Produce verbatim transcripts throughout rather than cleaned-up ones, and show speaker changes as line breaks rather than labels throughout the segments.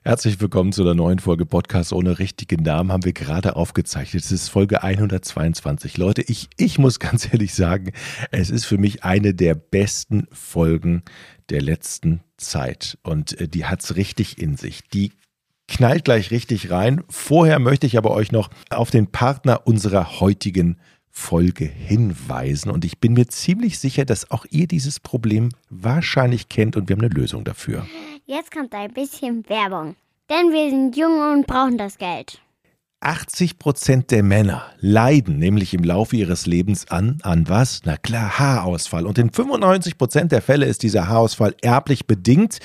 Herzlich willkommen zu einer neuen Folge Podcast ohne richtigen Namen, haben wir gerade aufgezeichnet. Es ist Folge hundertzweiundzwanzig. Leute, ich, ich muss ganz ehrlich sagen, es ist für mich eine der besten Folgen der letzten Zeit. Und äh, die hat's richtig in sich. Die knallt gleich richtig rein. Vorher möchte ich aber euch noch auf den Partner unserer heutigen Folge hinweisen. Und ich bin mir ziemlich sicher, dass auch ihr dieses Problem wahrscheinlich kennt und wir haben eine Lösung dafür.
Jetzt kommt ein bisschen Werbung, denn wir sind jung und brauchen das Geld.
achtzig Prozent der Männer leiden nämlich im Laufe ihres Lebens an, an was? Na klar, Haarausfall. Und in fünfundneunzig Prozent der Fälle ist dieser Haarausfall erblich bedingt.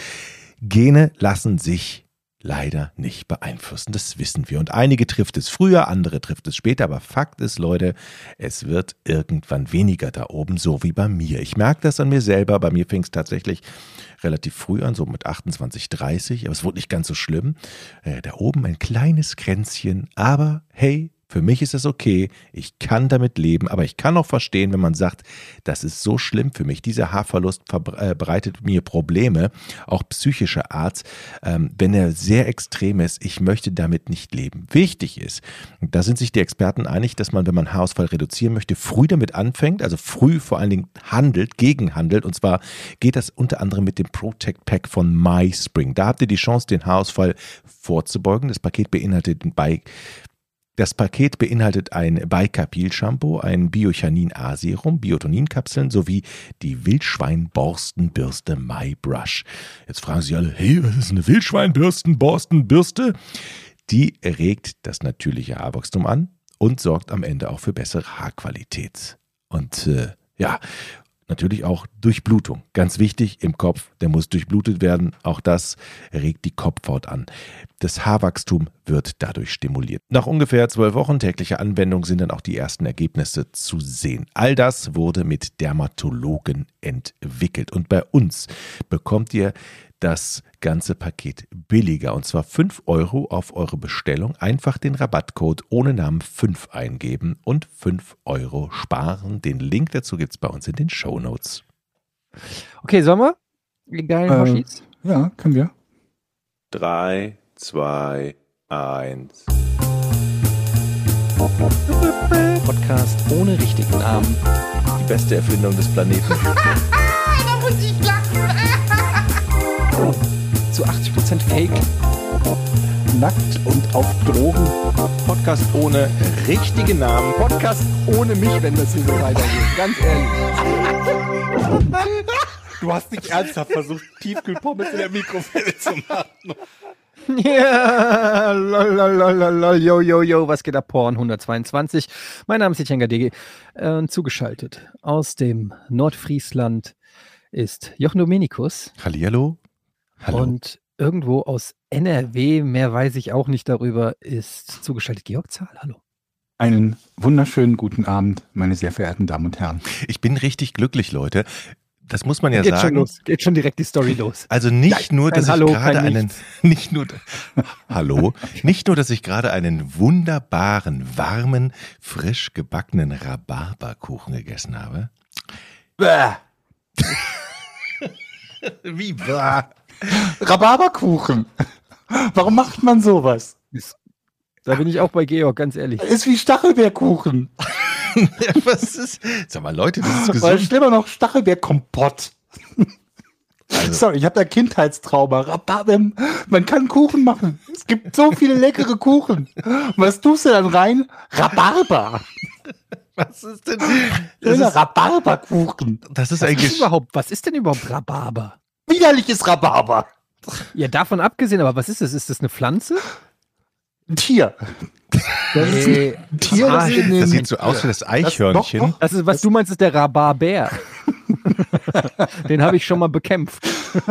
Gene lassen sich leider nicht beeinflussen, das wissen wir. Und einige trifft es früher, andere trifft es später. Aber Fakt ist, Leute, es wird irgendwann weniger da oben, so wie bei mir. Ich merke das an mir selber. Bei mir fing es tatsächlich relativ früh an, so mit achtundzwanzig, dreißig. Aber es wurde nicht ganz so schlimm. Äh, da oben ein kleines Kränzchen. Aber hey, für mich ist es okay, ich kann damit leben, aber ich kann auch verstehen, wenn man sagt, das ist so schlimm für mich, dieser Haarverlust bereitet mir Probleme, auch psychischer Art, ähm, wenn er sehr extrem ist, ich möchte damit nicht leben. Wichtig ist, und da sind sich die Experten einig, dass man, wenn man Haarausfall reduzieren möchte, früh damit anfängt, also früh vor allen Dingen handelt, gegenhandelt, und zwar geht das unter anderem mit dem Protect Pack von MySpring. Da habt ihr die Chance, den Haarausfall vorzubeugen. Das Paket beinhaltet bei Das Paket beinhaltet ein Bicapil-Shampoo, ein Biochanin-A-Serum, Biotonin-Kapseln sowie die Wildschwein-Borstenbürste MyBrush. Jetzt fragen sich alle, hey, was ist eine Wildschwein-Borstenbürste? Die regt das natürliche Haarwachstum an und sorgt am Ende auch für bessere Haarqualität. Und äh, ja, natürlich auch Durchblutung. Ganz wichtig im Kopf, der muss durchblutet werden. Auch das regt die Kopfhaut an. Das Haarwachstum wird dadurch stimuliert. Nach ungefähr zwölf Wochen täglicher Anwendung sind dann auch die ersten Ergebnisse zu sehen. All das wurde mit Dermatologen entwickelt. Und bei uns bekommt ihr das ganze Paket billiger, und zwar fünf Euro auf eure Bestellung. Einfach den Rabattcode ohne Namen fünf eingeben und fünf Euro sparen. Den Link dazu gibt es bei uns in den Shownotes.
Okay, sollen wir? Die geilen
Ähm,
Hoshis?
Ja, können wir.
drei, zwei, eins.
Podcast ohne richtigen Namen.
Die beste Erfindung des Planeten.
Da muss ich lachen.
Zu achtzig Prozent Fake.
Nackt und auf Drogen.
Podcast ohne richtigen Namen.
Podcast ohne mich, wenn das hier so weitergeht. Ganz ehrlich.
Du hast nicht ernsthaft versucht, Tiefkühlpommes in der Mikrowelle zu machen.
Ja, lol, lol, lol, lol, yo, yo, yo, was geht ab, Porn hundertzweiundzwanzig. Mein Name ist Etienne Gardege und äh, zugeschaltet aus dem Nordfriesland ist Jochen Dominikus.
Hallihallo. Hallo.
Und irgendwo aus N R W, mehr weiß ich auch nicht darüber, ist zugeschaltet Georg Zahl. Hallo.
Einen wunderschönen guten Abend, meine sehr verehrten Damen und Herren.
Ich bin richtig glücklich, Leute. Das muss man ja
Geht
sagen.
schon los. Geht schon direkt die Story los.
Also nicht
Nein,
nur, dass
kein Hallo,
ich gerade
kein
einen, nicht nur, Hallo, nicht nur, dass ich gerade einen wunderbaren, warmen, frisch gebackenen Rhabarberkuchen gegessen habe.
Bäh.
Wie war?
Rhabarberkuchen. Warum macht man sowas?
Da bin ich auch bei Georg, ganz ehrlich.
Ist wie Stachelbeerkuchen.
Was ist? Sag mal, Leute, das ist
Weil
gesund.
schlimmer noch Stachelbeerkompott.
Also,
Sorry, ich habe da Kindheitstrauma. Rhabarber, man kann Kuchen machen. Es gibt so viele leckere Kuchen. Und was tust du dann rein? Rhabarber.
was ist denn? Das
Schöner
ist,
Rhabarberkuchen.
das ist
Was
ein
ist,
Gesch-
überhaupt, was ist denn überhaupt Rhabarber?
Widerliches Rhabarber.
Ja, davon abgesehen, aber was ist das? Ist das eine Pflanze?
Ein Tier. Das ist
Nee,
ein Tier, das in den...
Das sieht so aus wie das Eichhörnchen.
doch, doch.
das ist, was du meinst, ist der Rhabarber. Den habe ich schon mal bekämpft.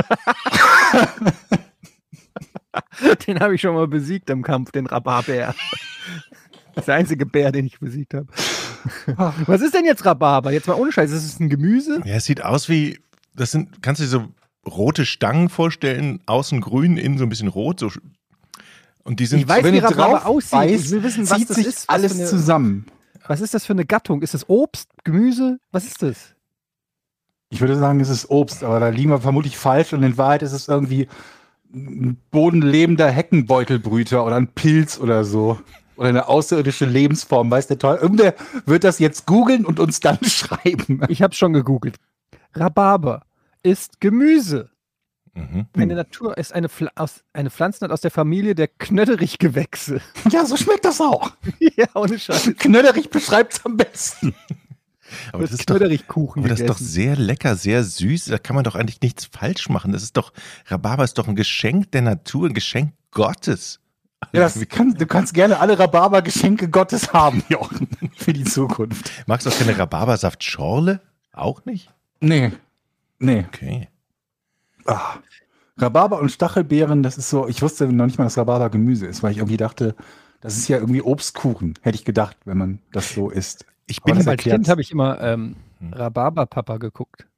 Den habe ich schon mal besiegt im Kampf, den Rhabarber. Das ist der einzige Bär, den ich besiegt habe. Was ist denn jetzt Rhabarber? Jetzt mal ohne Scheiß, ist es ein Gemüse?
Ja, es sieht aus wie, das sind, kannst du dir so rote Stangen vorstellen, außen grün, innen so ein bisschen rot, so. Und die sind
Ich weiß,
Wenn
wie
du
Rhabarber
drauf
aussieht.
beißt,
Ich will wissen, was
zieht
das
sich
ist. Was
alles
für eine,
zusammen.
Was ist das für eine Gattung? Ist das Obst, Gemüse? Was ist das?
Ich würde sagen, es ist Obst, aber da liegen wir vermutlich falsch und in Wahrheit ist es irgendwie ein bodenlebender Heckenbeutelbrüter oder ein Pilz oder so. Oder eine außerirdische Lebensform, weiß der Teufel. Irgendwer wird das jetzt googeln und uns dann schreiben.
Ich habe schon gegoogelt. Rhabarber ist Gemüse.
Mhm.
Eine Natur ist eine, Pfl aus, eine Pflanzenart aus der Familie der Knöderichgewächse.
Ja, so schmeckt das auch.
Ja, ohne Scheiß.
Knöderich beschreibt es am besten.
Aber das
Wird
ist doch,
Knöderichkuchen
aber das ist doch
gegessen.
sehr lecker, sehr süß. Da kann man doch eigentlich nichts falsch machen. Das ist doch, Rhabarber ist doch ein Geschenk der Natur, ein Geschenk Gottes.
Ja, das kann, du kannst gerne alle Rhabarber-Geschenke Gottes haben, Jochen, für die Zukunft.
Magst du auch keine Rhabarbersaftschorle? Auch nicht?
Nee, nee.
Okay.
Ah. Rhabarber und Stachelbeeren, das ist so, ich wusste noch nicht mal, dass Rhabarber Gemüse ist, weil ich irgendwie dachte, das ist ja irgendwie Obstkuchen, hätte ich gedacht, wenn man das so isst.
Ich
Aber
bin
das
Als
erklärt's.
Kind habe ich immer ähm,
Hm.
Rhabarber-Papa geguckt.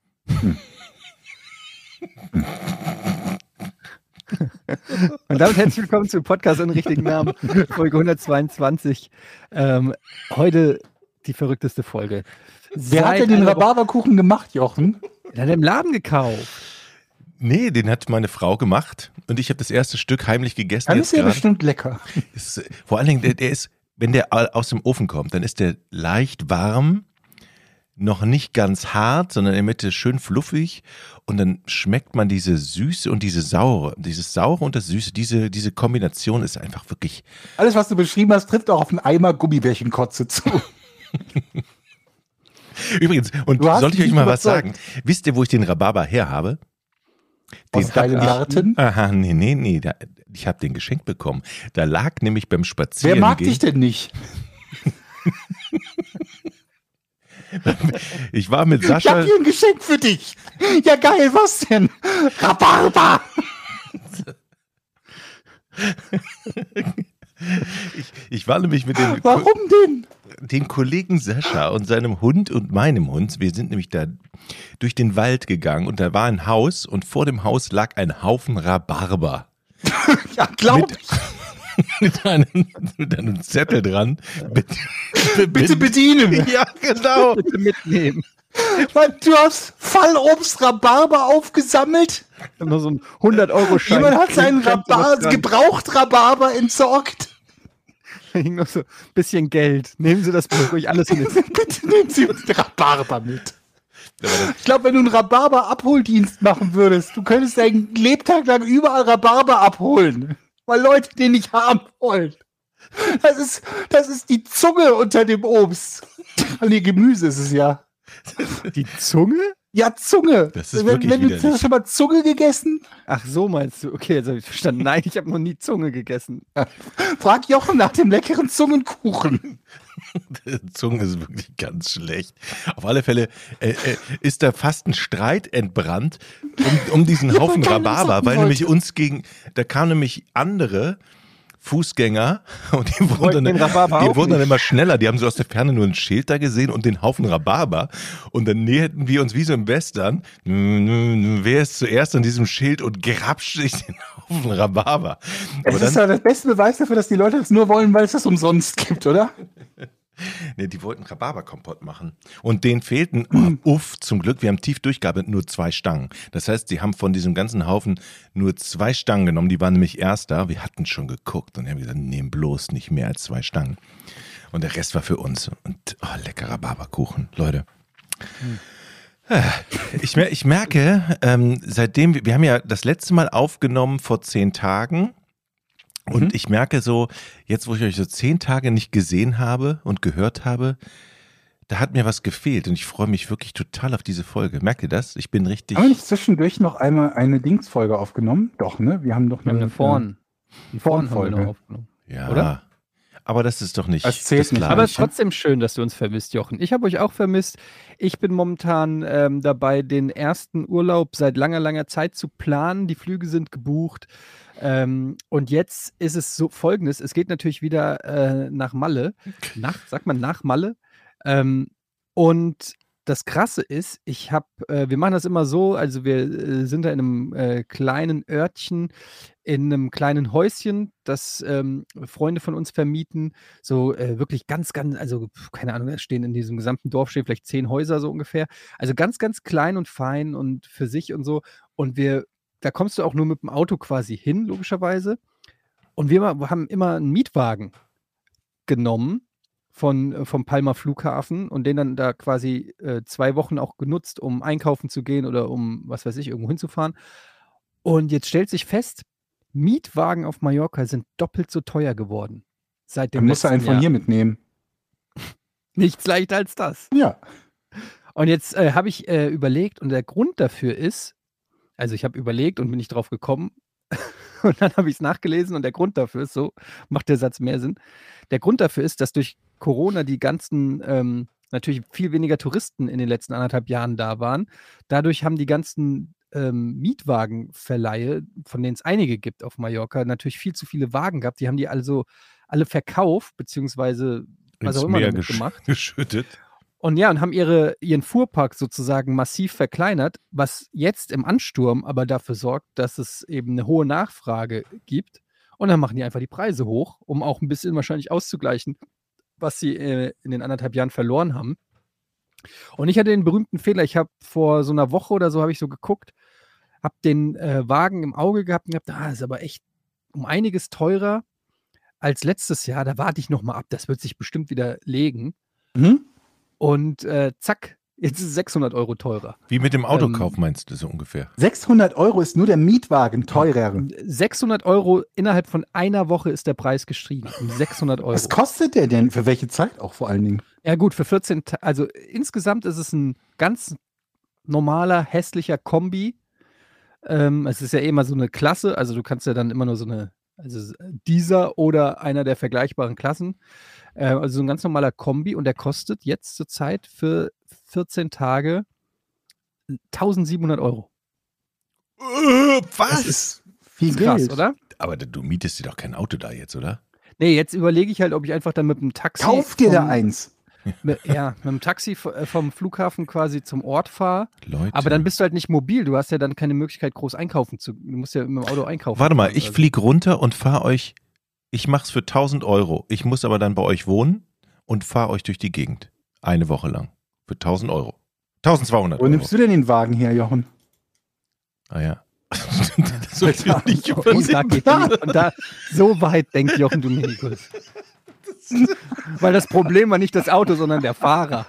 Und damit herzlich willkommen zum Podcast ohne richtigen Namen, Folge hundertzweiundzwanzig. Ähm, heute die verrückteste Folge.
Wer hat
Seit
denn den
einer Woche-
Rhabarberkuchen gemacht, Jochen?
Den hat er im Laden gekauft.
Nee, den hat meine Frau gemacht und ich habe das erste Stück heimlich gegessen.
Dann
jetzt
ist der
gerade.
bestimmt lecker.
Ist, äh, vor allen Dingen, der, der ist, wenn der au- aus dem Ofen kommt, dann ist der leicht warm, noch nicht ganz hart, sondern in der Mitte schön fluffig und dann schmeckt man diese Süße und diese Saure. Dieses Saure und das Süße, diese, diese Kombination ist einfach wirklich.
Alles, was du beschrieben hast, trifft auch auf einen Eimer Gummibärchenkotze zu.
Übrigens, und
Du hast
soll ich
mich
euch mal was
überzeugt.
sagen? Wisst ihr, wo ich den Rhabarber her habe?
Aus
Den hab ich-
Heiligengarten?
Aha, nee, nee, nee. Da, ich habe den geschenkt bekommen. Da lag nämlich beim
Wer
Spazieren.
mag dich denn nicht?
Ich war mit
Ich hab
Sascha.
hier ein Geschenk für dich. Ja geil, was denn? Rhabarber!
Ich, ich war nämlich mit dem,
Warum denn?
dem Kollegen Sascha und seinem Hund und meinem Hund. Wir sind nämlich da durch den Wald gegangen und da war ein Haus und vor dem Haus lag ein Haufen Rhabarber.
Ja, glaub
Mit-
ich.
Mit einem, mit einem Zettel dran. Bitte,
Bitte bedienen.
Ja, genau.
Bitte mitnehmen.
Mann, du hast Fallobst Rhabarber aufgesammelt.
Ich hab noch so einen hundert-Euro-Schein.
Jemand hat seinen
Klemmt
Rhabarber,
was dran.
gebraucht Rhabarber entsorgt.
Da hing noch so ein bisschen Geld. Nehmen Sie das bitte ruhig alles mit.
Bitte nehmen Sie uns den Rhabarber mit. Ich glaube, wenn du einen Rhabarber-Abholdienst machen würdest, du könntest deinen Lebtag lang überall Rhabarber abholen. Weil Leute den nicht haben wollen. Das ist, das ist die Zunge unter dem Obst. Nee, Gemüse ist es ja.
Die Zunge?
Ja, Zunge.
Das ist
wenn,
wirklich
wenn du
widerlich.
hast du schon mal Zunge gegessen?
Ach so meinst du? Okay, jetzt habe ich verstanden. Nein, ich habe noch nie Zunge gegessen.
Frag Jochen nach dem leckeren Zungenkuchen.
Die Zunge ist wirklich ganz schlecht. Auf alle Fälle äh, äh, ist da fast ein Streit entbrannt um, um diesen Haufen
weil keiner
Rhabarber,
sagen
weil nämlich
wollte.
uns gegen, da kamen nämlich andere Fußgänger und die wurden,
wollten
dann,
den Rhabarber
die
auch
wurden dann
nicht.
immer schneller. Die haben so aus der Ferne nur ein Schild da gesehen und den Haufen Rhabarber und dann näherten wir uns wie so im Western. Wer ist zuerst an diesem Schild und grapscht sich den Haufen Rhabarber?
Es
Aber
ist
dann,
ja der beste Beweis dafür, dass die Leute das nur wollen, weil es das umsonst gibt, oder?
nee, die wollten Rhabarberkompott machen. Und denen fehlten, oh, uff, zum Glück, wir haben tief durchgearbeitet, nur zwei Stangen. Das heißt, sie haben von diesem ganzen Haufen nur zwei Stangen genommen. Die waren nämlich erst da. Wir hatten schon geguckt und haben gesagt, nehmen bloß nicht mehr als zwei Stangen. Und der Rest war für uns. Und oh, leckerer Rhabarberkuchen, Leute. Ich, mer- ich merke, ähm, seitdem, wir, wir haben ja das letzte Mal aufgenommen vor zehn Tagen und
Mhm.
ich merke so, jetzt wo ich euch so zehn Tage nicht gesehen habe und gehört habe, da hat mir was gefehlt und ich freue mich wirklich total auf diese Folge. Merkt ihr das? Ich bin richtig...
Haben wir nicht zwischendurch noch einmal eine Dingsfolge aufgenommen? Doch, ne? Wir haben doch
Wir haben eine Vorn. Die Vorn haben wir
Vornfolge.
noch aufgenommen.
Ja,
oder?
Aber das ist doch nicht
Das zählt
das
nicht.
Gleiche.
Aber es ist trotzdem schön, dass du uns vermisst, Jochen. Ich habe euch auch vermisst. Ich bin momentan ähm, dabei, den ersten Urlaub seit langer, langer Zeit zu planen. Die Flüge sind gebucht. Ähm, und jetzt ist es so folgendes: Es geht natürlich wieder äh, nach Malle. Nach, sagt man nach Malle. Ähm, und das Krasse ist, ich habe, äh, wir machen das immer so, also wir äh, sind da in einem äh, kleinen Örtchen, in einem kleinen Häuschen, das ähm, Freunde von uns vermieten, so äh, wirklich ganz, ganz, also pf, keine Ahnung, da stehen in diesem gesamten Dorf stehen vielleicht zehn Häuser so ungefähr, also ganz, ganz klein und fein und für sich und so und wir da kommst du auch nur mit dem Auto quasi hin, logischerweise. Und wir haben immer einen Mietwagen genommen von, vom Palma Flughafen und den dann da quasi äh, zwei Wochen auch genutzt, um einkaufen zu gehen oder um, was weiß ich, irgendwo hinzufahren. Und jetzt stellt sich fest, Mietwagen auf Mallorca sind doppelt so teuer geworden. Seit dem
Dann musst du
letzten
einen von
Jahr.
hier mitnehmen.
Nichts leichter als das.
Ja.
Und jetzt äh, habe ich äh, überlegt und der Grund dafür ist, also ich habe überlegt und bin nicht drauf gekommen und dann habe ich es nachgelesen und der Grund dafür ist, so macht der Satz mehr Sinn, der Grund dafür ist, dass durch Corona die ganzen, ähm, natürlich viel weniger Touristen in den letzten anderthalb Jahren da waren. Dadurch haben die ganzen ähm, Mietwagenverleihe, von denen es einige gibt auf Mallorca, natürlich viel zu viele Wagen gehabt. Die haben die also alle verkauft, beziehungsweise was
Ins
auch immer
Meer
damit
gesch
gemacht.
geschüttet.
Und ja, und haben ihre, ihren Fuhrpark sozusagen massiv verkleinert, was jetzt im Ansturm aber dafür sorgt, dass es eben eine hohe Nachfrage gibt. Und dann machen die einfach die Preise hoch, um auch ein bisschen wahrscheinlich auszugleichen, was sie äh, in den anderthalb Jahren verloren haben. Und ich hatte den berühmten Fehler, ich habe vor so einer Woche oder so, habe ich so geguckt, habe den äh, Wagen im Auge gehabt und gedacht, ah, das ist aber echt um einiges teurer als letztes Jahr. Da warte ich noch mal ab, das wird sich bestimmt wieder legen.
Mhm.
Und äh, zack, jetzt ist es sechshundert Euro teurer.
Wie mit dem Autokauf
Ähm,
meinst du so ungefähr?
sechshundert Euro ist nur der Mietwagen teurer.
sechshundert Euro innerhalb von einer Woche ist der Preis gestiegen. Um sechshundert Euro.
Was kostet der denn? Für welche Zeit auch vor allen Dingen?
Ja gut, für vierzehn Ta- also insgesamt ist es ein ganz normaler, hässlicher Kombi. Ähm, es ist ja eh immer so eine Klasse, also du kannst ja dann immer nur so eine, also dieser oder einer der vergleichbaren Klassen. Äh, also so ein ganz normaler Kombi und der kostet jetzt zurzeit für vierzehn Tage tausendsiebenhundert Euro.
Äh,
Das
was?
ist viel
Ist krass,
Geld.
oder?
Aber du mietest dir doch kein Auto da jetzt, oder?
Nee, jetzt überlege ich halt, ob ich einfach dann mit dem Taxi.
Kauf dir da
vom-
eins.
Mit, ja, mit dem Taxi f- äh, vom Flughafen quasi zum Ort fahre.
Leute.
Aber dann bist du halt nicht mobil. Du hast ja dann keine Möglichkeit, groß einkaufen zu. Du musst ja mit dem Auto einkaufen.
Warte mal,
fahren,
ich
also.
fliege runter und fahre euch, ich mach's für tausend Euro. Ich muss aber dann bei euch wohnen und fahre euch durch die Gegend. Eine Woche lang. Für tausend Euro. tausendzweihundert
Wo
Euro.
nimmst du denn den Wagen her, Jochen?
Ah ja. Das soll ich nicht
Und da
übersehen.
geht die, und da, so weit denkt Jochen Dominikus. Weil das Problem war nicht das Auto, sondern der Fahrer.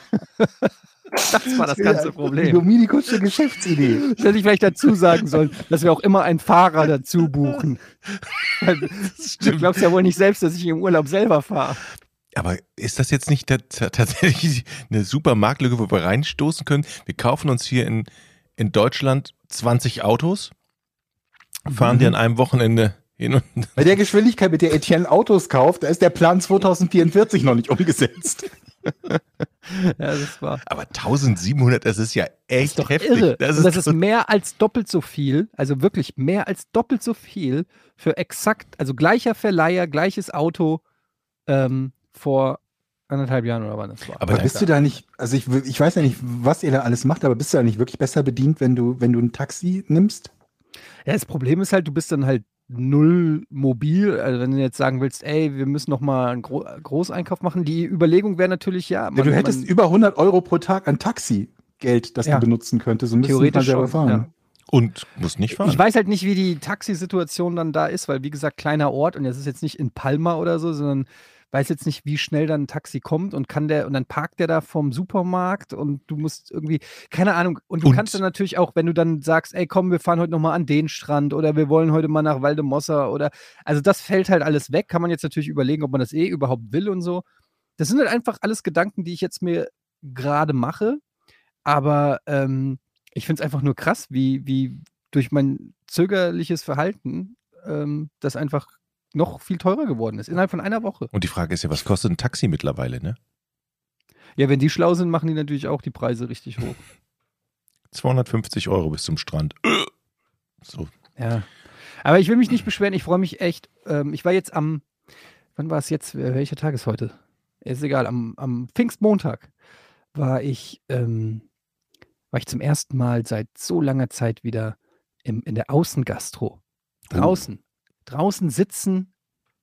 Das war das ganze
Die
Problem.
Dominikusche Geschäftsidee.
Das hätte ich vielleicht dazu sagen sollen, dass wir auch immer einen Fahrer dazu buchen. Weil Du glaubst ja wohl nicht selbst, dass ich im Urlaub selber fahre.
Aber ist das jetzt nicht tat- tatsächlich eine super Marktlücke, wo wir reinstoßen können? Wir kaufen uns hier in, in Deutschland zwanzig Autos, fahren die an einem Wochenende hin und
Bei der Geschwindigkeit, mit der Etienne Autos kauft, da ist der Plan zweitausendvierundvierzig noch nicht umgesetzt.
Ja, das war
aber tausendsiebenhundert, das ist ja echt
doch
heftig.
irre.
Das
Das
ist,
ist, das ist mehr als doppelt so viel, also wirklich mehr als doppelt so viel für exakt, also gleicher Verleiher, gleiches Auto ähm, vor anderthalb Jahren oder wann das war.
Aber
Aber
da-
bist du da nicht, also ich, ich weiß ja nicht, was ihr da alles macht, aber bist du da nicht wirklich besser bedient, wenn du, wenn du ein Taxi nimmst?
Ja, das Problem ist halt, du bist dann halt null mobil. Also wenn du jetzt sagen willst, ey, wir müssen noch mal einen Gro Großeinkauf machen, die Überlegung wäre natürlich, ja.
Ja,
man-
du hättest
man,
über hundert Euro pro Tag an Taxigeld, das
Ja.
du benutzen könntest. Und müsstest
Theoretisch
mal selber
schon,
fahren.
ja.
und muss nicht fahren.
Ich weiß halt nicht, wie die Taxisituation dann da ist, weil wie gesagt, kleiner Ort und das ist jetzt nicht in Palma oder so, sondern weiß jetzt nicht, wie schnell dann ein Taxi kommt und kann der und dann parkt der da vorm Supermarkt und du musst irgendwie, keine Ahnung, und du
Und-
kannst dann natürlich auch, wenn du dann sagst, ey komm, wir fahren heute nochmal an den Strand oder wir wollen heute mal nach Valdemossa oder, also das fällt halt alles weg, kann man jetzt natürlich überlegen, ob man das eh überhaupt will und so. Das sind halt einfach alles Gedanken, die ich jetzt mir gerade mache, aber ähm, ich finde es einfach nur krass, wie, wie durch mein zögerliches Verhalten ähm, das einfach noch viel teurer geworden ist, innerhalb von einer Woche.
Und die Frage ist ja, was kostet ein Taxi mittlerweile, ne?
Ja, wenn die schlau sind, machen die natürlich auch die Preise richtig hoch.
zweihundertfünfzig Euro bis zum Strand. So.
Ja. Aber ich will mich nicht beschweren, ich freue mich echt. Ähm, ich war jetzt am, wann war es jetzt? Äh, Welcher Tag ist heute? Ist egal, am, am Pfingstmontag war ich, ähm, war ich zum ersten Mal seit so langer Zeit wieder im, in der Außengastro. Draußen. Draußen sitzen,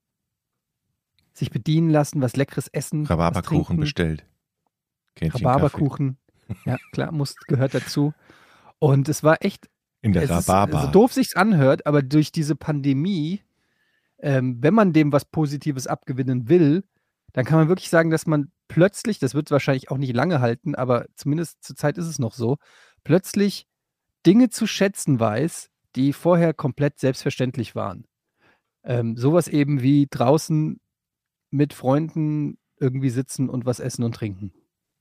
sich bedienen lassen, was Leckeres essen. was
Rhabarberkuchen
trinken.
bestellt. Kännchen
Rhabarberkuchen. Ja, klar, muss, gehört dazu. Und es war echt
In der
es ist,
Rhabarber.
so doof sich's anhört, aber durch diese Pandemie, ähm, wenn man dem was Positives abgewinnen will, dann kann man wirklich sagen, dass man plötzlich, das wird wahrscheinlich auch nicht lange halten, aber zumindest zur Zeit ist es noch so, plötzlich Dinge zu schätzen weiß, die vorher komplett selbstverständlich waren. Ähm, sowas eben wie draußen mit Freunden irgendwie sitzen und was essen und trinken.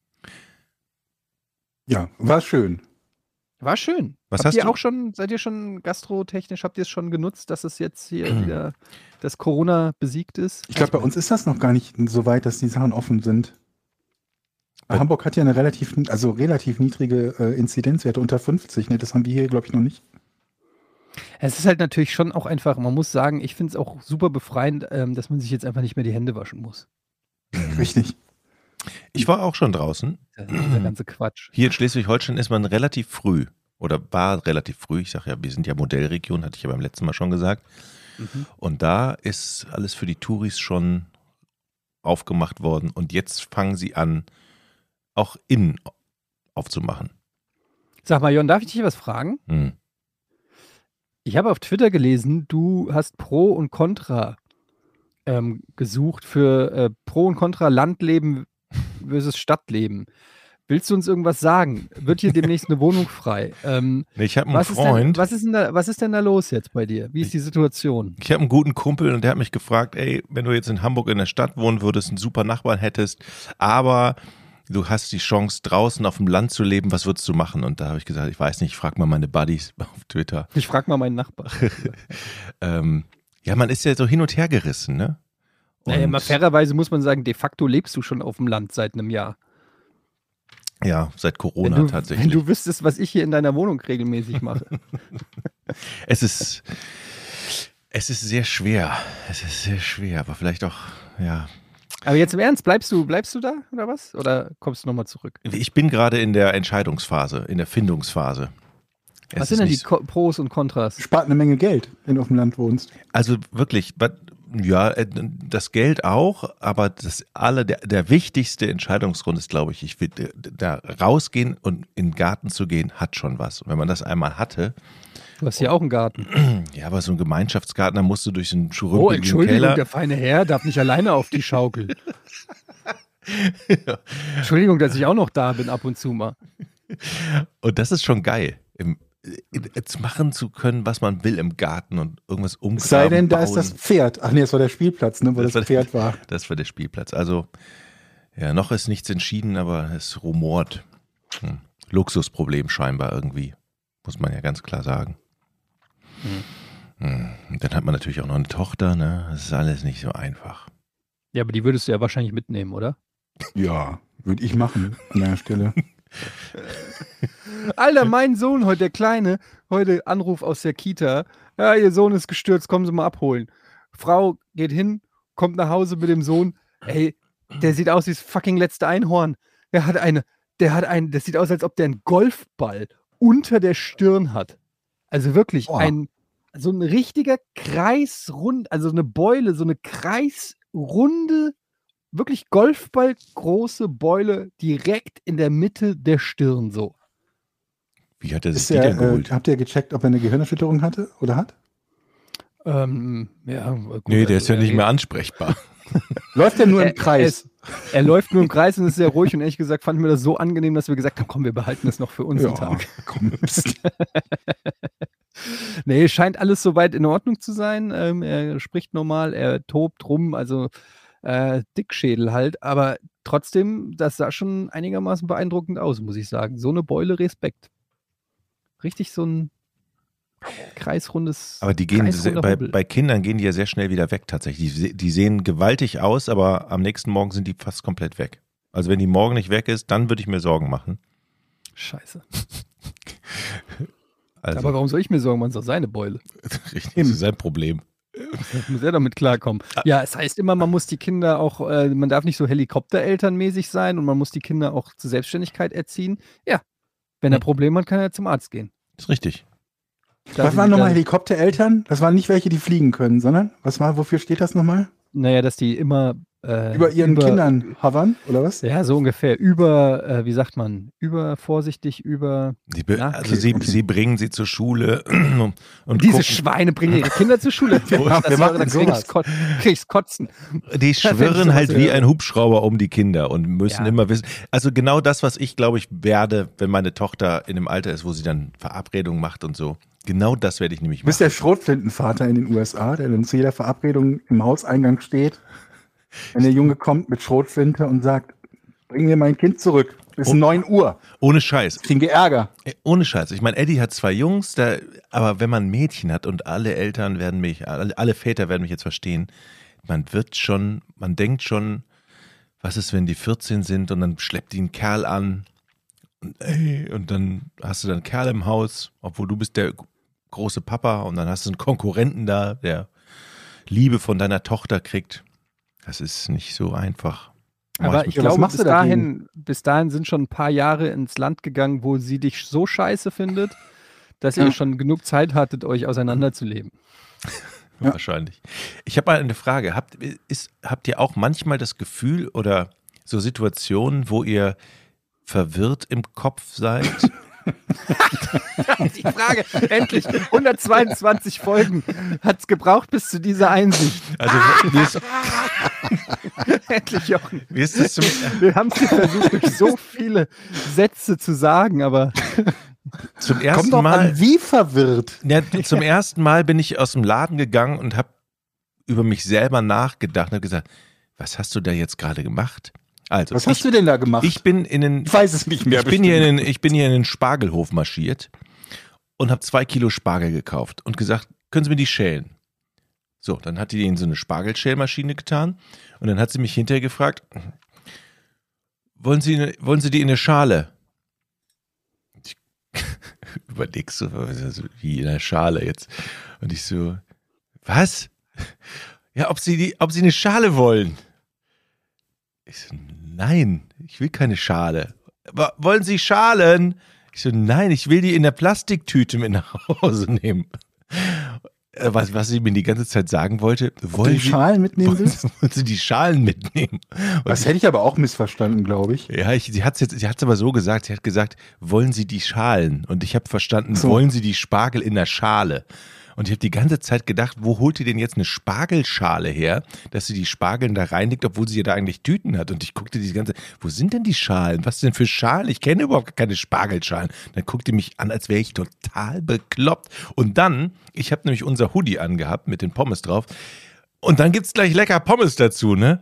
Ja, war schön.
War schön.
Was
habt
hast
ihr
du-
auch schon, seid ihr schon gastrotechnisch, habt ihr es schon genutzt, dass es jetzt hier wieder das Corona besiegt ist?
Ich glaube, bei uns ist das noch gar nicht so weit, dass die Sachen offen sind.
Bei-
Hamburg hat ja eine relativ, also relativ niedrige äh, Inzidenzwerte unter fünfzig. Ne? Das haben wir hier, glaube ich, noch nicht.
Es ist halt natürlich schon auch einfach, man muss sagen, ich finde es auch super befreiend, ähm, dass man sich jetzt einfach nicht mehr die Hände waschen muss.
Richtig.
Ich war auch schon draußen.
Dieser ganze Quatsch.
Hier in Schleswig-Holstein ist man relativ früh oder war relativ früh. Ich sage ja, wir sind ja Modellregion, hatte ich ja beim letzten Mal schon gesagt.
Mhm.
Und da ist alles für die Touris schon aufgemacht worden. Und jetzt fangen sie an, auch innen aufzumachen.
Sag mal, Jon, darf ich dich was fragen?
Hm.
Ich habe auf Twitter gelesen, du hast Pro und Contra ähm, gesucht für äh, Pro und Contra Landleben versus Stadtleben. Willst du uns irgendwas sagen? Wird hier demnächst eine Wohnung frei? Ähm,
Nee, Ich habe einen
was, ist denn,
Freund,
was, ist denn da, was ist denn da los jetzt bei dir? Wie ist die Situation?
ich habe einen guten Kumpel und der hat mich gefragt, ey, wenn du jetzt in Hamburg in der Stadt wohnen würdest, einen super Nachbarn hättest, aber du hast die Chance, draußen auf dem Land zu leben, was würdest du machen? Und da habe ich gesagt, ich weiß nicht, ich frage mal meine Buddies auf Twitter.
Ich frage mal meinen Nachbarn.
Ähm, ja, man ist ja so hin und her gerissen, ne?
Naja,
Und-
mal fairerweise muss man sagen, de facto lebst du schon auf dem Land seit einem Jahr.
Ja, seit
Wenn
Corona
du,
tatsächlich.
wenn du wüsstest, was ich hier in deiner Wohnung regelmäßig mache.
Es ist, es ist sehr schwer. Es ist sehr schwer, aber vielleicht auch, ja.
Aber jetzt im Ernst, bleibst du, bleibst du da oder was? Oder kommst du nochmal zurück?
Ich bin gerade in der Entscheidungsphase, in der Findungsphase. Es
Was
ist
sind denn die
nicht so-
Ko- Pros und Kontras?
Spart eine Menge Geld, wenn du auf dem Land wohnst.
Also wirklich, was- ja, äh, das Geld auch, aber das alle, der, der wichtigste Entscheidungsgrund ist, glaube ich, ich will äh, da rausgehen und in den Garten zu gehen, hat schon was. Und wenn man das einmal hatte,
Du hast hier auch einen Garten.
ja, aber so ein Gemeinschaftsgarten, da musst du durch einen
Oh,
schrumpeligen
Entschuldigung,
Keller.
der feine Herr darf nicht alleine auf die Schaukel. Entschuldigung, dass ich auch noch da bin ab und zu mal.
Und das ist schon geil, im, in, jetzt machen zu können, was man will im Garten und irgendwas umgraben,
Es sei denn, da ist
bauen.
das Pferd. Ach nee, das war der Spielplatz, ne, wo
Das
das,
war-
Pferd war.
Das war der Spielplatz. Also, ja, noch ist nichts entschieden, aber es rumort. Hm. Luxusproblem scheinbar irgendwie, muss man ja ganz klar sagen. Hm. Und dann hat man natürlich auch noch eine Tochter, ne? Das ist alles nicht so einfach.
Ja, aber die würdest du ja wahrscheinlich mitnehmen, oder?
Ja, würde ich machen an der Stelle.
Alter, mein Sohn heute, der Kleine, heute Anruf aus der Kita. Ja, ihr Sohn ist gestürzt, kommen Sie mal abholen. Frau geht hin, kommt nach Hause mit dem Sohn. Ey, der sieht aus wie das fucking letzte Einhorn. Der hat eine, der hat einen, das sieht aus, als ob der einen Golfball unter der Stirn hat. Also wirklich
Boah.
ein, so ein richtiger Kreisrund, also eine Beule, so eine kreisrunde, wirklich Golfball große Beule direkt in der Mitte der Stirn so.
Wie hat er sich
Ist
die
der,
denn
äh,
geholt?
habt ihr gecheckt, ob er eine Gehirnerschütterung hatte oder hat?
Ähm, ja, gut,
Nee, der
also
ist ja
er
nicht
redet-
mehr ansprechbar.
Läuft er nur
Er-
im Kreis?
Er läuft nur im Kreis und ist sehr ruhig und ehrlich gesagt fanden wir das so angenehm, dass wir gesagt haben, komm, wir behalten das noch für uns einen Tag.
komm. Psst.
Nee, scheint alles soweit in Ordnung zu sein. Ähm, er spricht normal, er tobt rum, also äh, Dickschädel halt, aber trotzdem, das sah schon einigermaßen beeindruckend aus, muss ich sagen. So eine Beule, Respekt. Richtig so ein kreisrundes
Aber die gehen
kreisrunder
sehr, bei,
Hubbel.
bei Kindern gehen die ja sehr schnell wieder weg tatsächlich. Die, se- die sehen gewaltig aus, aber am nächsten Morgen sind die fast komplett weg. Also wenn die morgen nicht weg ist, dann würde ich mir Sorgen machen.
Scheiße.
Also,
Aber warum soll ich mir Sorgen machen? Das ist doch seine Beule.
richtig, das ist sein Problem.
Das muss er damit klarkommen. Ja, es heißt immer, man muss die Kinder auch, äh, man darf nicht so Helikopterelternmäßig sein und man muss die Kinder auch zur Selbstständigkeit erziehen. Ja, wenn er
Hm.
Probleme hat, kann er zum Arzt gehen.
Ist richtig.
Da
Was
sind
waren
die
nochmal
dann-
Helikoptereltern? Das waren nicht welche, die fliegen können, sondern was war, wofür steht das nochmal?
Naja, dass die immer, äh, Äh,
Über ihren Kindern havern, oder was?
Ja, so ungefähr. Über, äh, wie sagt man, übervorsichtig, über...
Die be-
Na,
also sie, sie bringen sie zur Schule und, und
Diese
gucken,
Schweine bringen ihre Kinder zur Schule.
Ja,
das
wir machen
dann krieg
sowas.
ich's, ko krieg ich's kotzen.
die
Das find ich
schwirren
sowas
halt wie
hören.
ein Hubschrauber um die Kinder und müssen
Ja.
immer wissen. Also genau das, was ich glaube ich werde, wenn meine Tochter in dem Alter ist, wo sie dann Verabredungen macht und so. Genau das werde ich nämlich
Du bist
machen.
der Schrotflintenvater in den U S A, der dann zu jeder Verabredung im Hauseingang steht, wenn der Junge kommt mit Schrotflinte und sagt, bring mir mein Kind zurück, bis
Oh.
neun Uhr.
Ohne Scheiß.
Kriegen wir Ärger.
Ey, Ohne Scheiß. Ich meine, Eddie hat zwei Jungs, da, aber wenn man ein Mädchen hat und alle Eltern werden mich, alle, alle Väter werden mich jetzt verstehen, man wird schon, man denkt schon, was ist, wenn die vierzehn sind und dann schleppt die einen Kerl an und, ey, und dann hast du dann einen Kerl im Haus, obwohl du bist der große Papa und dann hast du einen Konkurrenten da, der Liebe von deiner Tochter kriegt. Das ist nicht so einfach.
Aber
Mach
ich
Ja, was
glaube,
machst
bis
du dagegen?
dahin, bis dahin sind schon ein paar Jahre ins Land gegangen, wo sie dich so scheiße findet, dass ihr
Ja.
schon genug Zeit hattet, euch auseinanderzuleben.
Ja.
Wahrscheinlich. Ich habe mal eine Frage. Habt, ist, habt ihr auch manchmal das Gefühl oder so Situationen, wo ihr verwirrt im Kopf seid?
Die Frage, endlich, hundertzweiundzwanzig Folgen hat es gebraucht bis zu dieser Einsicht.
Also mir ist,
Endlich, Jochen.
mir ist das zum,
Wir haben es versucht, durch so viele Sätze zu sagen, aber
zum
Kommt
ersten
doch
Mal.
an, wie verwirrt.
Ja, zum ersten Mal bin ich aus dem Laden gegangen und habe über mich selber nachgedacht und habe gesagt, was hast du da jetzt gerade gemacht? Also,
Was
ich,
hast du denn da gemacht?
ich bin in den
Ich weiß es nicht mehr.
Ich bin, hier in den, ich bin hier in den Spargelhof marschiert und habe zwei Kilo Spargel gekauft und gesagt, können Sie mir die schälen? So, dann hat die in so eine Spargelschälmaschine getan und dann hat sie mich hinterher gefragt, wollen Sie, eine- wollen Sie die in eine Schale? Ich überleg so, wie in einer Schale jetzt. Und ich so, was? Ja, ob Sie, die, ob Sie eine Schale wollen? Ich so, nein, ich will keine Schale. Aber wollen Sie Schalen? Ich so, nein, ich will die in der Plastiktüte mit nach Hause nehmen. Äh, Was, was sie mir die ganze Zeit sagen wollte,
Ob du
wollen
die
Sie,
Schalen mitnehmen
wollen,
willst?
wollen Sie die Schalen mitnehmen? Und
Das hätte ich aber auch missverstanden, glaube ich.
ja, ich, sie hat es jetzt, sie hat's aber so gesagt. Sie hat gesagt, wollen Sie die Schalen? Und ich habe verstanden,
So.
wollen Sie die Spargel in der Schale? Und ich habe die ganze Zeit gedacht, wo holt die denn jetzt eine Spargelschale her, dass sie die Spargeln da reinlegt, obwohl sie ja da eigentlich Tüten hat? Und ich guckte die ganze, wo sind denn die Schalen? Was denn für Schalen? Ich kenne überhaupt keine Spargelschalen. Dann guckte mich an, als wäre ich total bekloppt. Und dann, ich habe nämlich unser Hoodie angehabt mit den Pommes drauf. Und dann gibt's gleich lecker Pommes dazu, ne?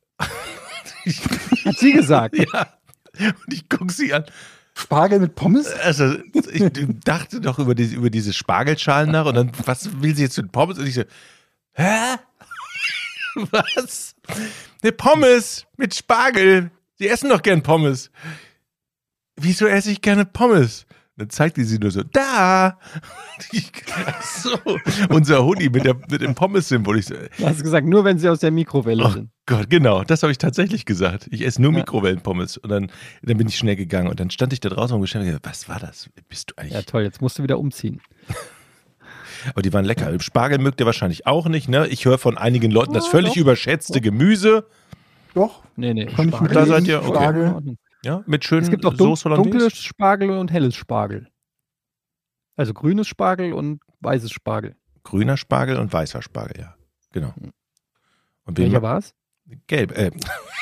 hat sie gesagt.
Ja. Und ich gucke sie an.
Spargel mit Pommes?
Also, ich dachte doch über, die, über diese Spargelschalen nach und dann, was will sie jetzt mit Pommes? Und ich so, hä? Was? Eine Pommes mit Spargel. Sie essen doch gern Pommes. Wieso esse ich gerne Pommes? Dann zeigt die sie nur so, da! Ich, ach so, unser Hoodie mit, der, mit dem Pommes-Symbol. Ich so,
Du hast gesagt, nur wenn sie aus der Mikrowelle
oh
sind.
Gott, genau, das habe ich tatsächlich gesagt. Ich esse nur
Ja.
Mikrowellenpommes. Und dann, dann bin ich schnell gegangen und dann stand ich da draußen und gesagt, was war das? Bist du eigentlich?
Ja, toll, jetzt musst du wieder umziehen.
Aber die waren lecker. Spargel mögt ihr wahrscheinlich auch nicht, ne? Ich höre von einigen Leuten das völlig überschätzte Gemüse.
Doch.
Nee, nee.
Kann ich
Spargel.
mit
Da seid ihr, okay.
Spargel.
In Ordnung.
Ja, mit schönen
Es gibt auch dun
Soße Hollandaise.
dunkles Spargel und helles Spargel. Also grünes Spargel und weißes Spargel.
Grüner Spargel und weißer Spargel, ja. Genau. Und wen
Welcher
ma-
war es?
Gelb, äh.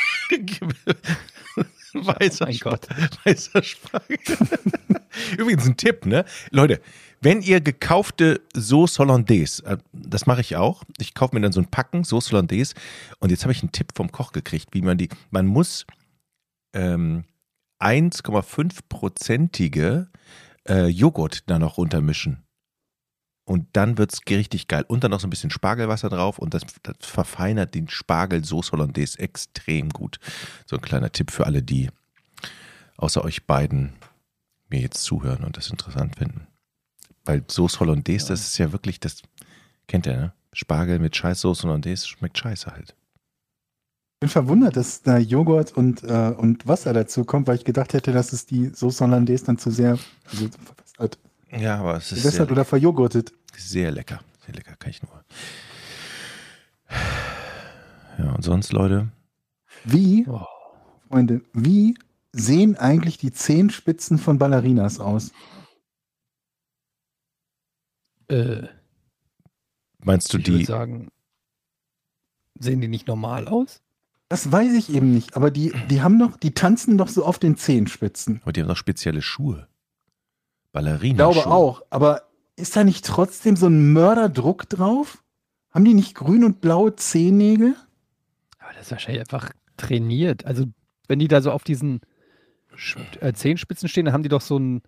weißer,
Mein
Sp-
Gott.
weißer Spargel. Übrigens ein Tipp, ne? Leute, wenn ihr gekaufte Sauce Hollandaise, äh, das mache ich auch, ich kaufe mir dann so ein Packen Sauce Hollandaise und jetzt habe ich einen Tipp vom Koch gekriegt, wie man die, man muss ähm, eins Komma fünf prozentige äh, Joghurt da noch runtermischen. Und dann wird es richtig geil. Und dann noch so ein bisschen Spargelwasser drauf und das, das verfeinert den Spargel Sauce Hollandaise extrem gut. So ein kleiner Tipp für alle, die außer euch beiden mir jetzt zuhören und das interessant finden. Weil Sauce Hollandaise, das ist ja wirklich, das kennt ihr, ne? Spargel mit scheiß Sauce Hollandaise schmeckt scheiße halt.
Ich bin verwundert, dass da Joghurt und, äh, und Wasser dazu kommt, weil ich gedacht hätte, dass es die Soße Hollandaise dann zu sehr also, verwässert,
Ja, aber es ist
verwässert
sehr,
oder verjoghurtet.
sehr lecker. Sehr lecker, kann ich nur. Ja, und sonst, Leute,
Wie,
Oh.
Freunde, wie sehen eigentlich die Zehenspitzen von Ballerinas aus?
Äh,
Meinst du
ich würde
die?
sagen, sehen die nicht normal aus?
Das weiß ich eben nicht, aber die, die haben doch, die tanzen doch so auf den Zehenspitzen.
Aber die haben doch spezielle Schuhe.
Ich
Ballerina.
glaube auch, aber ist da nicht trotzdem so ein Mörderdruck drauf? Haben die nicht grün und blaue Zehennägel?
Aber das ist wahrscheinlich einfach trainiert. Also, wenn die da so auf diesen Sp- äh, Zehenspitzen stehen, dann haben die doch so ein,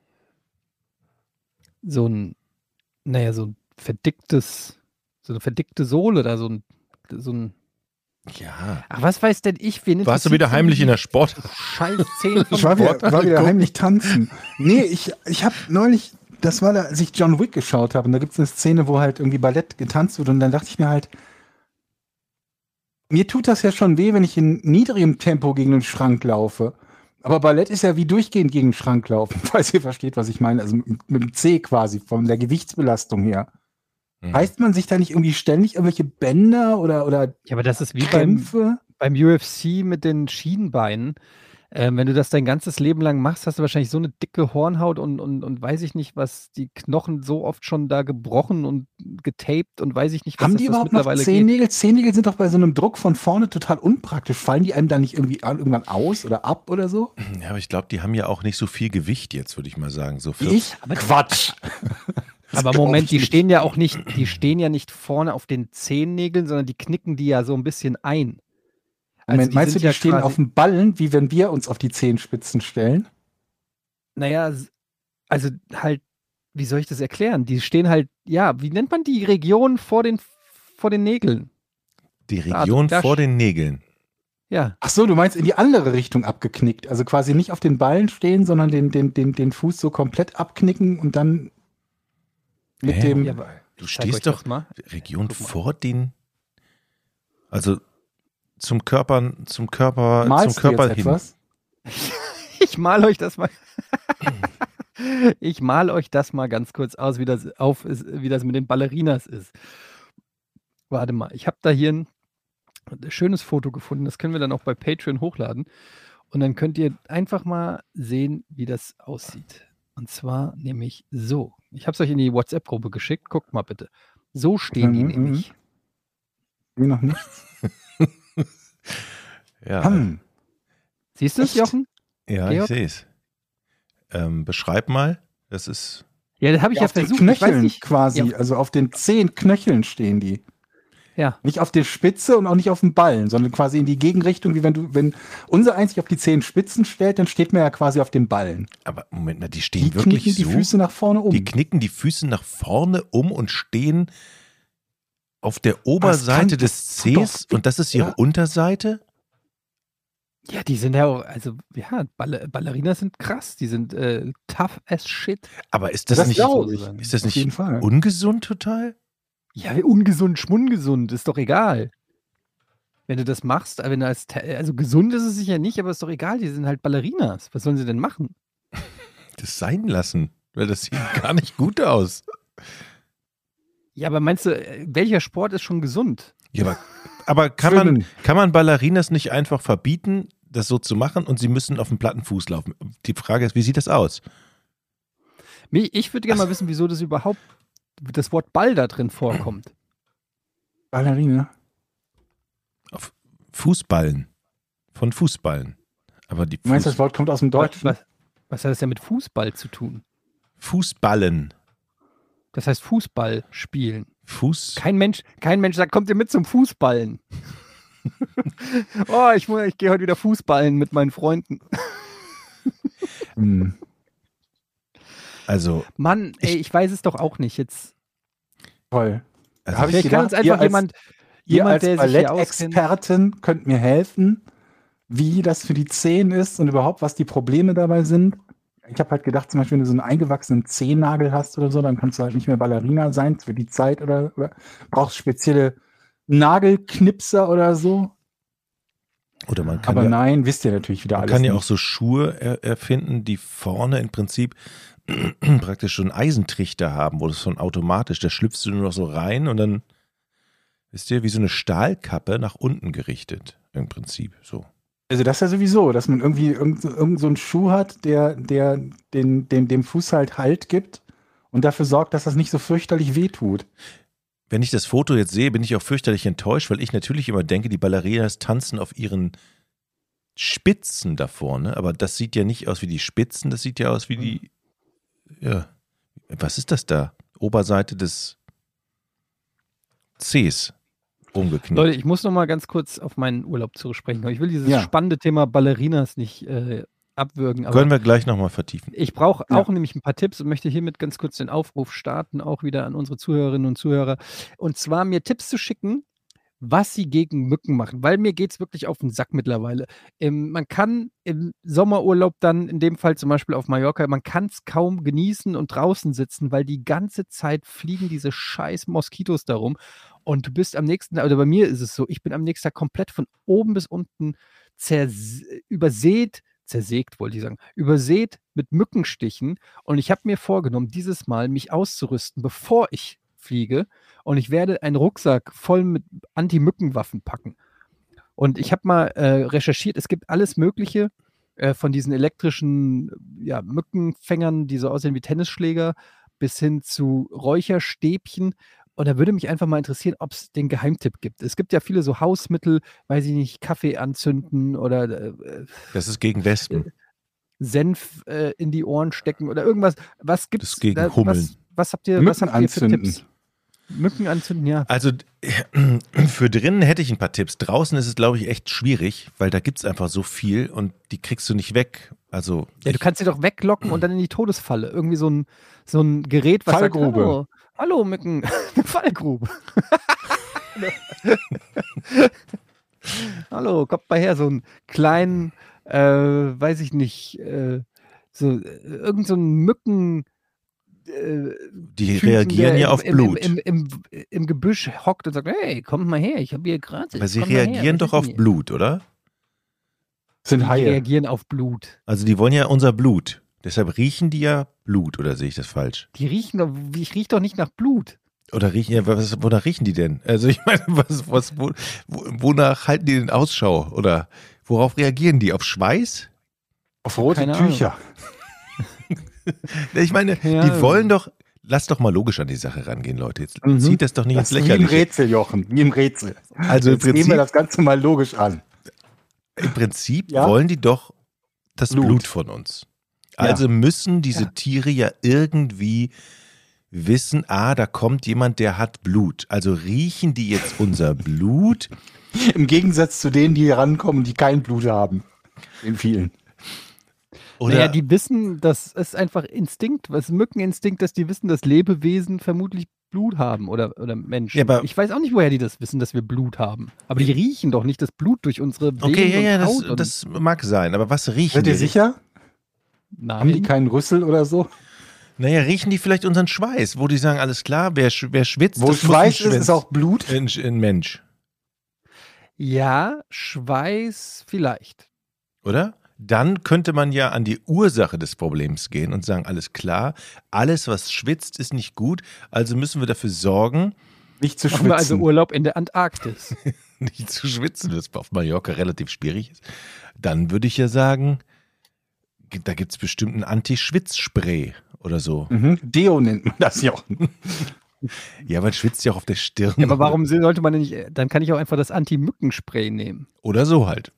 so ein, naja, so ein verdicktes, so eine verdickte Sohle da, so ein, so ein,
Ja.
ach, was weiß denn ich, wen
Warst du
interessiert
wieder
denn
heimlich
die
in der Sport?
scheiß Zehen von
Ich war wieder,
Sport
war wieder
angucken?
heimlich tanzen. Nee, ich, ich habe neulich, das war da, als ich John Wick geschaut habe, und da gibt es eine Szene, wo halt irgendwie Ballett getanzt wird, und dann dachte ich mir halt, mir tut das ja schon weh, wenn ich in niedrigem Tempo gegen den Schrank laufe. Aber Ballett ist ja wie durchgehend gegen den Schrank laufen, falls ihr versteht, was ich meine. Also mit, mit dem C quasi, von der Gewichtsbelastung her.
Mhm.
Heißt man sich da nicht irgendwie ständig irgendwelche Bänder oder, oder
Ja, aber das ist wie beim,
Krämpfe?
beim U F C mit den Schienbeinen. Ähm, wenn du das dein ganzes Leben lang machst, hast du wahrscheinlich so eine dicke Hornhaut und, und, und weiß ich nicht, was die Knochen so oft schon da gebrochen und getaped und weiß ich nicht, was
Haben
das
die
das
überhaupt noch
mittlerweile geht.
Zehennägel? Zehennägel sind doch bei so einem Druck von vorne total unpraktisch. Fallen die einem da nicht irgendwie an- irgendwann aus oder ab oder so?
Ja, aber ich glaube, die haben ja auch nicht so viel Gewicht jetzt, würde ich mal sagen. So
Wie
vierzig.
ich? Quatsch.
Aber
glaub
Moment,
ich
die
nicht.
stehen ja auch nicht, die stehen ja nicht vorne auf den Zehennägeln, sondern die knicken die ja so ein bisschen ein. Also
Moment, meinst du,
sind
die
ja
stehen
quasi-
auf dem Ballen, wie wenn wir uns auf die Zehenspitzen stellen?
Naja, s- also halt, wie soll ich das erklären? Die stehen halt, ja, wie nennt man die Region vor den, vor den Nägeln?
Die
Da-
Region
da-
vor den Nägeln.
Ja,
Ach so, du meinst in die andere Richtung abgeknickt. Also quasi nicht auf den Ballen stehen, sondern den, den, den, den Fuß so komplett abknicken und dann mit
Hä?
dem.
ja aber
Du
ich zeig euch
stehst doch
das mal.
Region
Guck mal.
vor den. Also zum Körper, zum Körper,
malst
zum
du
Körper
jetzt
hin.
etwas?
Ich mal euch das mal. Ich mal euch das mal ganz kurz aus, wie das auf ist, wie das mit den Ballerinas ist. Warte mal, ich habe da hier ein schönes Foto gefunden, das können wir dann auch bei Patreon hochladen. Und dann könnt ihr einfach mal sehen, wie das aussieht. Und zwar nämlich so. Ich habe es euch in die WhatsApp-Gruppe geschickt. Guckt mal bitte. So stehen die
Mhm,
nämlich.
Mir noch nichts.
Ja,
Hm.
Siehst du es,
Echt?
Jochen?
ja,
Georg?
ich sehe es. Ähm, beschreib mal. Das ist.
Ja, das habe ich ja,
auf den
versucht. Ich weiß
Knöcheln
nicht.
quasi,
Ja.
also auf den zehn Knöcheln stehen die.
Ja.
Nicht auf der Spitze und auch nicht auf dem Ballen, sondern quasi in die Gegenrichtung, wie wenn du, wenn unser eins sich auf die zehn Spitzen stellt, dann steht man ja quasi auf dem Ballen.
Aber Moment mal, die
Die
stehen wirklich
knicken die
so.
Füße nach vorne um.
Die knicken die Füße nach vorne um und stehen auf der Oberseite
kann-
des
das tut doch
Cs und das ist ihre
ja.
Unterseite?
Ja, die sind ja auch, also ja, Baller Ballerinas sind krass. Die sind äh, tough as shit.
Aber ist das,
Das
nicht,
glaube ich.
sozusagen.
ist das
Auf jeden
nicht
Fall.
ungesund total?
Ja, ungesund, schmungesund, ist doch egal. Wenn du das machst, wenn du als, Te- also gesund ist es sicher nicht, aber ist doch egal, die sind halt Ballerinas. Was sollen sie denn machen?
Das sein lassen, weil das sieht gar nicht gut aus.
Ja, aber meinst du, äh, welcher Sport ist schon gesund?
Ja, aber, aber kann, man,
Schwimmen.
kann man Ballerinas nicht einfach verbieten, das so zu machen und sie müssen auf dem platten Fuß laufen? Die Frage ist, wie sieht das aus?
Mi- Ich würde gerne mal wissen, wieso das überhaupt, das Wort Ball da drin vorkommt.
Ballerina.
Auf Fußballen. Von Fußballen. Aber die
Du meinst,
Fuß,
das Wort kommt aus dem
Was,
Deutschen?
was, was hat das denn mit Fußball zu tun?
Fußballen.
Das heißt Fußball spielen.
Fuß.
Kein Mensch, kein Mensch sagt, kommt ihr mit zum Fußballen? Oh, ich, mu- ich gehe heute wieder Fußballen mit meinen Freunden.
Hm.
Also,
Mann, ey, ich weiß es doch auch nicht. Jetzt
Toll.
also
Hab ich
vielleicht kann
gedacht,
uns
ihr
einfach
als-
jemand,
Ihr
jemand,
als
der sich hier auskennt.
Ballettexperten könnt mir helfen, wie das für die Zehen ist und überhaupt, was die Probleme dabei sind. Ich habe halt gedacht, zum Beispiel, wenn du so einen eingewachsenen Zehennagel hast oder so, dann kannst du halt nicht mehr Ballerina sein für die Zeit oder, oder brauchst spezielle Nagelknipser oder so.
oder man kann
Aber
ja,
nein, wisst ihr natürlich wieder
man
alles.
kann ja auch
nicht.
so Schuhe er, erfinden, die vorne im Prinzip praktisch schon einen Eisentrichter haben, wo das schon automatisch, da schlüpfst du nur noch so rein und dann ist dir wie so eine Stahlkappe nach unten gerichtet, im Prinzip so.
Also das ist ja sowieso, dass man irgendwie irgend, irgend so einen Schuh hat, der, der den, den, dem Fuß halt Halt gibt und dafür sorgt, dass das nicht so fürchterlich wehtut.
Wenn ich das Foto jetzt sehe, bin ich auch fürchterlich enttäuscht, weil ich natürlich immer denke, die Ballerinas tanzen auf ihren Spitzen da vorne, aber das sieht ja nicht aus wie die Spitzen, das sieht ja aus wie die, ja, was ist das da? Oberseite des Cs umgeknickt.
Leute, ich muss noch mal ganz kurz auf meinen Urlaub zurücksprechen. Ich will dieses
Ja.
spannende Thema Ballerinas nicht äh, abwürgen. Aber
Können wir gleich nochmal vertiefen.
ich brauche
Ja.
auch nämlich ein paar Tipps und möchte hiermit ganz kurz den Aufruf starten, auch wieder an unsere Zuhörerinnen und Zuhörer. Und zwar mir Tipps zu schicken, was sie gegen Mücken machen, weil mir geht es wirklich auf den Sack mittlerweile. Ähm, man kann im Sommerurlaub dann, in dem Fall zum Beispiel auf Mallorca, man kann es kaum genießen und draußen sitzen, weil die ganze Zeit fliegen diese scheiß Moskitos darum und du bist am nächsten Tag, oder bei mir ist es so, ich bin am nächsten Tag komplett von oben bis unten zers- übersät, zersägt wollte ich sagen, übersät mit Mückenstichen und ich habe mir vorgenommen, dieses Mal mich auszurüsten, bevor ich fliege. Und ich werde einen Rucksack voll mit Anti-Mücken-Waffen packen. Und ich habe mal äh, recherchiert, es gibt alles Mögliche äh, von diesen elektrischen ja, Mückenfängern, die so aussehen wie Tennisschläger, bis hin zu Räucherstäbchen. Und da würde mich einfach mal interessieren, ob es den Geheimtipp gibt. Es gibt ja viele so Hausmittel, weiß ich nicht, Kaffee anzünden oder äh,
Das ist gegen Wespen.
Senf äh, in die Ohren stecken oder irgendwas. Was gibt
Das
es?
ist gegen Hummeln.
Was, was habt ihr,
Mücken
was habt ihr für
anzünden.
Tipps? Mücken anzünden, ja.
Also für drinnen hätte ich ein paar Tipps. Draußen ist es, glaube ich, echt schwierig, weil da gibt es einfach so viel und die kriegst du nicht weg. Also
Ja, du kannst sie doch weglocken und dann in die Todesfalle. Irgendwie so ein, so ein Gerät, was
Fallgrube.
sagt, hallo, hallo Mücken, eine Fallgrube. Hallo, kommt mal her, so einen kleinen, äh, weiß ich nicht, äh, so äh, irgend so ein Mücken äh,
die
Typen,
reagieren
der
ja
im,
auf
im,
Blut.
Im, im, im, im Gebüsch hockt und sagt, hey, kommt mal her, ich habe hier gratis.
Aber sie
kommt mal her,
reagieren
was
doch
ist
auf
denn hier?
Blut, oder?
Sind
Die
Haie.
reagieren auf Blut.
Also die wollen ja unser Blut. Deshalb riechen die ja Blut, oder sehe ich das falsch?
Die riechen doch, ich riech doch nicht nach Blut.
Oder riechen ja, was, wonach riechen die denn? Also ich meine, was, was, wo, wo- wonach halten die denn Ausschau? Oder worauf reagieren die? Auf Schweiß?
Auf rote
Keine Ahnung.
Tücher.
Ich meine,
Ja.
die wollen doch, lass doch mal logisch an die Sache rangehen, Leute. Jetzt
Mhm.
zieht das doch nicht
Das
ins
ist wie im
Lächerliche.
Rätsel, Jochen. Wie im Rätsel.
Also im
Jetzt gehen wir
Prinzip,
das Ganze mal logisch an.
im Prinzip
Ja?
wollen die doch das Blut,
Blut.
von uns.
Ja.
Also müssen diese
Ja.
Tiere ja irgendwie wissen, ah, da kommt jemand, der hat Blut. Also riechen die jetzt unser Blut?
Im Gegensatz zu denen, die hier rankommen, die kein Blut haben. In vielen.
Oder
Naja, die wissen, das ist einfach Instinkt, was Mückeninstinkt, dass die wissen, dass Lebewesen vermutlich Blut haben oder, oder Menschen.
Ja, aber-
ich weiß auch nicht, woher die das wissen, dass wir Blut haben. Aber die riechen doch nicht das Blut durch unsere Venen
okay, ja,
und
ja, das,
Haut und
das mag sein. Aber was riechen
Seid
die?
ihr sicher?
Nein.
Haben die keinen Rüssel oder so?
Naja, riechen die vielleicht unseren Schweiß, wo die sagen, alles klar, wer, sch- wer schwitzt,
Wo
das muss
Schweiß
ein
ist, ist auch Blut.
ein, ein Mensch,
Ja, Schweiß vielleicht.
oder? Dann könnte man ja an die Ursache des Problems gehen und sagen, alles klar, alles, was schwitzt, ist nicht gut, also müssen wir dafür sorgen,
Nicht zu
Machen wir also
schwitzen.
Urlaub in der Antarktis.
nicht zu schwitzen, was auf Mallorca relativ schwierig ist. Dann würde ich ja sagen, da gibt es bestimmt ein Anti-Schwitz-Spray oder so.
Mhm. Deo nennt man das, Jochen.
Ja, man schwitzt ja auch auf der Stirn.
Ja, aber warum sollte man denn nicht, dann kann ich auch einfach das Anti-Mückenspray nehmen.
Oder so halt.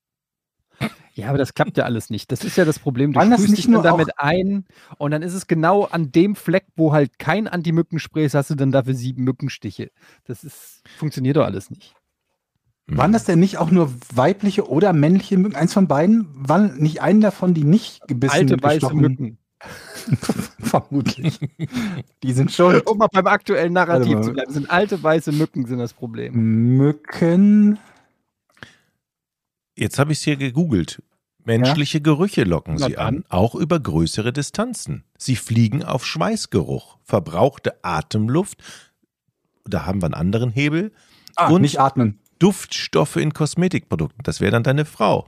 Ja, aber das klappt ja alles nicht. Das ist ja das Problem. Du
Waren das
sprühst
nicht
dich dann
nur
damit ein und dann ist es genau an dem Fleck, wo halt kein Anti-Mückenspray ist, hast du dann dafür sieben Mückenstiche. Das ist, funktioniert doch alles nicht.
Waren das denn nicht auch nur weibliche oder männliche Mücken? Eins von beiden? Waren nicht einen davon, die nicht gebissen
Alte weiße
gestochen?
Mücken.
Vermutlich. Die sind schuld.
Um mal beim aktuellen Narrativ
Warte mal.
zu bleiben, sind alte weiße Mücken sind das Problem.
Mücken.
Jetzt habe ich es hier gegoogelt. Menschliche Gerüche locken
Na
sie
dann.
an, auch über größere Distanzen. Sie fliegen auf Schweißgeruch, verbrauchte Atemluft, da haben wir einen anderen Hebel,
Ah,
und
nicht atmen.
Duftstoffe in Kosmetikprodukten. Das wäre dann deine Frau.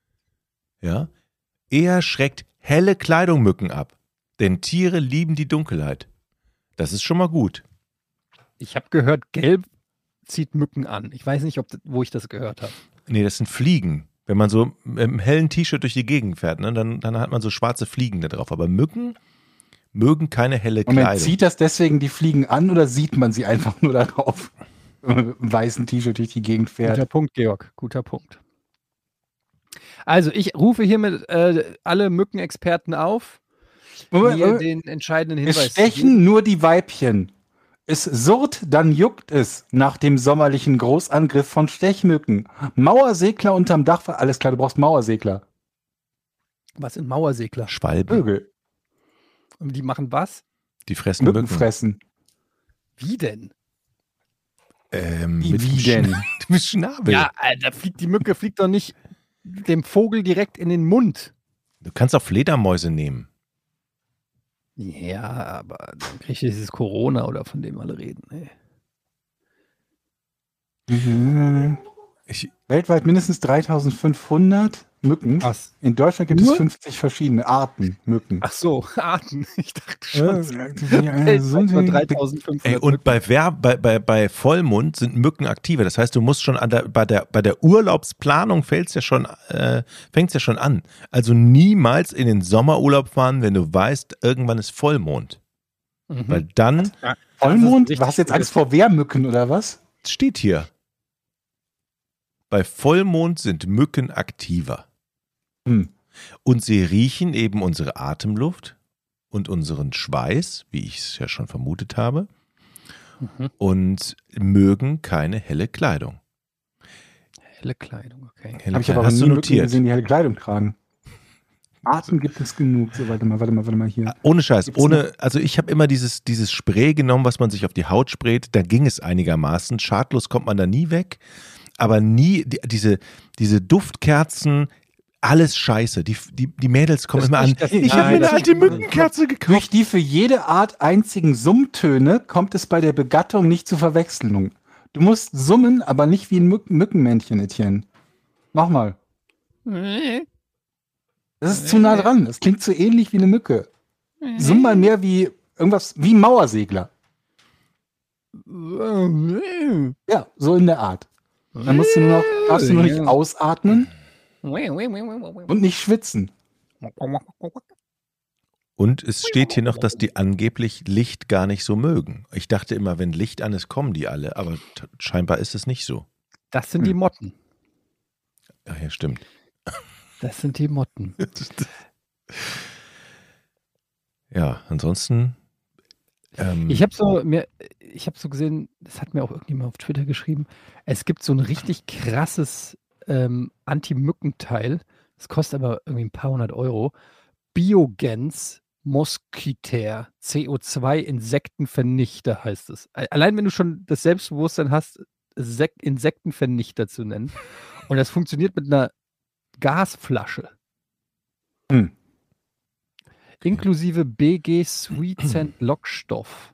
Ja? Eher schreckt helle Kleidung Mücken ab, denn Tiere lieben die Dunkelheit. Das ist schon mal gut.
Ich habe gehört, gelb zieht Mücken an. Ich weiß nicht, ob das, wo ich das gehört habe.
Nee, das sind Fliegen. Wenn man so mit einem hellen T-Shirt durch die Gegend fährt, ne, dann, dann hat man so schwarze Fliegen da drauf. Aber Mücken mögen keine helle
Moment,
Kleidung.
zieht das deswegen die Fliegen an oder sieht man sie einfach nur darauf? Wenn man mit einem weißen T-Shirt durch die Gegend fährt.
Guter Punkt, Georg. Guter Punkt. Also ich rufe hiermit äh, alle Mückenexperten auf,
Moment,
mir
Moment.
den entscheidenden
Es
Hinweis zu geben.
stechen nur die Weibchen. Es surrt, dann juckt es nach dem sommerlichen Großangriff von Stechmücken. Mauersegler unterm Dach. Alles klar, du brauchst Mauersegler.
Was sind Mauersegler?
Schwalben,
Vögel.
Und die machen was?
die fressen
Mücken
Mücken.
fressen.
Wie denn?
Ähm,
Wie,
mit
wie
dem
denn?
Schna- mit Schnabel.
Ja, Alter, fliegt die Mücke fliegt doch nicht dem Vogel direkt in den Mund.
Du kannst auch Fledermäuse nehmen.
Ja, aber dann kriege ich dieses Corona oder von dem alle reden. Ey.
Ich,
Weltweit mindestens dreitausendfünfhundert Mücken.
Was?
In Deutschland gibt
Nur?
es fünfzig verschiedene Arten Mücken.
Ach so, Arten. Ich dachte
Ja,
schon.
ja, so
Nur
ein-
dreitausendfünfhundert.
ey, und bei, Wer bei, bei, bei Vollmond sind Mücken aktiver. Das heißt, du musst schon an der, bei, der, bei der Urlaubsplanung fällt's ja schon, äh, fängt's ja schon an. Also niemals in den Sommerurlaub fahren, wenn du weißt, irgendwann ist Vollmond.
Mhm.
Weil dann
Vollmond?
Das ist
Du hast jetzt
richtig
Angst vor Wehrmücken oder was?
steht hier, bei Vollmond sind Mücken aktiver.
Hm.
Und sie riechen eben unsere Atemluft und unseren Schweiß, wie ich es ja schon vermutet habe,
Mhm.
und mögen keine helle Kleidung.
Helle Kleidung, okay.
Helle
Habe ich
Kleidung.
aber
Hast
nie
du
Mücken
notiert?
gesehen, die helle Kleidung tragen. Arten gibt es genug. So, warte mal, warte mal, warte mal hier.
Ohne Scheiß,
Gibt's
ohne, also ich habe immer dieses, dieses Spray genommen, was man sich auf die Haut sprayt, da ging es einigermaßen, schadlos kommt man da nie weg, aber nie, die, diese, diese Duftkerzen, alles scheiße, die, die, die Mädels kommen
Das
immer an,
nicht, das-
ich
nein,
habe mir eine
das-
alte Mückenkerze gekauft.
Durch die für jede Art einzigen Summtöne kommt es bei der Begattung nicht zu Verwechslung. Du musst summen, aber nicht wie ein Mück Mückenmännchen, Etienne. Mach mal. Das ist zu nah dran. Das klingt so ähnlich wie eine Mücke. Summ mal mehr wie irgendwas, wie ein Mauersegler. Ja, so in der Art. Dann musst du nur noch, darfst du nur nicht ausatmen und nicht schwitzen.
Und es steht hier noch, dass die angeblich Licht gar nicht so mögen. Ich dachte immer, wenn Licht an ist, kommen die alle, aber t- scheinbar ist es nicht so.
Das sind die Motten.
Ach ja, stimmt.
Das sind die Motten.
Ja, ansonsten. Ähm,
Ich habe so mir, ich habe so gesehen, das hat mir auch irgendjemand auf Twitter geschrieben. Es gibt so ein richtig krasses ähm, Anti-Mücken-Teil. Das kostet aber irgendwie ein paar hundert Euro. Biogens Mosquiter C O zwei Insektenvernichter heißt es. A- Allein wenn du schon das Selbstbewusstsein hast, Sek Insektenvernichter zu nennen. Und das funktioniert mit einer Gasflasche.
Hm.
Inklusive B G Sweet Scent Lockstoff.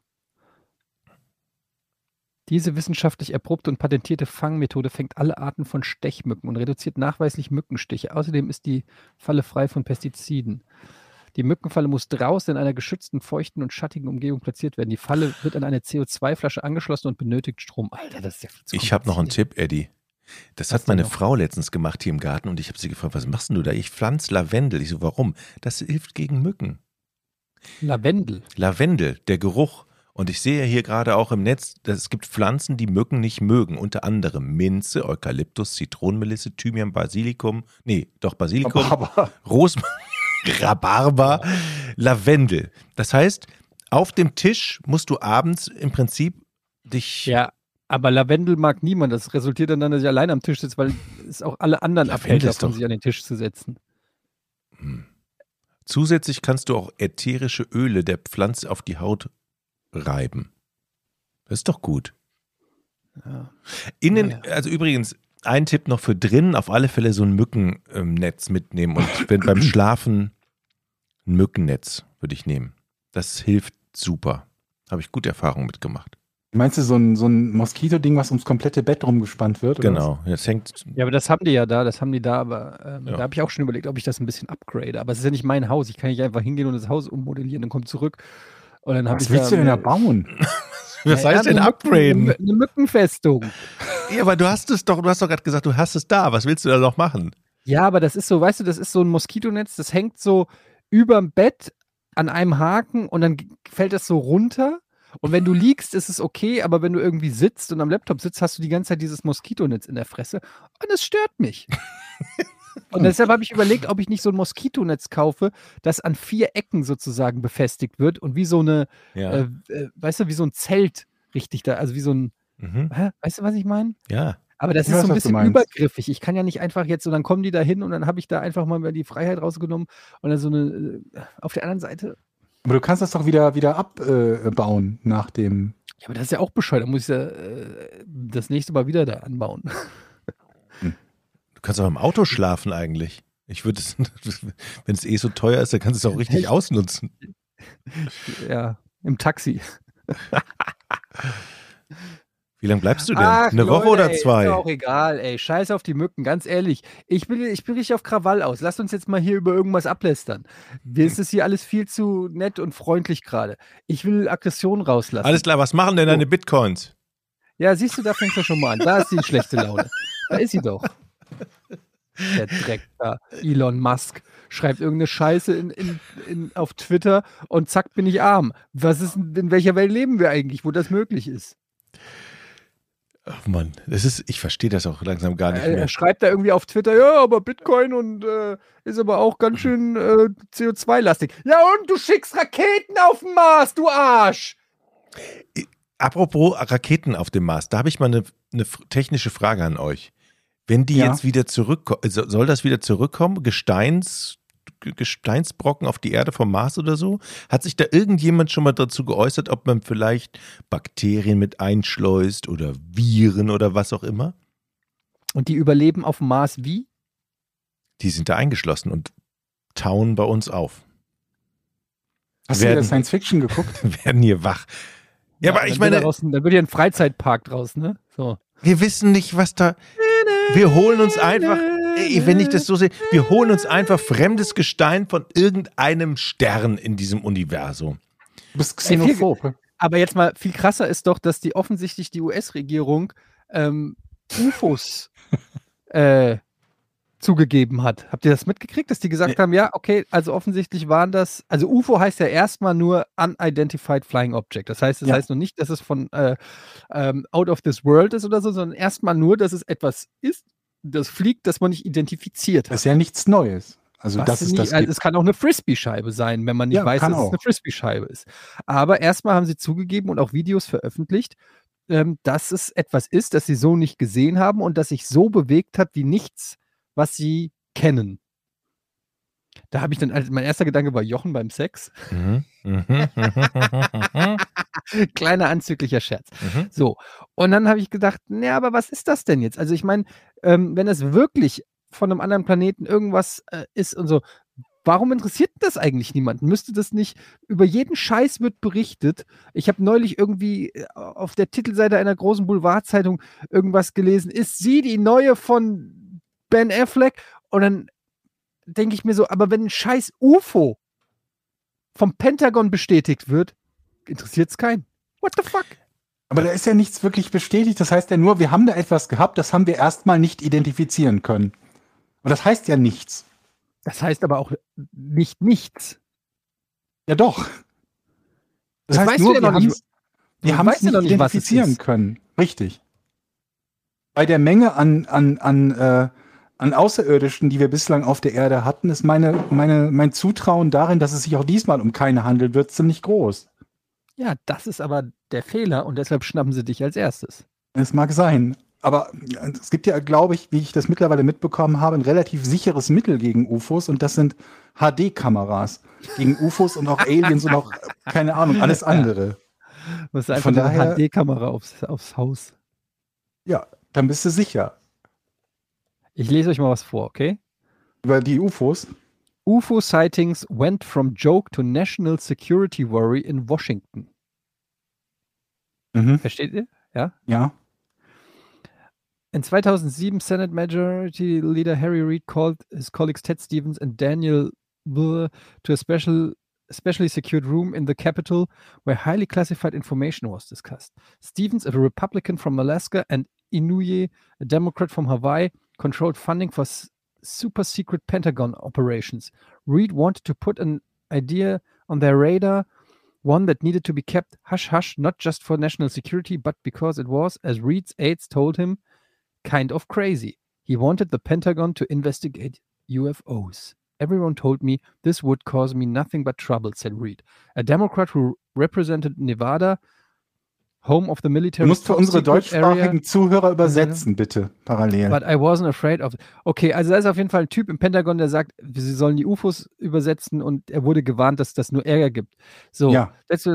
Diese wissenschaftlich erprobte und patentierte Fangmethode fängt alle Arten von Stechmücken und reduziert nachweislich Mückenstiche. Außerdem ist die Falle frei von Pestiziden. Die Mückenfalle muss draußen in einer geschützten, feuchten und schattigen Umgebung platziert werden. Die Falle wird an eine C O zwei Flasche angeschlossen und benötigt Strom. Alter, das ist ja viel zu
ich habe noch einen
kompliziert.
Tipp, Eddie. Das
Was
hat
denn
meine
noch?
Frau letztens gemacht hier im Garten und ich habe sie gefragt, was machst denn du da? Ich pflanze Lavendel. Ich so, warum? Das hilft gegen Mücken.
Lavendel.
Lavendel, der Geruch. Und ich sehe hier gerade auch im Netz, dass es gibt Pflanzen, die Mücken nicht mögen. Unter anderem Minze, Eukalyptus, Zitronenmelisse, Thymian, Basilikum. Nee, doch Basilikum.
Aber
Rosmarin, Rhabarber, Lavendel. Das heißt, auf dem Tisch musst du abends im Prinzip dich.
Ja, aber Lavendel mag niemand. Das resultiert dann, dass ich allein am Tisch sitze, weil es auch alle anderen
Lavendel
abhält,
ist
davon,
doch-
sich an den Tisch zu setzen.
Hm. Zusätzlich kannst du auch ätherische Öle der Pflanze auf die Haut reiben. Das ist doch gut.
Ja.
Innen,
Naja.
also übrigens, ein Tipp noch für drinnen, auf alle Fälle so ein Mückennetz mitnehmen und wenn beim Schlafen ein Mückennetz würde ich nehmen. Das hilft super. Habe ich gute Erfahrungen mitgemacht.
meinst du so ein, so ein Moskito-Ding, was ums komplette Bett rumgespannt wird? oder
Genau. Das hängt.
Ja, aber das haben die ja da, das haben die da, aber ähm,
Ja.
da habe ich auch schon überlegt, ob ich das ein bisschen upgrade. Aber es ist ja nicht mein Haus. Ich kann nicht einfach hingehen und das Haus ummodellieren und komme zurück. Und dann habe
Was
ich
willst du denn da
eine-
bauen?
Was
Ja,
heißt denn
eine
upgraden?
Mücken- Eine Mückenfestung.
Ja, aber du hast es doch, du hast doch gerade gesagt, du hast es da. Was willst du da noch machen?
Ja, aber das ist so, weißt du, das ist so ein Moskitonetz, das hängt so überm Bett an einem Haken und dann g- fällt das so runter. Und wenn du liegst, ist es okay, aber wenn du irgendwie sitzt und am Laptop sitzt, hast du die ganze Zeit dieses Moskitonetz in der Fresse und es stört mich. Und deshalb habe ich überlegt, ob ich nicht so ein Moskitonetz kaufe, das an vier Ecken sozusagen befestigt wird und wie so eine,
Ja.
äh, äh, weißt du, wie so ein Zelt richtig da, also wie so ein,
Mhm.
hä? Weißt du, was ich meine?
Ja.
Aber das
Ich
ist
weiß,
so ein
was du
bisschen
meinst.
übergriffig. Ich kann ja nicht einfach jetzt, und dann kommen die da hin und dann habe ich da einfach mal die Freiheit rausgenommen und dann so eine, äh, auf der anderen Seite,
Aber du kannst das doch wieder, wieder abbauen nach dem.
ja, aber das ist ja auch bescheuert, da muss ich ja äh, das nächste Mal wieder da anbauen.
Du kannst auch im Auto schlafen eigentlich. Ich würde es, wenn es eh so teuer ist, dann kannst du es auch richtig
Echt?
ausnutzen.
Ja, im Taxi.
Wie lange bleibst du denn?
Ach,
Eine Woche
Leute,
oder
ey,
zwei?
Ist doch auch egal, ey. Scheiß auf die Mücken, ganz ehrlich. Ich bin, ich bin richtig auf Krawall aus. Lasst uns jetzt mal hier über irgendwas ablästern. Mir ist das hier alles viel zu nett und freundlich gerade. Ich will Aggression rauslassen.
Alles klar, was machen denn deine Bitcoins?
Ja, siehst du, da fängt es schon mal an. Da ist die schlechte Laune. Da ist sie doch. Der Dreck da. Elon Musk schreibt irgendeine Scheiße in, in, in, auf Twitter und zack, bin ich arm. Was ist, in welcher Welt leben wir eigentlich, wo das möglich ist?
Ach Mann, das ist, ich verstehe das auch langsam gar nicht
Er,
mehr.
er schreibt da irgendwie auf Twitter, ja, aber Bitcoin und äh, ist aber auch ganz schön äh, C O zwei lastig. Ja, und du schickst Raketen auf den Mars, du Arsch!
Apropos Raketen auf dem Mars, da habe ich mal eine, eine f- technische Frage an euch. Wenn die
Ja.
jetzt wieder zurückkommen, soll das wieder zurückkommen? Gesteins, G- Gesteinsbrocken auf die Erde vom Mars oder so? Hat sich da irgendjemand schon mal dazu geäußert, ob man vielleicht Bakterien mit einschleust oder Viren oder was auch immer?
Und die überleben auf dem Mars wie?
Die sind da eingeschlossen und tauen bei uns auf.
Hast du
Werden-
wieder Science Fiction geguckt?
Werden hier wach. Ja, aber
dann
ich
wird
meine,
daraus, dann wird hier ein Freizeitpark draus, ne? So.
wir wissen nicht, was da. Wir holen uns einfach, ey, wenn ich das so sehe, wir holen uns einfach fremdes Gestein von irgendeinem Stern in diesem Universum.
Du bist xenophob.
Aber jetzt mal viel krasser ist doch, dass die offensichtlich die U S-Regierung ähm, U F Os äh, zugegeben hat. Habt ihr das mitgekriegt, dass die gesagt
Nee.
haben, ja, okay, also offensichtlich waren das, also U F O heißt ja erstmal nur Unidentified Flying Object. Das heißt, das
Ja.
heißt noch nicht, dass es von äh, ähm, out of this world ist oder so, sondern erstmal nur, dass es etwas ist, das fliegt, das man nicht identifiziert
Das
hat.
ist ja nichts Neues. Also,
Was
das ist
nie,
das.
also es kann auch eine Frisbee-Scheibe sein, wenn man nicht
Ja,
weiß, dass
kann
es
auch.
eine Frisbee-Scheibe ist. Aber erstmal haben sie zugegeben und auch Videos veröffentlicht, ähm, dass es etwas ist, das sie so nicht gesehen haben und das sich so bewegt hat wie nichts, was sie kennen. Da habe ich dann, also mein erster Gedanke war Jochen beim Sex.
Mhm. Mhm. Mhm.
Kleiner anzüglicher Scherz.
Mhm.
So, und dann habe ich gedacht, naja, aber was ist das denn jetzt? Also ich meine, ähm, wenn es wirklich von einem anderen Planeten irgendwas äh, ist und so, warum interessiert das eigentlich niemanden? Müsste das nicht, über jeden Scheiß wird berichtet. Ich habe neulich irgendwie äh, auf der Titelseite einer großen Boulevardzeitung irgendwas gelesen, ist sie die neue von Ben Affleck? Und dann denke ich mir so, aber wenn ein scheiß U F O vom Pentagon bestätigt wird, interessiert es keinen. What the fuck?
Aber da ist ja nichts wirklich bestätigt. Das heißt ja nur, wir haben da etwas gehabt, das haben wir erstmal nicht identifizieren können. Und das heißt ja nichts.
Das heißt aber auch nicht nichts.
Ja doch. Das,
Das
heißt
weißt
nur,
du ja
wir
noch nicht.
haben es wir
Du
haben es
weißt ja
nicht
noch nicht, was es
identifizieren
ist.
können. Richtig. Bei der Menge an, an, an, äh, an Außerirdischen, die wir bislang auf der Erde hatten, ist meine, meine, mein Zutrauen darin, dass es sich auch diesmal um keine handeln wird, ziemlich groß.
Ja, das ist aber der Fehler und deshalb schnappen sie dich als erstes.
Es mag sein. Aber es gibt ja, glaube ich, wie ich das mittlerweile mitbekommen habe, ein relativ sicheres Mittel gegen U F Os und das sind H D-Kameras. Gegen U F Os und auch Aliens und auch, keine Ahnung, alles andere.
Du hast einfach
Von
eine
daher-
H D-Kamera aufs, aufs Haus.
Ja, dann bist du sicher.
Ich lese euch mal was vor, okay?
Über die U F Os.
U F O-Sightings went from joke to national security worry in Washington.
Mhm.
Versteht ihr? Ja?
Ja.
In zweitausendsieben, Senate Majority Leader Harry Reid called his colleagues Ted Stevens and Daniel Bull to a special, specially secured room in the Capitol where highly classified information was discussed. Stevens, a Republican from Alaska, and Inouye, a Democrat from Hawaii, controlled funding for s- super secret Pentagon operations. Reed wanted to put an idea on their radar, one that needed to be kept hush-hush, not just for national security, but because it was, as Reed's aides told him, kind of crazy. He wanted the Pentagon to investigate U F Os. Everyone told me this would cause me nothing but trouble, said Reed. A Democrat who represented Nevada, home of the military.
Du musst für unsere
top secret area.
deutschsprachigen Zuhörer übersetzen, bitte, parallel.
But I wasn't afraid of. Okay, also da ist auf jeden Fall ein Typ im Pentagon, der sagt, sie sollen die U F Os übersetzen und er wurde gewarnt, dass das nur Ärger gibt. So,
Ja.
that's,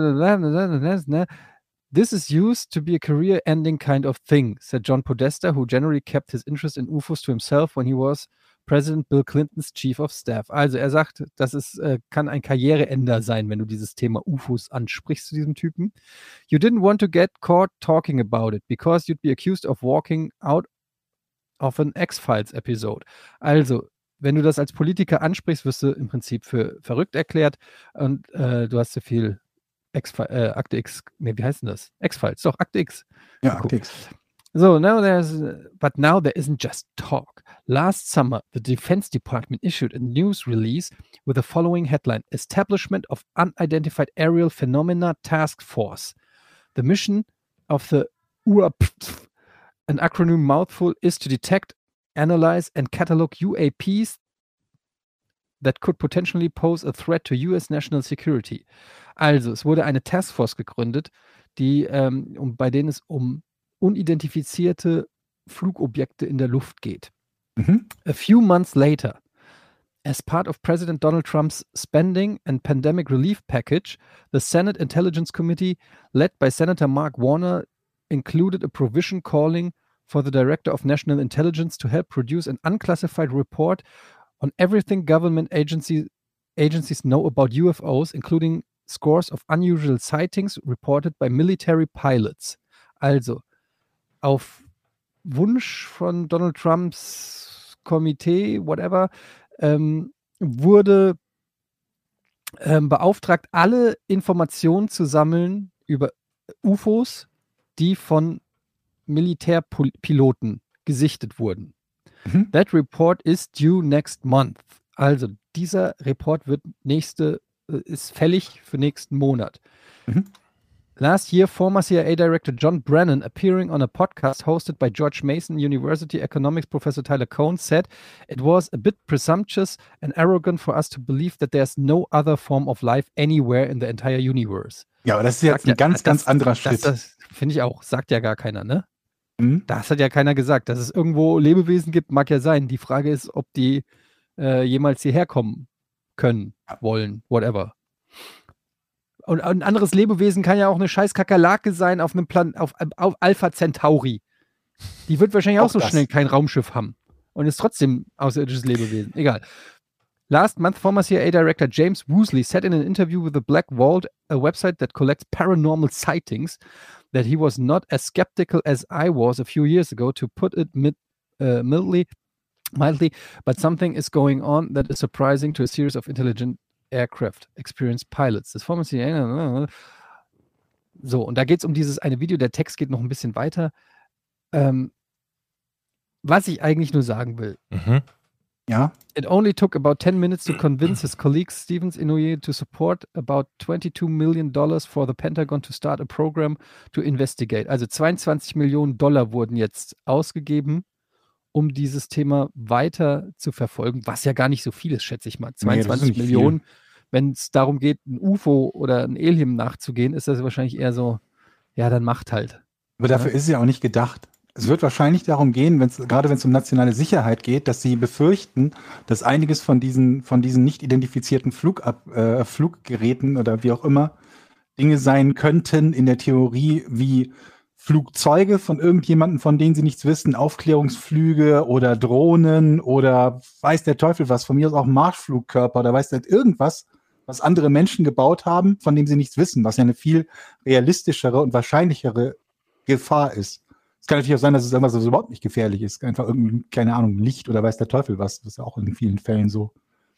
this is used to be a career-ending kind of thing, said John Podesta, who generally kept his interest in U F Os to himself when he was President Bill Clintons Chief of Staff. Also er sagt, das ist, äh, kann ein Karriereender sein, wenn du dieses Thema U F Os ansprichst zu diesem Typen. You didn't want to get caught talking about it, because you'd be accused of walking out of an X-Files episode. Also, wenn du das als Politiker ansprichst, wirst du im Prinzip für verrückt erklärt und äh, du hast zu viel X, äh, Akte X, nee, wie heißt denn das? X-Files, doch, Akte X.
Ja,
Cool.
Akte X.
So now there's, but now there isn't just talk. Last summer, the Defense Department issued a news release with the following headline: Establishment of Unidentified Aerial Phenomena Task Force. The mission of the U A P, an acronym mouthful, is to detect, analyze, and catalog U A Ps that could potentially pose a threat to U S national security. Also, es wurde eine Taskforce gegründet, die, ähm, um, bei denen es um unidentifizierte Flugobjekte in der Luft geht.
Mhm.
A few months later, as part of President Donald Trump's spending and pandemic relief package, the Senate Intelligence Committee, led by Senator Mark Warner, included a provision calling for the Director of National Intelligence to help produce an unclassified report on everything government agency, agencies know about U F Os, including scores of unusual sightings reported by military pilots. Also, auf Wunsch von Donald Trumps Komitee, whatever, ähm, wurde ähm, beauftragt, alle Informationen zu sammeln über U F Os, die von Militärpiloten gesichtet wurden.
Mhm.
That report is due next month. Also dieser Report wird nächste, äh, ist fällig für nächsten Monat.
Mhm.
Last year, former C I A Director John Brennan, appearing on a podcast hosted by George Mason University economics professor Tyler Cohn, said it was a bit presumptuous and arrogant for us to believe that there's no other form of life anywhere in the entire universe.
Ja, aber das ist jetzt
Sagt
ein
ja-
ganz,
das-
ganz anderer
Das,
Schritt.
das finde ich auch. Sagt ja gar keiner, ne?
Mhm.
Das hat ja keiner gesagt. Dass es irgendwo Lebewesen gibt, mag ja sein. Die Frage ist, ob die äh, jemals hierher kommen können, wollen, whatever. Und ein anderes Lebewesen kann ja auch eine scheiß Kakerlake sein auf einem Plan auf, auf Alpha Centauri. Die wird wahrscheinlich auch,
Auch
so
das.
schnell kein Raumschiff haben. Und ist trotzdem außerirdisches Lebewesen. Egal. Last month, former C I A Director James Woosley said in an interview with the Black Vault, a website that collects paranormal sightings, that he was not as skeptical as I was a few years ago, to put it mid, uh, mildly, mildly, but something is going on that is surprising to a series of intelligent aircraft experienced pilots. Das former C I A. So, und da geht es um dieses eine Video. Der Text geht noch ein bisschen weiter. Ähm, was ich eigentlich nur sagen will,
Mhm.
Ja.
it only took about ten minutes to convince his colleague Stevens Inouye to support about twenty-two million dollars for the Pentagon to start a program to investigate. Also zweiundzwanzig Millionen Dollar wurden jetzt ausgegeben, um dieses Thema weiter zu verfolgen, was ja gar nicht so viel ist, schätze ich mal.
Nee, das ist
zweiundzwanzig
nicht
Millionen. Wenn es darum geht, ein U F O oder ein Alien nachzugehen, ist das wahrscheinlich eher so, ja, dann macht halt.
Aber dafür
Ja.
ist es ja auch nicht gedacht. Es wird wahrscheinlich darum gehen, wenn's, gerade wenn es um nationale Sicherheit geht, dass sie befürchten, dass einiges von diesen, von diesen nicht identifizierten Flugab, äh, Fluggeräten oder wie auch immer Dinge sein könnten in der Theorie wie Flugzeuge von irgendjemandem, von denen sie nichts wissen, Aufklärungsflüge oder Drohnen oder weiß der Teufel was, von mir aus auch Marschflugkörper oder weiß der irgendwas, was andere Menschen gebaut haben, von dem sie nichts wissen, was ja eine viel realistischere und wahrscheinlichere Gefahr ist. Es kann natürlich auch sein, dass es irgendwas, was überhaupt nicht gefährlich ist. Einfach irgendein, keine Ahnung, Licht oder weiß der Teufel was. Das ist ja auch in vielen Fällen so.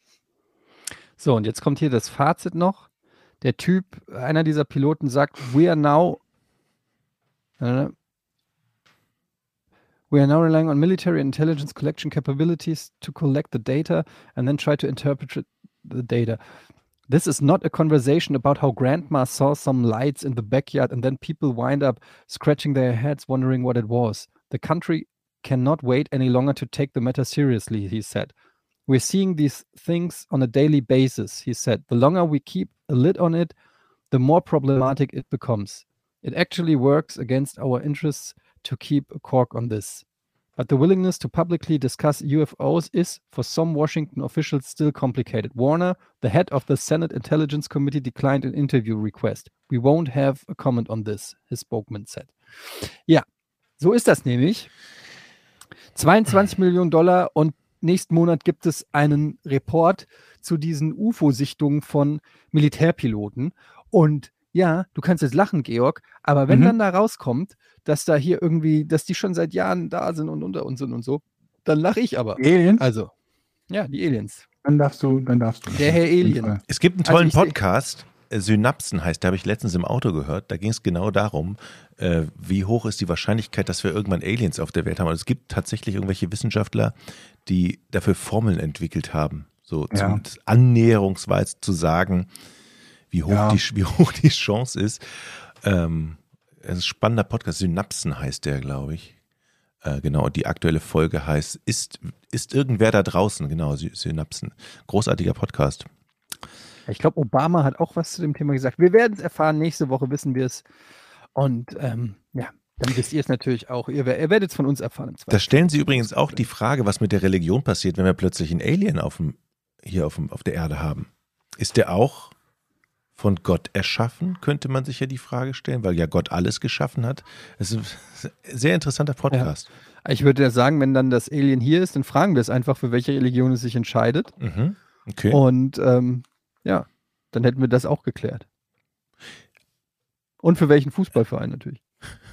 So, und jetzt kommt hier das Fazit noch. Der Typ, einer dieser Piloten sagt, we are now, äh, We are now relying on military intelligence collection capabilities to collect the data and then try to interpret the data. This is not a conversation about how grandma saw some lights in the backyard and then people wind up scratching their heads wondering what it was. The country cannot wait any longer to take the matter seriously, he said. We're seeing these things on a daily basis, he said. The longer we keep a lid on it, the more problematic it becomes. It actually works against our interests to keep a cork on this. But the willingness to publicly discuss U F Os is, for some Washington officials, still complicated. Warner, the head of the Senate Intelligence Committee, declined an interview request. We won't have a comment on this, his spokesman said. Ja, so ist das nämlich. zweiundzwanzig Millionen Dollar und nächsten Monat gibt es einen Report zu diesen U F O-Sichtungen von Militärpiloten. Und ja, du kannst jetzt lachen, Georg, aber wenn mhm. dann da rauskommt, dass da hier irgendwie, dass die schon seit Jahren da sind und unter uns sind und so, dann lache ich aber.
Aliens?
Also, ja, die Aliens.
Dann darfst du, dann darfst du.
Der Herr Alien.
Es gibt einen tollen
Also ich
Podcast, äh, Synapsen heißt, da habe ich letztens im Auto gehört, da ging es genau darum, äh, wie hoch ist die Wahrscheinlichkeit, dass wir irgendwann Aliens auf der Welt haben. Und es gibt tatsächlich irgendwelche Wissenschaftler, die dafür Formeln entwickelt haben, so
Ja.
zum annäherungsweise zu sagen, wie hoch,
Ja.
die, wie hoch die Chance ist. Ähm, es ist ein spannender Podcast, Synapsen heißt der, glaube ich. Äh, genau, und die aktuelle Folge heißt, ist, ist irgendwer da draußen? Genau, Sy- Synapsen. Großartiger Podcast.
Ich glaube, Obama hat auch was zu dem Thema gesagt. Wir werden es erfahren, nächste Woche wissen wir es. Und ähm, ja, dann wisst ihr es natürlich auch. Ihr, wer- ihr werdet es von uns erfahren im
Da
Zweifel.
stellen Sie übrigens auch die Frage, was mit der Religion passiert, wenn wir plötzlich einen Alien auf dem, hier auf, dem, auf der Erde haben. Ist der auch von Gott erschaffen, könnte man sich ja die Frage stellen, weil ja Gott alles geschaffen hat. Es ist ein sehr interessanter Podcast.
Ich würde ja sagen, wenn dann das Alien hier ist, dann fragen wir es einfach, für welche Religion es sich entscheidet.
Mhm. Okay.
Und ähm, ja, dann hätten wir das auch geklärt. Und für welchen Fußballverein natürlich.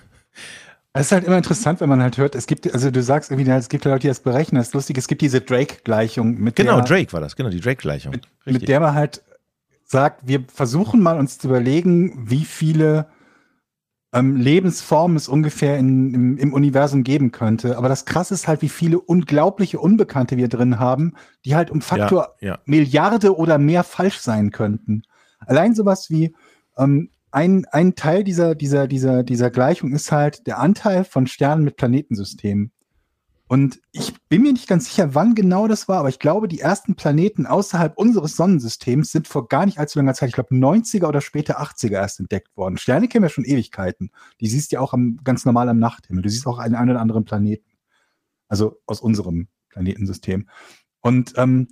Es ist halt immer interessant, wenn man halt hört, es gibt, also du sagst irgendwie, es gibt Leute, die das berechnen. Das ist lustig, es gibt diese Drake-Gleichung, mit
Genau,
der,
Drake war das, genau, die Drake-Gleichung.
mit,
Richtig.
mit der man halt sagt, wir versuchen mal uns zu überlegen, wie viele ähm, Lebensformen es ungefähr in, im, im Universum geben könnte. Aber das Krasse ist halt, wie viele unglaubliche Unbekannte wir drin haben, die halt um Faktor
ja, ja.
Milliarde oder mehr falsch sein könnten. Allein sowas wie ähm, ein, ein Teil dieser, dieser, dieser, dieser Gleichung ist halt der Anteil von Sternen mit Planetensystemen. Und ich bin mir nicht ganz sicher, wann genau das war, aber ich glaube, die ersten Planeten außerhalb unseres Sonnensystems sind vor gar nicht allzu langer Zeit, ich glaube neunziger oder später achtziger erst entdeckt worden. Sterne kennen wir schon Ewigkeiten. Die siehst du ja auch am, ganz normal am Nachthimmel. Du siehst auch einen, einen oder anderen Planeten. Also aus unserem Planetensystem. Und ähm,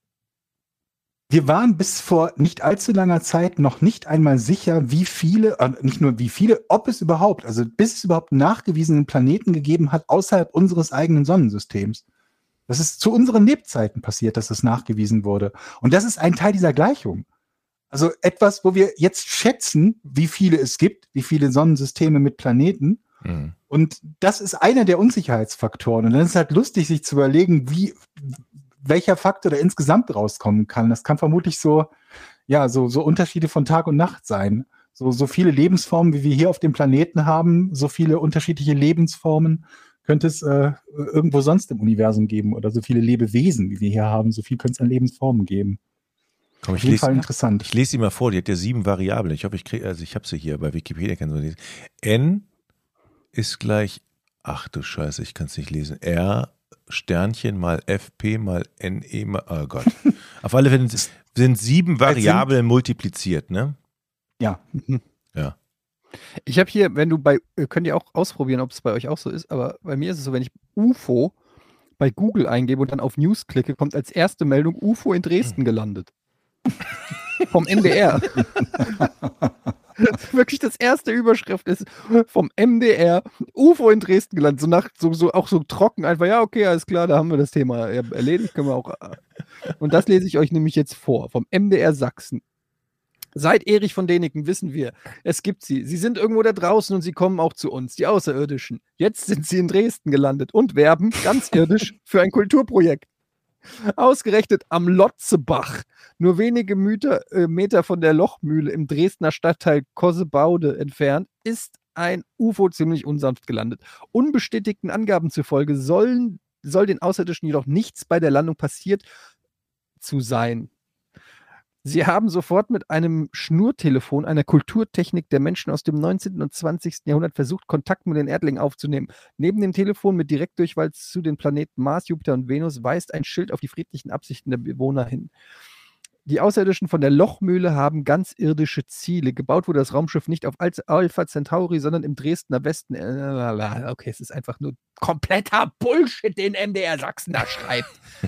wir waren bis vor nicht allzu langer Zeit noch nicht einmal sicher, wie viele, äh, nicht nur wie viele, ob es überhaupt, also bis es überhaupt nachgewiesenen Planeten gegeben hat außerhalb unseres eigenen Sonnensystems. Das ist zu unseren Lebzeiten passiert, dass es nachgewiesen wurde. Und das ist ein Teil dieser Gleichung. Also etwas, wo wir jetzt schätzen, wie viele es gibt, wie viele Sonnensysteme mit Planeten.
Mhm.
Und das ist einer der Unsicherheitsfaktoren. Und dann ist es halt lustig, sich zu überlegen, wie, welcher Faktor da insgesamt rauskommen kann. Das kann vermutlich so, ja, so, so Unterschiede von Tag und Nacht sein. So, so viele Lebensformen, wie wir hier auf dem Planeten haben, so viele unterschiedliche Lebensformen könnte es äh, irgendwo sonst im Universum geben. Oder so viele Lebewesen, wie wir hier haben, so viel könnte es an Lebensformen geben.
Komm,
Auf
ich
jeden
lese,
Fall interessant.
ich lese sie mal vor, die hat ja sieben Variablen. Ich hoffe, ich kriege, also ich habe sie hier bei Wikipedia, kann so lesen. N ist gleich, ach du Scheiße, ich kann es nicht lesen. R Sternchen mal F P mal N E mal, oh Gott. Auf alle Fälle sind, sind sieben Variablen multipliziert, ne?
Ja.
Ja.
Ich habe hier, wenn du bei, könnt ihr auch ausprobieren, ob es bei euch auch so ist, aber bei mir ist es so, wenn ich U F O bei Google eingebe und dann auf News klicke, kommt als erste Meldung U F O in Dresden gelandet. Vom N D R. Wirklich das erste Überschrift ist vom M D R, U F O in Dresden gelandet. So, nach, so, so auch so trocken einfach, ja, okay, alles klar, da haben wir das Thema erledigt, können wir auch. Und das lese ich euch nämlich jetzt vor, vom M D R Sachsen. Seit Erich von Däniken wissen wir, es gibt sie. Sie sind irgendwo da draußen und sie kommen auch zu uns, die Außerirdischen. Jetzt sind sie in Dresden gelandet und werben ganz irdisch für ein Kulturprojekt. Ausgerechnet am Lotzebach, nur wenige Meter, äh, Meter von der Lochmühle im Dresdner Stadtteil Kossebaude entfernt, ist ein U F O ziemlich unsanft gelandet. Unbestätigten Angaben zufolge sollen, soll den Außerirdischen jedoch nichts bei der Landung passiert zu sein. Sie haben sofort mit einem Schnurtelefon, einer Kulturtechnik der Menschen aus dem neunzehnten und zwanzigsten Jahrhundert, versucht, Kontakt mit den Erdlingen aufzunehmen. Neben dem Telefon mit Direktdurchwahl zu den Planeten Mars, Jupiter und Venus weist ein Schild auf die friedlichen Absichten der Bewohner hin. Die Außerirdischen von der Lochmühle haben ganz irdische Ziele. Gebaut wurde das Raumschiff nicht auf Alpha Centauri, sondern im Dresdner Westen. Okay, es ist einfach nur kompletter Bullshit, den M D R Sachsen da schreibt.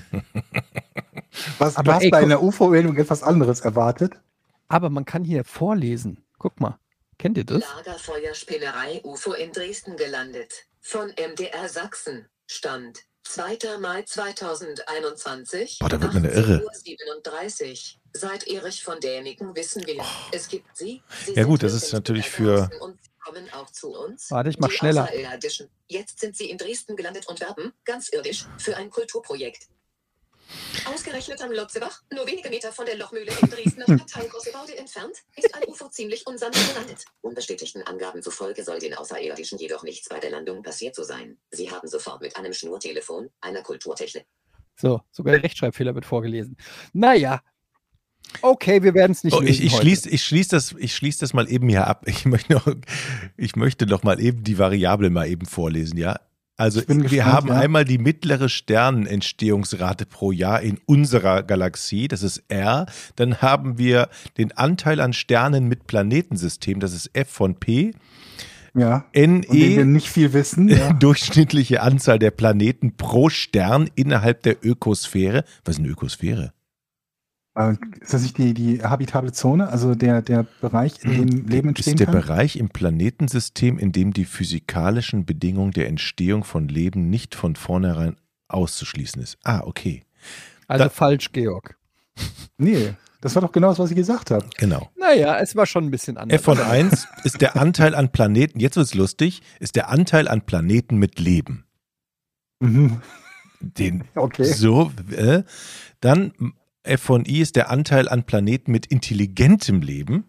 Was,
Aber
du hast
ey,
bei
guck-
einer U F O-Meldung etwas anderes erwartet?
Aber man kann hier vorlesen. Guck mal. Kennt ihr das?
Lagerfeuerspinnerei U F O in Dresden gelandet. Von M D R Sachsen. Stand zweiter Mai zweitausendeinundzwanzig.
Boah, da wird man ja irre.
achtzehn Uhr siebenunddreißig. Seit Erich von Däniken wissen wir, es gibt sie. sie
Ja
sind
gut, das ist
wirklich
natürlich
da
für-
draußen und sie kommen auch zu uns.
Warte, ich mach
Die
schneller.
Außerirdischen. Jetzt sind sie in Dresden gelandet und werben, ganz irdisch, für ein Kulturprojekt. Ausgerechnet am Lotzebach, nur wenige Meter von der Lochmühle im Dresdner Stadtteil Großebaude entfernt, ist ein U F O ziemlich unsanft gelandet. Unbestätigten Angaben zufolge soll den Außerirdischen jedoch nichts bei der Landung passiert zu sein. Sie haben sofort mit einem Schnurtelefon, einer Kulturtechnik.
So, sogar der Rechtschreibfehler wird vorgelesen. Naja. Okay, wir werden es nicht
Oh, ich
lösen
ich
heute.
schließe ich schließ das, ich schließ das mal eben hier ab. Ich möchte noch, ich möchte noch mal eben die Variablen mal eben vorlesen, ja? Also
Ich bin
wir
gespannt,
haben
ja.
einmal die mittlere Sternenentstehungsrate pro Jahr in unserer Galaxie, das ist R. Dann haben wir den Anteil an Sternen mit Planetensystem, das ist F von P.
Ja.
N
Von denen wir
E,
nicht viel wissen. Ja.
durchschnittliche Anzahl der Planeten pro Stern innerhalb der Ökosphäre. Was ist eine Ökosphäre?
Äh, Ist das nicht die, die habitable Zone, also der, der Bereich, in dem Leben entstehen
Ist der
kann?
Bereich im Planetensystem, in dem die physikalischen Bedingungen der Entstehung von Leben nicht von vornherein auszuschließen ist. Ah, okay.
Also
Da-
falsch, Georg.
Nee, das war doch genau das, was ich gesagt habe.
Genau.
Naja, es war schon ein bisschen anders.
F von eins ist der Anteil an Planeten, jetzt wird's lustig, ist der Anteil an Planeten mit Leben.
Mhm.
Den
Okay.
so, äh, dann F von I ist der Anteil an Planeten mit intelligentem Leben.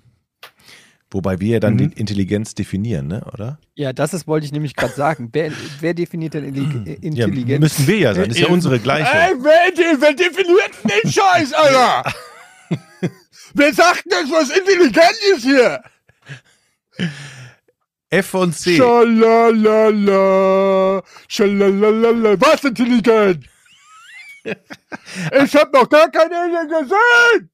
Wobei wir ja dann
Mhm.
die Intelligenz definieren, ne, oder?
Ja, das ist, wollte ich nämlich gerade sagen. Wer, wer definiert denn Intelli-
Ja,
Intelligenz?
müssen wir ja sein. Das ist ja unsere gleiche.
wer, wer definiert denn den Scheiß, Alter? Wer sagt denn, was intelligent ist hier?
F von C.
Schalalala, schalalala, was intelligent? Ich hab noch gar keine Alien gesehen.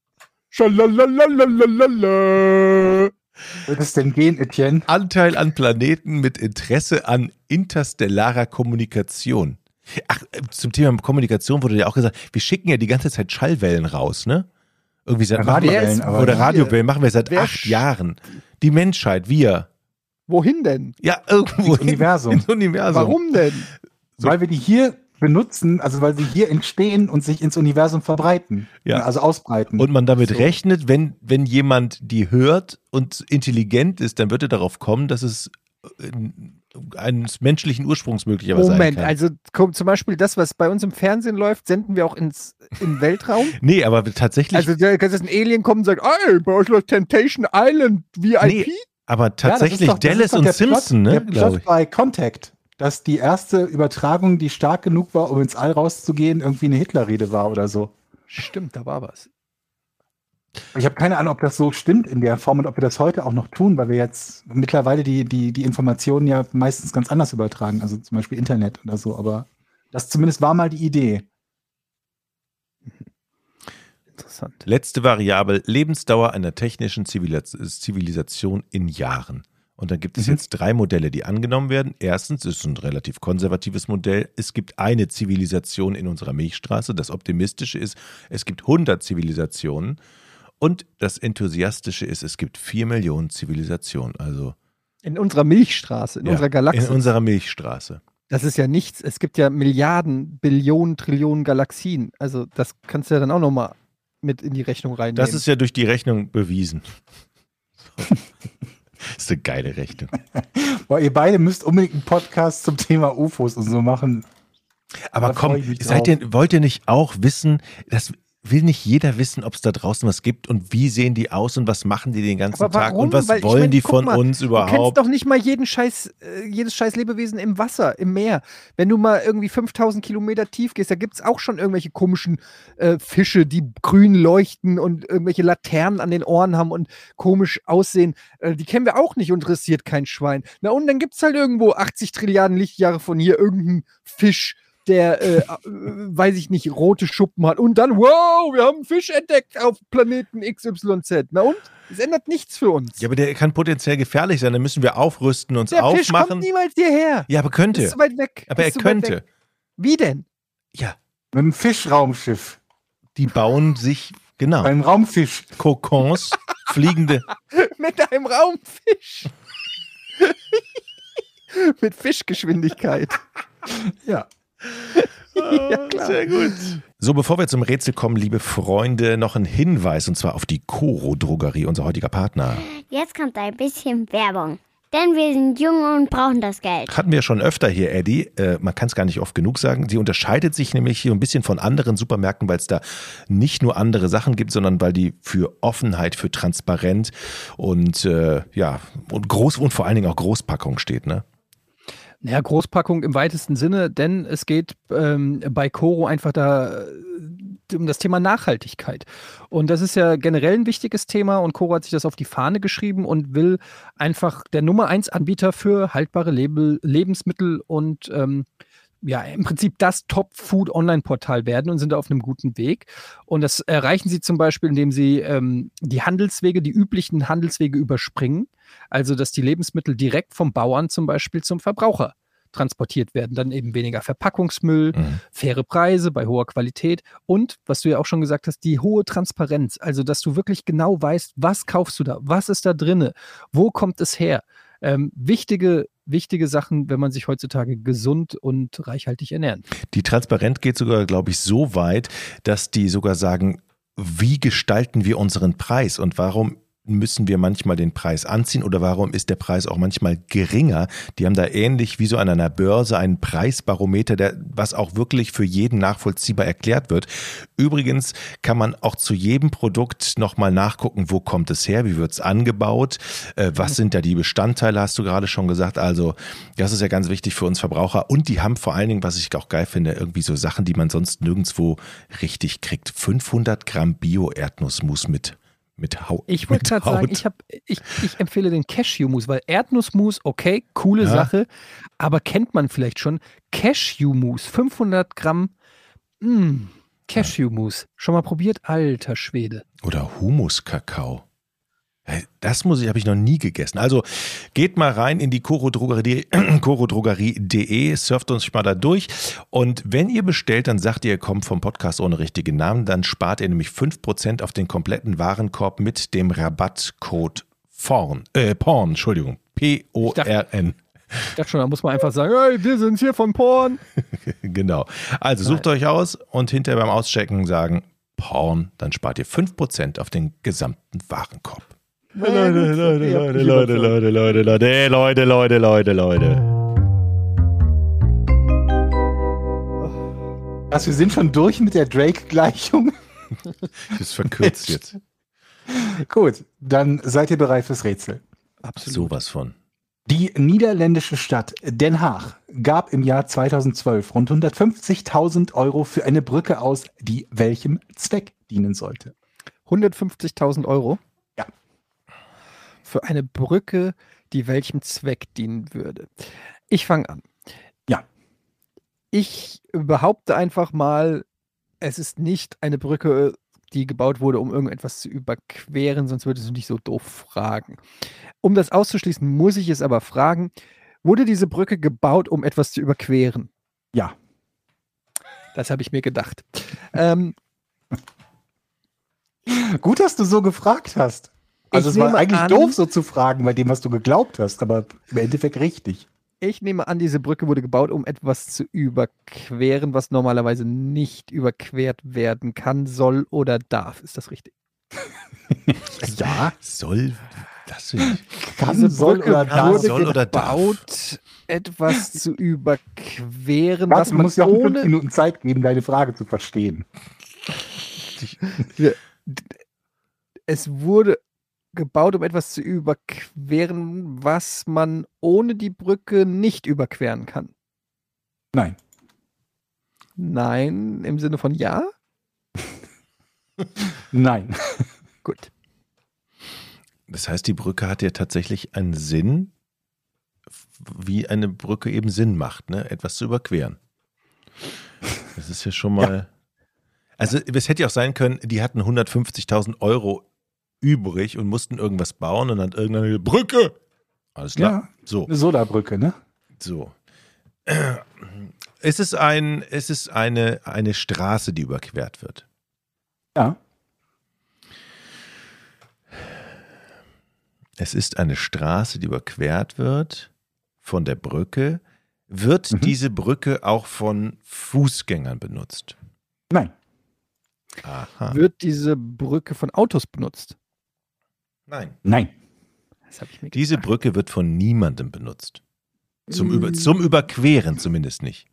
Schalalalalalala.
Wird es denn gehen, Etienne?
Anteil an Planeten mit Interesse an interstellarer Kommunikation. Ach, äh, zum Thema Kommunikation wurde ja auch gesagt, wir schicken ja die ganze Zeit Schallwellen raus, ne? Irgendwie seit
Radiowellen, aber
oder
wir-
Radiowellen machen wir seit
wer
acht
sch-
Jahren. Die Menschheit, wir.
Wohin denn?
Ja, irgendwo
Ins Universum.
Ins Universum.
Warum denn?
So.
Weil wir die hier benutzen, also weil sie hier entstehen und sich ins Universum verbreiten.
Ja.
Also ausbreiten.
Und man damit
So.
rechnet, wenn, wenn jemand die hört und intelligent ist, dann wird er darauf kommen, dass es äh, eines menschlichen Ursprungs möglicherweise sein
Moment,
kann.
also komm, zum Beispiel das, was bei uns im Fernsehen läuft, senden wir auch ins im Weltraum.
Nee, aber tatsächlich,
Also da kann jetzt ein Alien kommen und sagt, ey, bei euch läuft Temptation Island V I P.
Nee, aber
Ja, das
tatsächlich
ist doch- das
Dallas
ist doch
und
der
Simpson,
Plot,
ne,
Der
glaube
Plot
ich.
bei Contact, dass die erste Übertragung, die stark genug war, um ins All rauszugehen, irgendwie eine Hitlerrede war oder so.
Stimmt, da war was.
Ich habe keine Ahnung, ob das so stimmt in der Form und ob wir das heute auch noch tun, weil wir jetzt mittlerweile die, die, die Informationen ja meistens ganz anders übertragen, also zum Beispiel Internet oder so, aber das zumindest war mal die Idee.
Interessant.
Letzte Variable, Lebensdauer einer technischen Zivilis- Zivilisation in Jahren. Und dann gibt es
Mhm.
jetzt drei Modelle, die angenommen werden. Erstens ist es ein relativ konservatives Modell. Es gibt eine Zivilisation in unserer Milchstraße. Das Optimistische ist, es gibt hundert Zivilisationen. Und das Enthusiastische ist, es gibt vier Millionen Zivilisationen. Also
In unserer Milchstraße, in
ja,
unserer Galaxie.
in unserer Milchstraße.
Das ist ja nichts. Es gibt ja Milliarden, Billionen, Trillionen Galaxien. Also das kannst du ja dann auch nochmal mit in die Rechnung reinnehmen.
Das ist ja durch die Rechnung bewiesen. Das ist eine geile Rechnung.
Boah, ihr beide müsst unbedingt einen Podcast zum Thema U F Os und so machen.
Aber
Da
komm,
freu ich mich
seid ihr, wollt ihr nicht auch wissen, dass will nicht jeder wissen, ob es da draußen was gibt und wie sehen die aus und was machen die den ganzen
Aber
Tag
warum?
und was
Weil ich
wollen
mein,
die
guck
von
mal,
uns
Du
überhaupt?
kennst doch nicht mal jeden Scheiß, äh, jedes scheiß Lebewesen im Wasser, im Meer. Wenn du mal irgendwie fünftausend Kilometer tief gehst, da gibt es auch schon irgendwelche komischen äh, Fische, die grün leuchten und irgendwelche Laternen an den Ohren haben und komisch aussehen. Äh, die kennen wir auch nicht, interessiert kein Schwein. Na und dann gibt es halt irgendwo achtzig Trilliarden Lichtjahre von hier irgendeinen Fisch, der, äh, äh, weiß ich nicht, rote Schuppen hat. Und dann, wow, wir haben einen Fisch entdeckt auf Planeten X Y Z. Na und? Es ändert nichts für uns.
Ja, aber der kann potenziell gefährlich sein. Dann müssen wir aufrüsten, uns
der Fisch
aufmachen.
kommt niemals hierher.
Ja, aber könnte.
Ist zu weit weg.
Aber er
Ist zu weit
könnte.
weg. Wie denn?
Ja,
Mit einem Fischraumschiff.
die bauen sich, genau,
Beim Raumfisch.
Kokons, fliegende.
Mit einem Raumfisch. Mit Fischgeschwindigkeit.
Ja.
Ja, klar.
Sehr gut. So, bevor wir zum Rätsel kommen, liebe Freunde, noch ein Hinweis und zwar auf die Coro Drogerie, unser heutiger Partner.
Jetzt kommt ein bisschen Werbung. Denn wir sind jung und brauchen das Geld.
Hatten wir schon öfter hier, Eddie. Äh, man kann es gar nicht oft genug sagen. Sie unterscheidet sich nämlich hier ein bisschen von anderen Supermärkten, weil es da nicht nur andere Sachen gibt, sondern weil die für Offenheit, für Transparenz und äh, ja und groß und vor allen Dingen auch Großpackung steht, ne?
Ja, Großpackung im weitesten Sinne, denn es geht ähm, bei Coro einfach da äh, um das Thema Nachhaltigkeit. Und das ist ja generell ein wichtiges Thema und Coro hat sich das auf die Fahne geschrieben und will einfach der Nummer eins Anbieter für haltbare Leb- Lebensmittel und ähm, ja, im Prinzip das Top-Food-Online-Portal werden und sind auf einem guten Weg. Und das erreichen sie zum Beispiel, indem sie ähm, die Handelswege, die üblichen Handelswege überspringen. Also, dass die Lebensmittel direkt vom Bauern zum Beispiel zum Verbraucher transportiert werden. Dann eben weniger Verpackungsmüll,
Mhm.
faire Preise bei hoher Qualität und, was du ja auch schon gesagt hast, die hohe Transparenz. Also, dass du wirklich genau weißt, was kaufst du da, was ist da drinne, wo kommt es her. Ähm, wichtige, wichtige Sachen, wenn man sich heutzutage gesund und reichhaltig ernähren.
Die Transparenz geht sogar, glaube ich, so weit, dass die sogar sagen, wie gestalten wir unseren Preis und warum müssen wir manchmal den Preis anziehen oder warum ist der Preis auch manchmal geringer? Die haben da ähnlich wie so an einer Börse einen Preisbarometer, der, was auch wirklich für jeden nachvollziehbar erklärt wird. Übrigens kann man auch zu jedem Produkt nochmal nachgucken, wo kommt es her, wie wird es angebaut, äh, was sind da die Bestandteile, hast du gerade schon gesagt. Also das ist ja ganz wichtig für uns Verbraucher und die haben vor allen Dingen, was ich auch geil finde, irgendwie so Sachen, die man sonst nirgendwo richtig kriegt. fünfhundert Gramm Bio-Erdnussmus mit Mit Haut.
Ich wollte gerade sagen, ich, hab, ich, ich empfehle den Cashew-Mousse, weil Erdnussmus, okay, coole
Ja.
Sache, aber kennt man vielleicht schon. Cashew-Mousse, fünfhundert Gramm, mh, Cashew-Mousse. Schon mal probiert? Alter Schwede.
Oder Humuskakao. Das muss ich, habe ich noch nie gegessen. Also geht mal rein in die Coro Drogerie, coro drogerie punkt de, surft uns mal da durch. Und wenn ihr bestellt, dann sagt ihr, ihr kommt vom Podcast ohne richtigen Namen, dann spart ihr nämlich fünf Prozent auf den kompletten Warenkorb mit dem Rabattcode PORN. Äh, PORN, Entschuldigung. P O R N.
Ich dachte schon, da muss man einfach sagen, hey, wir sind hier von Porn.
Genau. Also sucht
Nein.
euch aus und hinterher beim Auschecken sagen PORN, dann spart ihr fünf Prozent auf den gesamten Warenkorb. Leute, Leute, Leute, Leute, Leute, Leute, Leute, Leute, Leute, Leute, Leute.
Was, wir sind schon durch mit der Drake-Gleichung?
Das ist verkürzt jetzt.
Gut, dann seid ihr bereit fürs Rätsel.
Sowas von.
Die niederländische Stadt Den Haag gab im Jahr zweitausendzwölf rund hundertfünfzigtausend Euro für eine Brücke aus, die welchem Zweck dienen sollte.
hundertfünfzigtausend Euro?
Ja.
Für eine Brücke, die welchem Zweck dienen würde. Ich fange an.
Ja.
Ich behaupte einfach mal, es ist nicht eine Brücke, die gebaut wurde, um irgendetwas zu überqueren, sonst würdest du nicht so doof fragen. Um das auszuschließen, muss ich es aber fragen, wurde diese Brücke gebaut, um etwas zu überqueren?
Ja.
Das habe ich mir gedacht. ähm,
Gut, dass du so gefragt hast. Also
Ich
es war
nehme
eigentlich
an-
doof, so zu fragen, bei dem, was du geglaubt hast, aber im Endeffekt richtig.
Ich nehme an, diese Brücke wurde gebaut, um etwas zu überqueren, was normalerweise nicht überquert werden kann, soll oder darf. Ist das richtig?
Ja,
Soll, das finde ich.
kann,
Diese
soll
Brücke
oder darf.
wurde
Soll oder darf.
gebaut, etwas zu überqueren,
Warte,
was
du
man
musst ja auch fünf
ohne...
Minuten Zeit geben, deine Frage zu verstehen.
wirklich.
Es wurde gebaut, um etwas zu überqueren, was man ohne die Brücke nicht überqueren kann.
Nein.
Nein, im Sinne von ja?
Nein.
Gut.
Das heißt, die Brücke hat ja tatsächlich einen Sinn, wie eine Brücke eben Sinn macht, ne? Etwas zu überqueren. Das ist ja schon mal. Ja. Also, es hätte ja auch sein können, die hatten hundertfünfzigtausend Euro übrig und mussten irgendwas bauen und dann irgendeine Brücke. Alles klar.
Ja,
so.
Eine Sodabrücke, ne?
So. Es ist, ein, es ist eine, eine Straße, die überquert wird.
Ja.
Es ist eine Straße, die überquert wird von der Brücke. Wird
Mhm.
diese Brücke auch von Fußgängern benutzt?
Nein.
Aha.
Wird diese Brücke von Autos benutzt?
Nein.
Nein.
Das habe ich mir
Diese
gedacht.
Brücke wird von niemandem benutzt. Zum, Über, zum Überqueren zumindest nicht.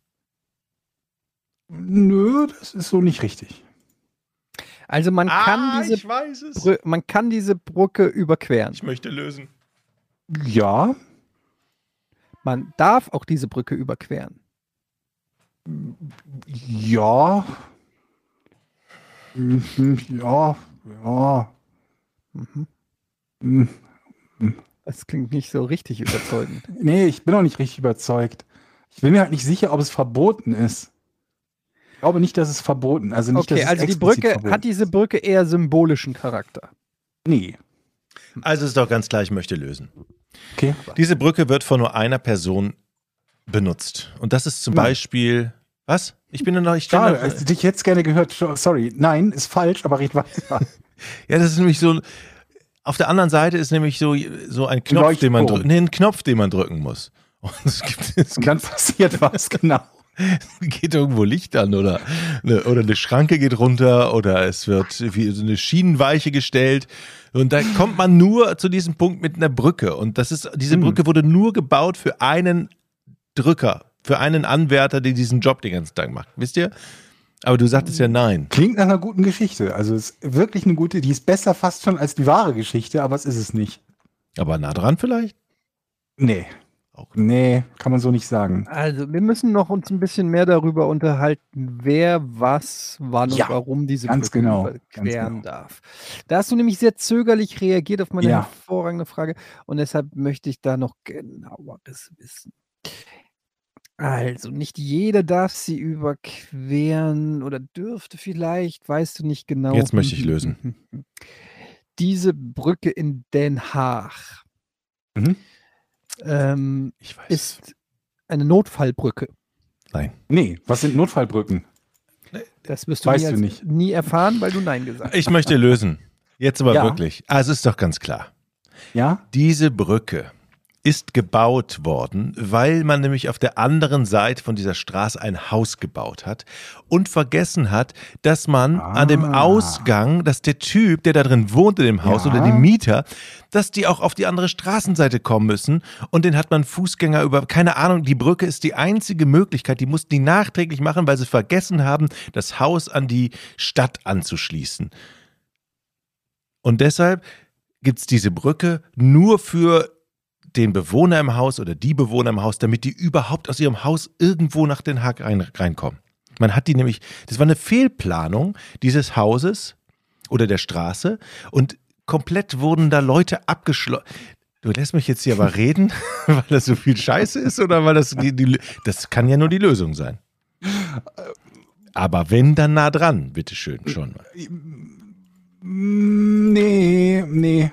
Nö, das ist so nicht richtig.
Also man kann diese
ich weiß es.
Brü- man kann diese Brücke überqueren.
Ich möchte lösen.
Ja.
Man darf auch diese Brücke überqueren.
Ja. Mhm, ja. Ja.
Mhm.
Mhm.
Das klingt nicht so richtig überzeugend.
Nee, ich bin auch nicht richtig überzeugt. Ich bin mir halt nicht sicher, ob es verboten ist. Ich glaube nicht, dass es verboten ist. Also nicht, dass
Okay,
es
also die
explizit
Brücke,
verboten
hat diese Brücke eher symbolischen Charakter?
ist. Nee.
Also ist doch ganz klar, ich möchte lösen.
Okay.
Diese Brücke wird von nur einer Person benutzt. Und das ist zum
Nein.
Beispiel. Was? Ich bin nur noch. Ich
Schade,
noch,
also ich hätte es gerne gehört. Sorry. Nein, ist falsch, aber red weiter.
Ja, das ist nämlich so. Auf der anderen Seite ist nämlich so, so ein Knopf, den man
Leuchtturm.
drücken. Nee, ein Knopf, den man drücken muss. Und es gibt, es
Und dann passiert was, genau.
geht irgendwo Licht an oder eine, oder eine Schranke geht runter oder es wird wie so eine Schienenweiche gestellt und da kommt man nur zu diesem Punkt mit einer Brücke und das ist, diese
Hm.
Brücke wurde nur gebaut für einen Drücker, für einen Anwärter, der diesen Job den ganzen Tag macht, wisst ihr? Aber du sagtest ja nein.
Klingt nach einer guten Geschichte. Also es ist wirklich eine gute, die ist besser fast schon als die wahre Geschichte, aber es ist es nicht.
Aber nah dran vielleicht?
Nee.
Auch.
Nee, kann man so nicht sagen.
Also wir müssen noch uns ein bisschen mehr darüber unterhalten, wer was, wann
Ja,
und warum diese
ganz
Brücke
genau,
überqueren
ganz genau.
darf. Da hast du nämlich sehr zögerlich reagiert auf meine
Ja.
hervorragende Frage und deshalb möchte ich da noch genaueres wissen. Also, nicht jeder darf sie überqueren oder dürfte vielleicht, weißt du nicht genau.
Jetzt möchte ich lösen.
Diese Brücke in Den Haag
Mhm.
ähm,
Ich weiß.
ist eine Notfallbrücke.
Nein.
Nee, was sind Notfallbrücken?
Das wirst du,
Weißt
nie,
du
als-
nicht.
nie erfahren, weil du Nein gesagt hast.
Ich möchte lösen. Jetzt aber
Ja.
wirklich. Also ist doch ganz klar.
Ja?
Diese Brücke ist gebaut worden, weil man nämlich auf der anderen Seite von dieser Straße ein Haus gebaut hat und vergessen hat, dass man
Ah.
an dem Ausgang, dass der Typ, der da drin wohnt in dem Haus
Ja.
oder die Mieter, dass die auch auf die andere Straßenseite kommen müssen und den hat man Fußgänger über, keine Ahnung, die Brücke ist die einzige Möglichkeit, die mussten die nachträglich machen, weil sie vergessen haben, das Haus an die Stadt anzuschließen. Und deshalb gibt es diese Brücke nur für den Bewohner im Haus oder die Bewohner im Haus, damit die überhaupt aus ihrem Haus irgendwo nach Den Haag rein, reinkommen. Man hat die nämlich, das war eine Fehlplanung dieses Hauses oder der Straße und komplett wurden da Leute abgeschlossen. Du lässt mich jetzt hier aber reden, weil das so viel Scheiße ist oder weil das die, die, das kann ja nur die Lösung sein. Aber wenn, dann nah dran, bitteschön, schon.
Nee, nee.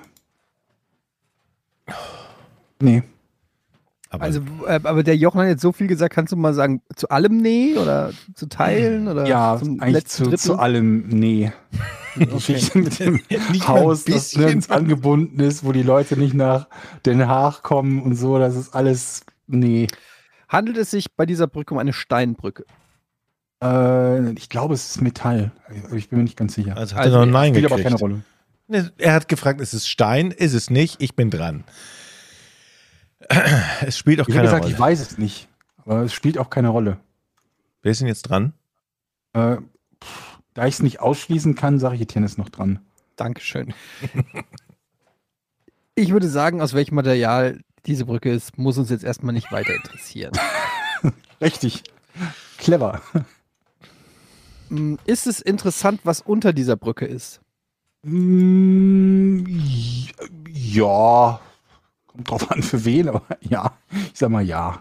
Nee.
Aber
Also, äh, aber der Jochen hat jetzt so viel gesagt, kannst du mal sagen, zu allem nee oder zu teilen oder
Ja,
zum
eigentlich
letzten
zu,
Drittel?
zu allem nee. Die Geschichte mit dem
Nicht mal ein
Haus, das
bisschen.
nirgends angebunden ist, wo die Leute nicht nach Den Haag kommen und so, das ist alles nee.
Handelt es sich bei dieser Brücke um eine Steinbrücke?
Äh, ich glaube, es ist Metall. Aber ich bin mir nicht ganz sicher.
also hat
also
er noch Nein
Spielt aber
gekriegt.
keine Rolle.
Ne, Er hat gefragt, ist es Stein? Ist es nicht? Ich bin dran. Es spielt auch
Ich habe
keine
gesagt,
Rolle.
ich weiß es nicht. Aber es spielt auch keine Rolle.
Wer ist denn jetzt dran?
Äh, Da ich es nicht ausschließen kann, sage ich, Etienne ist noch dran.
Dankeschön. Ich würde sagen, aus welchem Material diese Brücke ist, muss uns jetzt erstmal nicht weiter interessieren.
Richtig. Clever.
Mm, Ist es interessant, was unter dieser Brücke ist?
Mm, Ja, kommt drauf an für wen, aber ja, ich sag mal ja.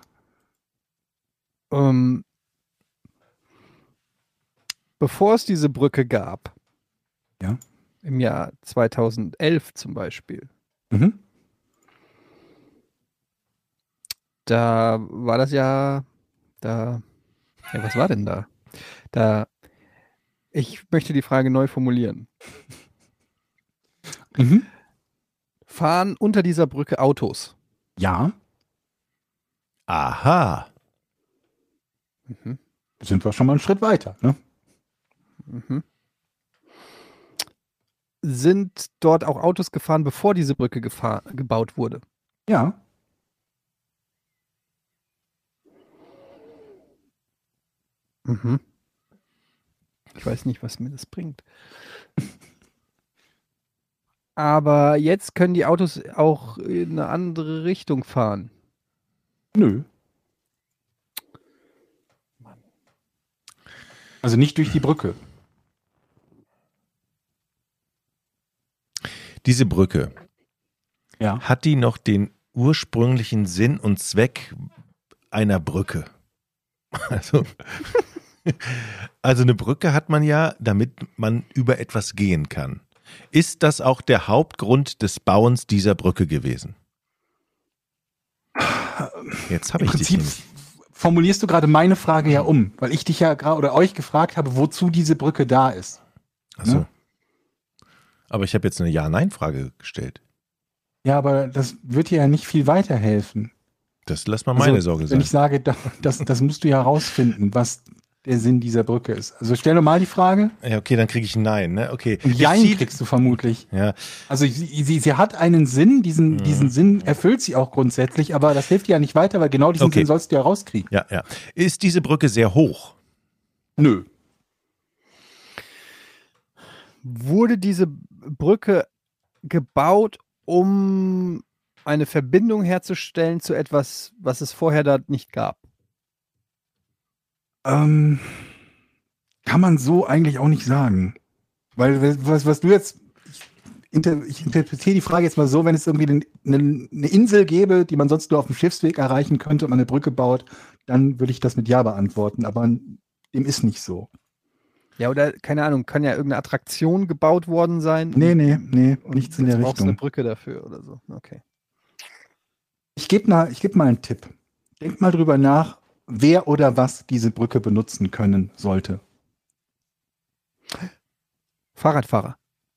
Ähm, bevor es diese Brücke gab,
Ja.
im Jahr zweitausendelf zum Beispiel,
Mhm.
da war das ja, da, ja, was war denn da? Da, ich möchte die Frage neu formulieren.
Mhm.
Fahren unter dieser Brücke Autos?
Ja,
Aha.
Mhm.
sind wir schon mal einen Schritt weiter. Ne?
Mhm. Sind dort auch Autos gefahren, bevor diese Brücke gefahr gebaut wurde?
Ja,
Mhm. Ich weiß nicht, was mir das bringt. Aber jetzt können die Autos auch in eine andere Richtung fahren.
nö. Also nicht durch die Brücke.
Diese Brücke,
Ja.
hat die noch den ursprünglichen Sinn und Zweck einer Brücke? Also, also eine Brücke hat man ja, damit man über etwas gehen kann. Ist das auch der Hauptgrund des Bauens dieser Brücke gewesen? Jetzt habe
Im
ich dich
Prinzip
nämlich.
formulierst du gerade meine Frage ja um, weil ich dich ja gerade oder euch gefragt habe, wozu diese Brücke da ist.
Achso.
ne?
Aber ich habe jetzt eine Ja-Nein-Frage gestellt.
Ja, aber das wird dir ja nicht viel weiterhelfen.
Das lass mal meine
Also,
Sorge
Wenn
sein.
ich sage, da- das, das musst du ja herausfinden, was der Sinn dieser Brücke ist. Also stell doch mal die Frage.
Ja, okay, dann kriege ich ein Nein, ne? Okay.
Und
Ich
Jein
zieh-
kriegst du vermutlich.
Ja,
Also sie, sie, sie hat einen Sinn, diesen, diesen Sinn erfüllt sie auch grundsätzlich, aber das hilft dir ja nicht weiter, weil genau diesen
Okay.
Sinn sollst du ja rauskriegen.
ja, ja. Ist diese Brücke sehr hoch?
Nö.
Wurde diese Brücke gebaut, um eine Verbindung herzustellen zu etwas, was es vorher da nicht gab?
Ähm, kann man so eigentlich auch nicht sagen. Weil was, was du jetzt, ich, inter, ich interpretiere die Frage jetzt mal so, wenn es irgendwie eine, eine Insel gäbe, die man sonst nur auf dem Schiffsweg erreichen könnte und man eine Brücke baut, dann würde ich das mit Ja beantworten, aber dem ist nicht so.
Ja, oder keine Ahnung, kann ja irgendeine Attraktion gebaut worden sein.
Nee, nee, nee,
Und
nichts in
jetzt
der
brauchst du eine
Richtung.
Brücke dafür oder so. Okay.
Ich gebe mal, ich geb mal einen Tipp. Denk mal drüber nach, wer oder was diese Brücke benutzen können sollte.
Fahrradfahrer.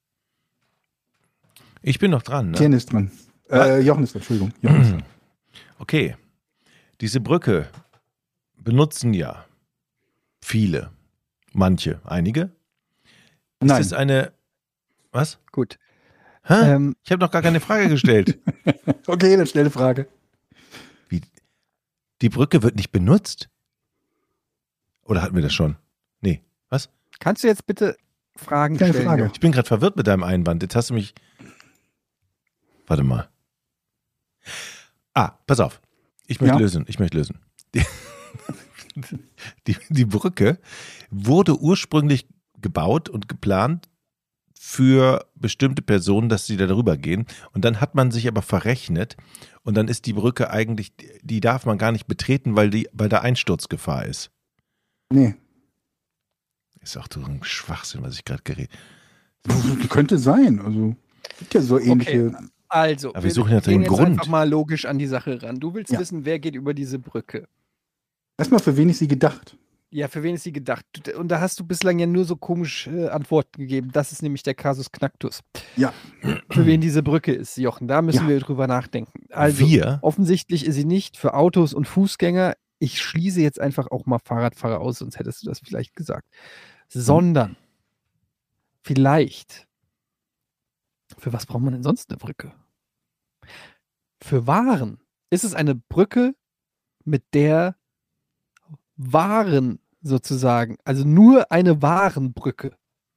Ich bin noch dran, ne?
Etienne ist dran. Äh, Jochen ist dran, Entschuldigung. Jochen ist dran.
Okay. Diese Brücke benutzen ja viele. Manche. Einige? Ist
Nein.
es eine. Was?
Gut.
Hä?
Ähm,
Ich habe noch gar keine Frage gestellt.
Okay, dann schnelle Frage.
Wie? Die Brücke wird nicht benutzt? Oder hatten wir das schon? Nee. Was?
kannst du jetzt bitte Fragen
Keine
stellen?
Frage.
Jochen?
Ich bin gerade verwirrt mit deinem Einwand. Jetzt hast du mich. Warte mal. Ah, pass auf. Ich möchte
Ja.
lösen. Ich möchte lösen. Die, die, die Brücke wurde ursprünglich gebaut und geplant für bestimmte Personen, dass sie da drüber gehen. Und dann hat man sich aber verrechnet. Und dann ist die Brücke eigentlich, die darf man gar nicht betreten, weil, die, weil da Einsturzgefahr ist.
Nee.
Ist auch so ein Schwachsinn, was ich gerade geredet.
Könnte sein. Also, gibt ja so ähnliche.
Also,
Aber wir suchen ja
gehen
den
jetzt
Grund.
einfach mal logisch an die Sache ran. Du willst
Ja.
wissen, wer geht über diese Brücke?
Erstmal, für wen ist sie gedacht?
Ja, für wen ist sie gedacht? Du- Und da hast du bislang ja nur so komische äh, Antworten gegeben. Das ist nämlich der Kasus Knacktus.
Ja.
Für wen diese Brücke ist, Jochen, da müssen
Ja.
wir drüber nachdenken. Also,
Wir?
offensichtlich ist sie nicht für Autos und Fußgänger. Ich schließe jetzt einfach auch mal Fahrradfahrer aus, sonst hättest du das vielleicht gesagt. Sondern vielleicht, für was braucht man denn sonst eine Brücke? Für Waren. Ist es eine Brücke, mit der Waren sozusagen, also nur eine Warenbrücke,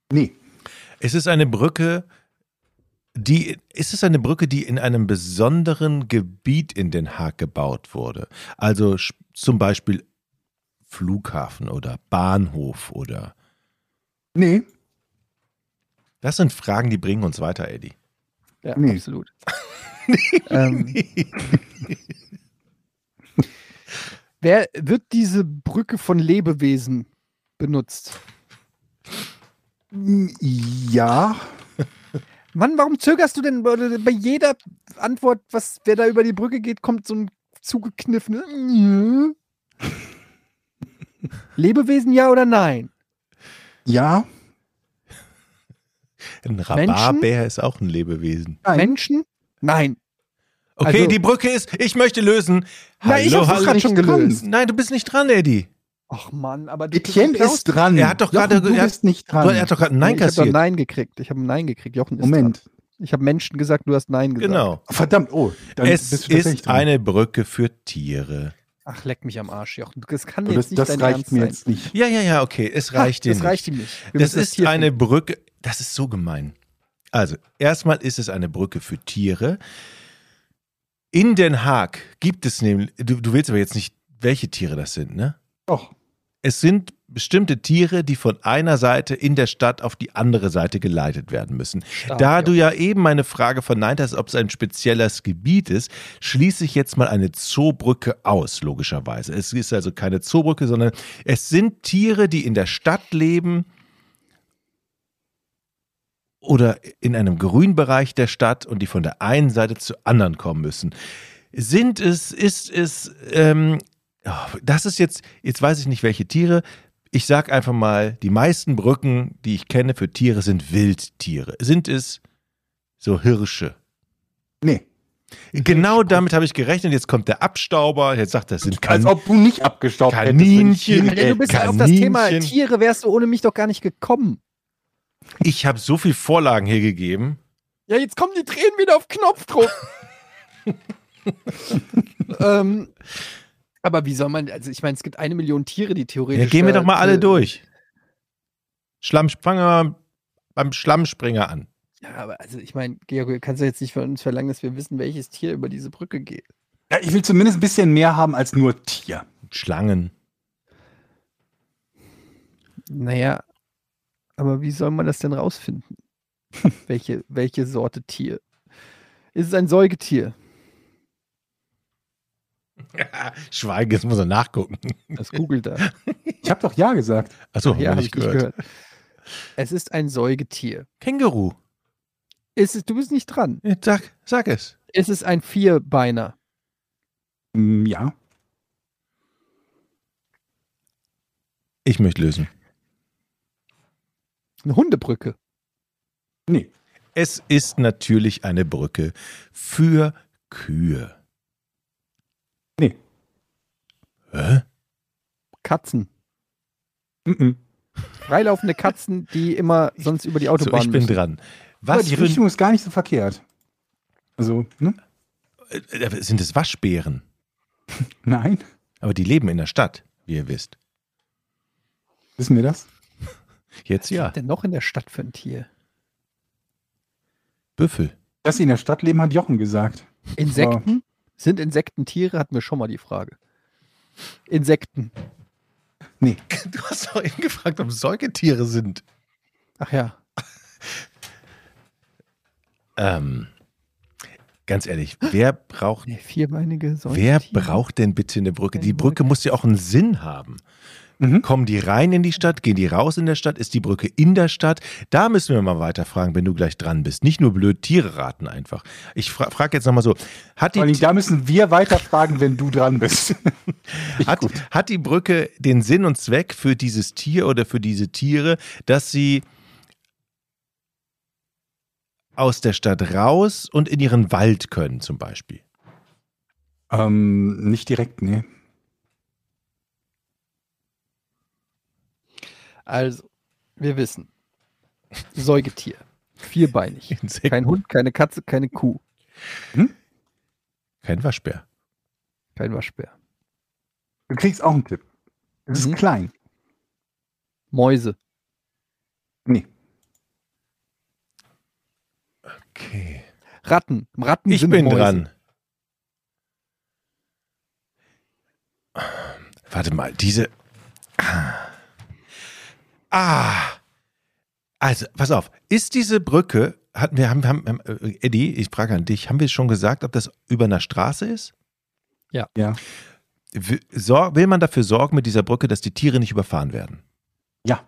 Nee.
Es ist eine Brücke, die, ist es eine Brücke, die in einem besonderen Gebiet in Den Haag gebaut wurde? Also sch- zum Beispiel Flughafen oder Bahnhof oder...
Nee.
Das sind Fragen, die bringen uns weiter, Eddie.
Ja,
Nee.
absolut. ähm, wer wird diese Brücke von Lebewesen benutzt?
Ja.
Mann, warum zögerst du denn bei bei jeder Antwort, was wer da über die Brücke geht, kommt so ein zugekniffenes Lebewesen, ja oder nein?
Ja.
Ein Rhabarbär ist auch ein Lebewesen.
Nein.
Menschen? Nein.
Okay,
Also-
die Brücke ist, ich möchte lösen.
Na, ich hab's doch grad schon
nicht dran.
gelöst.
Nein, du bist nicht dran, Eddie.
Ach Mann, aber du
Etienne
du klaust-
ist dran.
Er hat doch
Jochen,
gerade-
Du
er hat-
bist nicht
Du,
dran.
er hat doch gerade ein Nein
ich habe doch
kassiert.
Nein gekriegt. Ich habe ein Nein gekriegt. Jochen ist
Moment.
dran. Ich habe Menschen gesagt, du hast Nein gesagt.
Genau.
Verdammt, oh. Dann
Es
bist du tatsächlich
ist
dran.
eine Brücke für Tiere.
Ach, leck mich am Arsch, Jochen. Das kann
Oh,
jetzt
das
nicht
das
dein
reicht
Ernst
mir
sein.
jetzt nicht.
Ja, ja, ja, okay, es reicht
ha,
dir
das
nicht.
reicht ihm nicht. Wir
Das
müssen
ist
Tier
eine
finden.
Brücke, das ist so gemein. Also, erstmal ist es eine Brücke für Tiere. In Den Haag gibt es nämlich, du, du willst aber jetzt nicht, welche Tiere das sind, ne?
Doch.
Es sind bestimmte Tiere, die von einer Seite in der Stadt auf die andere Seite geleitet werden müssen.
Stark,
Da
ja.
du ja eben meine Frage verneint hast, ob es ein spezielles Gebiet ist, schließe ich jetzt mal eine Zoobrücke aus, logischerweise. Es ist also keine Zoobrücke, sondern es sind Tiere, die in der Stadt leben oder in einem Grünbereich der Stadt und die von der einen Seite zur anderen kommen müssen. Sind es, ist es, ähm, oh, das ist jetzt, jetzt weiß ich nicht, welche Tiere. Ich sag einfach mal, die meisten Brücken, die ich kenne für Tiere, sind Wildtiere. Sind es so Hirsche?
Nee.
Genau damit habe ich gerechnet. Jetzt kommt der Abstauber. Jetzt sagt er, das sind
Als
Kan
ob du nicht abgestaubt
Kaninchen.
hättest.
Alter, du bist
Äh,
auf das Thema
Kaninchen.
Tiere, wärst du ohne mich doch gar nicht gekommen.
Ich habe so viel Vorlagen hier gegeben.
Ja, jetzt kommen die Tränen wieder auf Knopfdruck. ähm, aber wie soll man, also ich meine, es gibt eine Million Tiere, die theoretisch...
Ja, gehen wir
da-
doch mal alle
äh,
durch. Schlamm, fangen wir mal beim Schlammspringer an.
Ja, aber also ich meine, Georg, du kannst ja jetzt nicht von uns verlangen, dass wir wissen, welches Tier über diese Brücke geht.
Ja, ich will zumindest ein bisschen mehr haben als nur Tier.
Schlangen.
Naja, aber wie soll man das denn rausfinden? welche, welche Sorte Tier? Ist es ein Säugetier?
Schweigen, jetzt muss er nachgucken.
Das googelt er.
Ich habe doch Ja gesagt.
Achso,
ja,
hab
habe
ich
ich nicht
gehört.
gehört. Es ist ein Säugetier.
Känguru.
Ist es, du bist nicht dran.
Ja, Sag, sag es.
Ist es ein Vierbeiner?
Mm, Ja.
Ich möchte lösen.
Eine Hundebrücke?
Nee.
Es ist natürlich eine Brücke für Kühe.
Nee.
Hä?
Katzen?
Mm-mm.
Freilaufende Katzen, die immer sonst über die
So,
Autobahn
ich bin
müssen.
dran.
Aber
Was
die
für
Richtung ist gar nicht so verkehrt. Also, ne?
äh, sind es Waschbären?
Nein.
Aber die leben in der Stadt, wie ihr wisst.
Wissen wir das?
Jetzt
Was
ja.
ist denn noch in der Stadt für ein Tier?
Büffel.
Dass sie in der Stadt leben, hat Jochen gesagt.
Insekten? Sind Insekten Tiere? Hatten wir schon mal die Frage. Insekten.
Nee.
Du hast doch eben gefragt, ob Säugetiere sind.
Ach ja.
Ähm, ganz ehrlich, wer braucht,
Nee, vierbeinige
wer
Säugetiere.
braucht denn bitte eine Brücke? Die
Eine
Brücke muss ja auch einen Sinn haben.
Mhm.
Kommen die rein in die Stadt? Gehen die raus in der Stadt? Ist die Brücke in der Stadt? Da müssen wir mal weiterfragen, wenn du gleich dran bist. Nicht nur blöd Tiere raten einfach. Ich fra frage jetzt nochmal so, hat
Vor allem,
die,
da müssen wir weiterfragen, wenn du dran bist.
hat, hat die Brücke den Sinn und Zweck für dieses Tier oder für diese Tiere, dass sie aus der Stadt raus und in ihren Wald können zum Beispiel?
ähm, nicht direkt, nee.
Also, wir wissen. Säugetier. Vierbeinig.
Insekten.
Kein Hund, keine Katze, keine Kuh.
Kein Waschbär.
Kein Waschbär.
Du kriegst auch einen Tipp. Es
Mhm.
ist klein.
Mäuse.
Nee.
Okay.
Ratten. Ratten
Ich
sind
bin
Mäuse.
dran. Warte mal, diese. Ah. Also, pass auf. Ist diese Brücke, hatten wir, haben, haben, haben äh, Eddie, ich frage an dich, haben wir schon gesagt, ob das über einer Straße ist?
Ja.
Ja.
Will, sor- will man dafür sorgen mit dieser Brücke, dass die Tiere nicht überfahren werden?
Ja.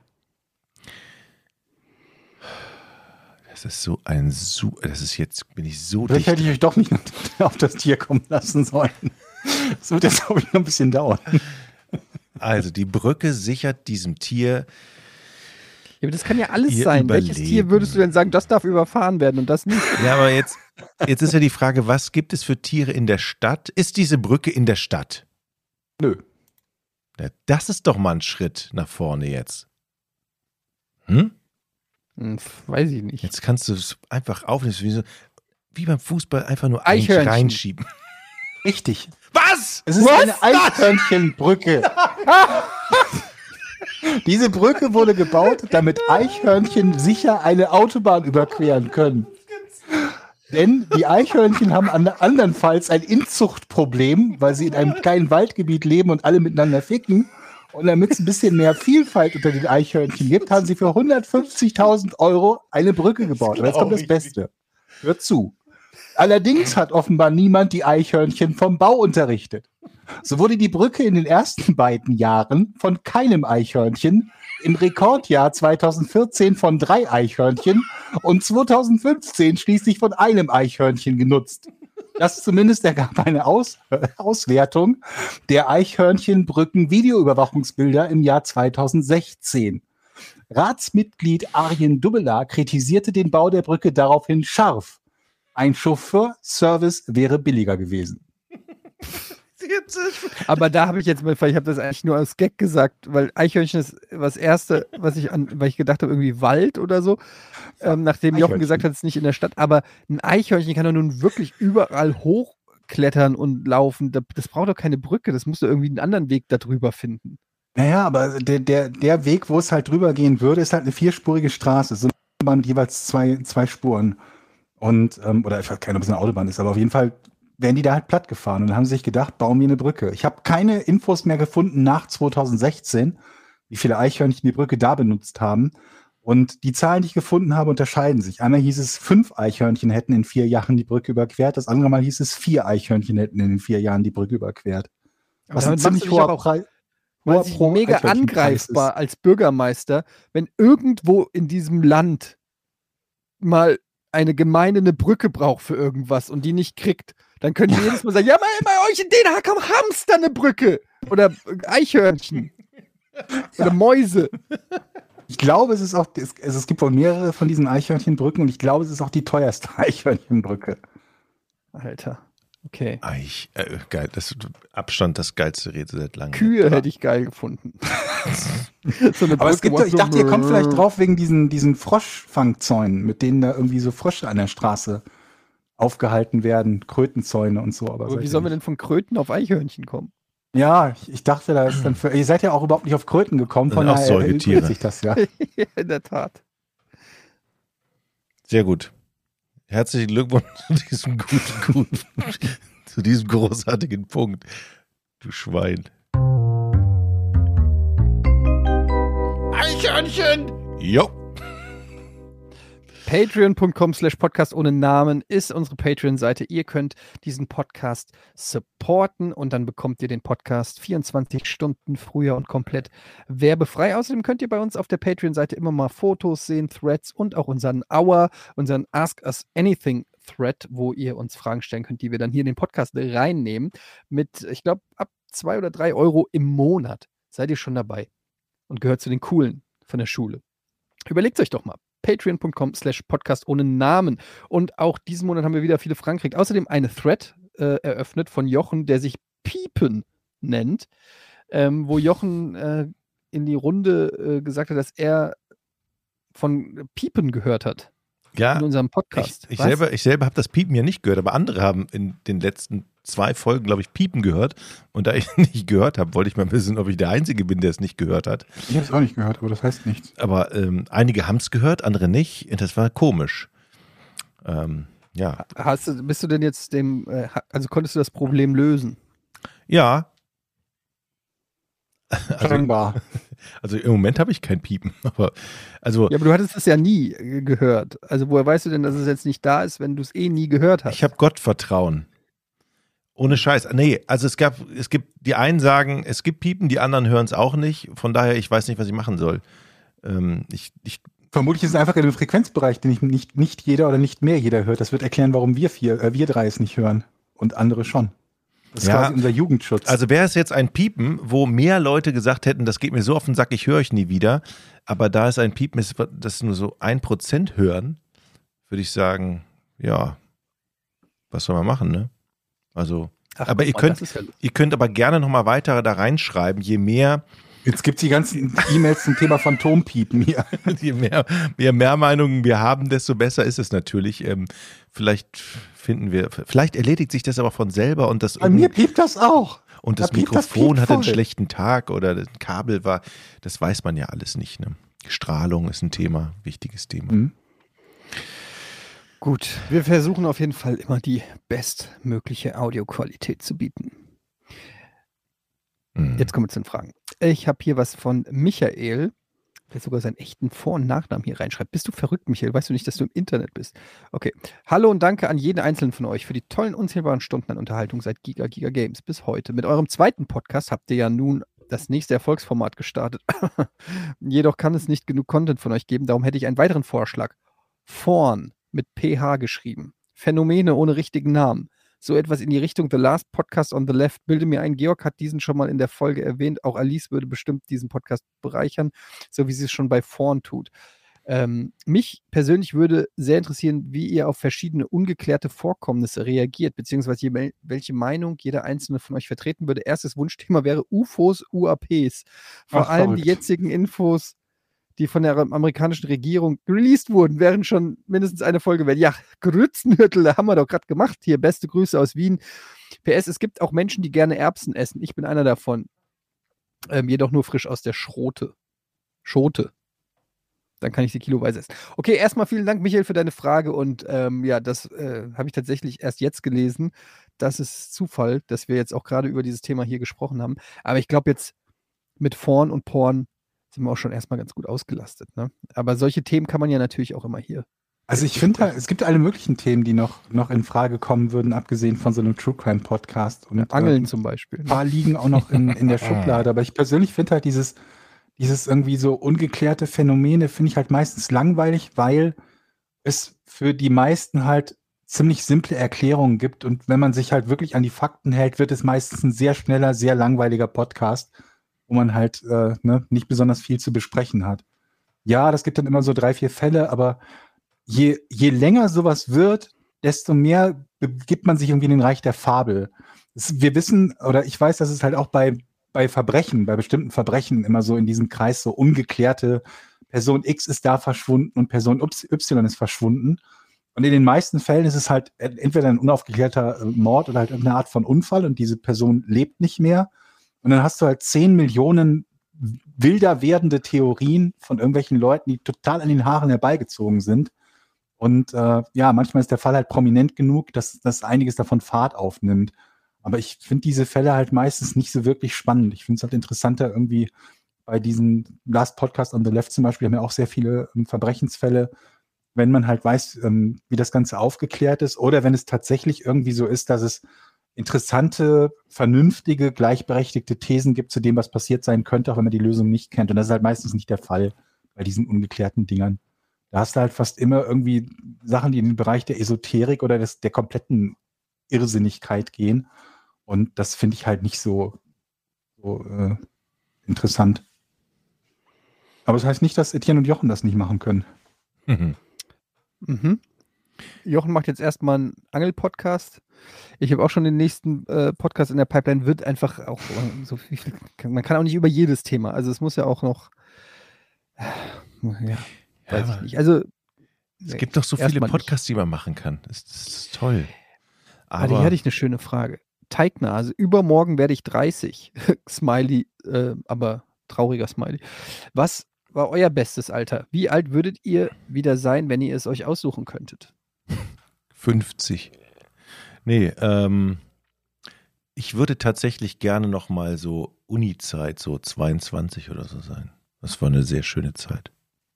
Das ist so ein Su Das ist jetzt, bin ich so
Vielleicht
dicht.
hätte ich euch doch nicht auf das Tier kommen lassen sollen. Das wird jetzt, glaube ich, noch ein bisschen dauern.
Also, die Brücke sichert diesem Tier.
Ja, aber das kann ja alles
Ihr
sein. Welches
Überleben.
Tier würdest du denn sagen, das darf überfahren werden und das nicht?
Ja, aber jetzt, jetzt ist ja die Frage, was gibt es für Tiere in der Stadt? Ist diese Brücke in der Stadt?
Nö.
Ja, das ist doch mal ein Schritt nach vorne jetzt. Hm?
Hm, weiß ich nicht.
Jetzt kannst du es einfach aufnehmen, wie, so, wie beim Fußball einfach nur ein
Eichhörnchen.
reinschieben.
Richtig.
Was?
Es ist
Was?
eine Eichhörnchenbrücke. Diese Brücke wurde gebaut, damit Eichhörnchen sicher eine Autobahn überqueren können. Denn die Eichhörnchen haben an, andernfalls ein Inzuchtproblem, weil sie in einem kleinen Waldgebiet leben und alle miteinander ficken. Und damit es ein bisschen mehr Vielfalt unter den Eichhörnchen gibt, haben sie für hundertfünfzigtausend Euro eine Brücke gebaut. Aber jetzt kommt das Beste. Hört zu. Allerdings hat offenbar niemand die Eichhörnchen vom Bau unterrichtet. So wurde die Brücke in den ersten beiden Jahren von keinem Eichhörnchen, im Rekordjahr zweitausendvierzehn von drei Eichhörnchen und zweitausendfünfzehn schließlich von einem Eichhörnchen genutzt. Das zumindest ergab eine Aus Auswertung der Eichhörnchenbrücken-Videoüberwachungsbilder im Jahr zweitausendsechzehn. Ratsmitglied Arjen Dubbeler kritisierte den Bau der Brücke daraufhin scharf. Ein Chauffeurservice wäre billiger gewesen.
Aber da habe ich jetzt mal, ich habe das eigentlich nur als Gag gesagt, weil Eichhörnchen ist das Erste, was ich an, weil ich gedacht habe, irgendwie Wald oder so, ähm, nachdem Jochen
Eichhörnchen.
gesagt hat, es ist nicht in der Stadt, aber ein Eichhörnchen kann doch nun wirklich überall hochklettern und laufen. Das, das braucht doch keine Brücke, das musst du irgendwie einen anderen Weg darüber finden.
Naja, aber der, der, der Weg, wo es halt drüber gehen würde, ist halt eine vierspurige Straße. So eine Autobahn mit jeweils zwei, zwei Spuren. Und, ähm, oder ich weiß keine, ob es eine Autobahn ist, aber auf jeden Fall werden die da halt platt gefahren. Und dann haben sie sich gedacht, bauen wir eine Brücke. Ich habe keine Infos mehr gefunden nach zweitausendsechzehn, wie viele Eichhörnchen die Brücke da benutzt haben. Und die Zahlen, die ich gefunden habe, unterscheiden sich. Einmal hieß es, fünf Eichhörnchen hätten in vier Jahren die Brücke überquert. Das andere Mal hieß es, vier Eichhörnchen hätten in den vier Jahren die Brücke überquert.
Aber
Was ein
damit machst du
ziemlich
dich
hoher
aber auch-
Preis.
Man
hoher
ist
pro
mega
Eichhörnchenpreis
angreifbar
ist.
als Bürgermeister, wenn irgendwo in diesem Land mal eine Gemeinde eine Brücke braucht für irgendwas und die nicht kriegt. Dann können die jedes Mal sagen, ja, bei, bei euch in Den Haag haben Hamster eine Brücke. Oder Eichhörnchen. Oder Mäuse.
Ich glaube, es ist auch, es, also es gibt wohl mehrere von diesen Eichhörnchenbrücken und ich glaube, es ist auch die teuerste Eichhörnchenbrücke.
Alter. Okay.
Eich, äh, geil, das ist Abstand das geilste Rätsel seit langem.
Kühe hätte ich geil gefunden. So eine
Aber es
Brücke,
gibt, doch- ich
wo-
dachte, ihr kommt vielleicht drauf wegen diesen, diesen Froschfangzäunen, mit denen da irgendwie so Frösche an der Straße aufgehalten werden, Krötenzäune und so. Aber,
Aber
seid
wie
ihr
sollen wir
nicht.
denn von Kröten auf Eichhörnchen kommen?
Ja, ich, ich dachte, da ist dann für, ihr seid ja auch überhaupt nicht auf Kröten gekommen, von
Das sind auch
daher
Säugetiere.
erübrigt sich das ja.
Ja, in der Tat.
Sehr gut. Herzlichen Glückwunsch zu diesem guten, guten, zu diesem großartigen Punkt. Du Schwein.
Eichhörnchen!
Jo.
Patreon.com slash Podcast ohne Namen ist unsere Patreon-Seite. Ihr könnt diesen Podcast supporten und dann bekommt ihr den Podcast vierundzwanzig Stunden früher und komplett werbefrei. Außerdem könnt ihr bei uns auf der Patreon-Seite immer mal Fotos sehen, Threads und auch unseren Hour, unseren Ask Us Anything Thread, wo ihr uns Fragen stellen könnt, die wir dann hier in den Podcast reinnehmen. Mit, ich glaube, ab zwei oder drei Euro im Monat seid ihr schon dabei und gehört zu den Coolen von der Schule. Überlegt euch doch mal. Patreon.com slash Podcast ohne Namen. Und auch diesen Monat haben wir wieder viele Fragen gekriegt. Außerdem eine Thread äh, eröffnet von Jochen, der sich Piepen nennt, ähm, wo Jochen äh, in die Runde äh, gesagt hat, dass er von Piepen gehört hat
Ja,
in unserem
ich,
Podcast.
ich
Was?
selber, ich selber habe das Piepen ja nicht gehört, aber andere haben in den letzten zwei Folgen, glaube ich, Piepen gehört. Und da ich nicht gehört habe, wollte ich mal wissen, ob ich der Einzige bin, der es nicht gehört hat.
Ich habe es auch nicht gehört, aber das heißt nichts.
Aber ähm, einige haben es gehört, andere nicht. Und das war komisch. Ähm, ja.
Hast du, bist du denn jetzt dem, äh, also konntest du das Problem lösen?
Ja. Also,
Scheinbar.
also im Moment habe ich kein Piepen. Aber, also,
Ja, aber du hattest es ja nie äh, gehört. Also woher weißt du denn, dass es jetzt nicht da ist, wenn du es eh nie gehört hast?
ich habe Gottvertrauen. Ohne Scheiß. Nee, also es gab, es gibt, die einen sagen, es gibt Piepen, die anderen hören es auch nicht. Von daher, ich weiß nicht, was ich machen soll. Ähm, ich, ich,
Vermutlich ist es einfach in einem Frequenzbereich, den ich nicht, nicht jeder oder nicht mehr jeder hört. Das wird erklären, warum wir vier, äh, wir drei es nicht hören und andere schon. Das ist
Ja,
quasi unser Jugendschutz.
also wäre es jetzt ein Piepen, wo mehr Leute gesagt hätten, das geht mir so auf den Sack, ich höre euch nie wieder. Aber da es ein Piepen ist, das nur so ein Prozent hören, würde ich sagen, ja, was soll man machen, ne? Also,
Ach,
aber ihr
guck mal,
könnt,
das ist ja lustig.
ihr könnt aber gerne nochmal weitere da reinschreiben, je mehr,
Jetzt gibt es die ganzen E-Mails zum Thema Phantompiepen hier.
je mehr, je mehr Meinungen wir haben, desto besser ist es natürlich. Ähm, vielleicht finden wir, vielleicht erledigt sich das aber von selber und das,
Bei mir piept das auch.
und das
da piept das
Mikrofon
piept
hatte einen
voll.
schlechten Tag oder das Kabel war, das weiß man ja alles nicht. Ne? Strahlung ist ein Thema, wichtiges Thema.
Mhm.
Gut, wir versuchen auf jeden Fall immer die bestmögliche Audioqualität zu bieten.
Mhm.
Jetzt kommen wir zu den Fragen. Ich habe hier was von Michael, der sogar seinen echten Vor- und Nachnamen hier reinschreibt. Bist du verrückt, Michael? Weißt du nicht, dass du im Internet bist? Okay. Hallo und danke an jeden einzelnen von euch für die tollen, unzählbaren Stunden an Unterhaltung seit Giga Giga Games bis heute. Mit eurem zweiten Podcast habt ihr ja nun das nächste Erfolgsformat gestartet. Jedoch kann es nicht genug Content von euch geben, darum hätte ich einen weiteren Vorschlag. Vorn mit P H geschrieben. Phänomene ohne richtigen Namen. So etwas in die Richtung The Last Podcast on the Left. Bilde mir ein, Georg hat diesen schon mal in der Folge erwähnt. Auch Alice würde bestimmt diesen Podcast bereichern, so wie sie es schon bei Vorn tut. Ähm, mich persönlich würde sehr interessieren, wie ihr auf verschiedene ungeklärte Vorkommnisse reagiert, beziehungsweise je- welche Meinung jeder einzelne von euch vertreten würde. Erstes Wunschthema wäre U F Os, U A Ps. Vor
Ach,
allem
verrückt.
die jetzigen Infos, die von der amerikanischen Regierung released wurden, wären schon mindestens eine Folge wert. Ja, Grützenhüttel, da haben wir doch gerade gemacht. Hier, beste Grüße aus Wien. P S, es gibt auch Menschen, die gerne Erbsen essen. Ich bin einer davon. Ähm, jedoch nur frisch aus der Schrote. Schote. Dann kann ich sie kiloweise essen. Okay, erstmal vielen Dank, Michael, für deine Frage. Und ähm, ja, das äh, habe ich tatsächlich erst jetzt gelesen. Das ist Zufall, dass wir jetzt auch gerade über dieses Thema hier gesprochen haben. Aber ich glaube jetzt mit Porn und Porn sind wir auch schon erstmal ganz gut ausgelastet. Ne? Aber solche Themen kann man ja natürlich auch immer hier.
Also ich finde, es gibt alle möglichen Themen, die noch, noch in Frage kommen würden, abgesehen von so einem True Crime Podcast. Und
Angeln
äh,
zum Beispiel.
ein paar liegen auch noch in, in der Schublade. Aber ich persönlich finde halt dieses, dieses irgendwie so ungeklärte Phänomene, finde ich halt meistens langweilig, weil es für die meisten halt ziemlich simple Erklärungen gibt. Und wenn man sich halt wirklich an die Fakten hält, wird es meistens ein sehr schneller, sehr langweiliger Podcast, wo man halt äh, ne, nicht besonders viel zu besprechen hat. Ja, das gibt dann immer so drei, vier Fälle, aber je, je länger sowas wird, desto mehr begibt man sich irgendwie in den Reich der Fabel. Es, wir wissen, oder ich weiß, dass es halt auch bei, bei Verbrechen, bei bestimmten Verbrechen immer so in diesem Kreis so ungeklärte Person X ist da verschwunden und Person Y ist verschwunden. Und in den meisten Fällen ist es halt entweder ein unaufgeklärter Mord oder halt irgendeine Art von Unfall und diese Person lebt nicht mehr. Und dann hast du halt zehn Millionen wilder werdende Theorien von irgendwelchen Leuten, die total an den Haaren herbeigezogen sind. Und äh, ja, manchmal ist der Fall halt prominent genug, dass, dass einiges davon Fahrt aufnimmt. Aber ich finde diese Fälle halt meistens nicht so wirklich spannend. Ich finde es halt interessanter irgendwie bei diesen Last Podcast on the Left zum Beispiel, haben ja auch sehr viele ähm, Verbrechensfälle, wenn man halt weiß, ähm, wie das Ganze aufgeklärt ist oder wenn es tatsächlich irgendwie so ist, dass es interessante, vernünftige, gleichberechtigte Thesen gibt zu dem, was passiert sein könnte, auch wenn man die Lösung nicht kennt. Und das ist halt meistens nicht der Fall bei diesen ungeklärten Dingern. Da hast du halt fast immer irgendwie Sachen, die in den Bereich der Esoterik oder des, der kompletten Irrsinnigkeit gehen. Und das finde ich halt nicht so, so äh, interessant. Aber das heißt nicht, dass Etienne und Jochen das nicht machen können.
Mhm.
Mhm. Jochen macht jetzt erstmal einen Angel-Podcast. Ich habe auch schon den nächsten äh, Podcast in der Pipeline. Wird einfach auch äh, so viel, man kann auch nicht über jedes Thema. Also es muss ja auch noch, äh, ja, weiß
Ja,
ich nicht. Also
es gibt doch so
erst
viele
mal
Podcasts, die man machen kann. Das, das ist toll.
Aber
Aber
hier hatte ich eine schöne Frage. Teignase, übermorgen werde ich dreißig. Smiley, äh, aber trauriger Smiley. Was war euer bestes Alter? Wie alt würdet ihr wieder sein, wenn ihr es euch aussuchen könntet?
fünfzig. Nee, ähm, ich würde tatsächlich gerne noch mal so Uni-Zeit, so zweiundzwanzig oder so sein. Das war eine sehr schöne Zeit.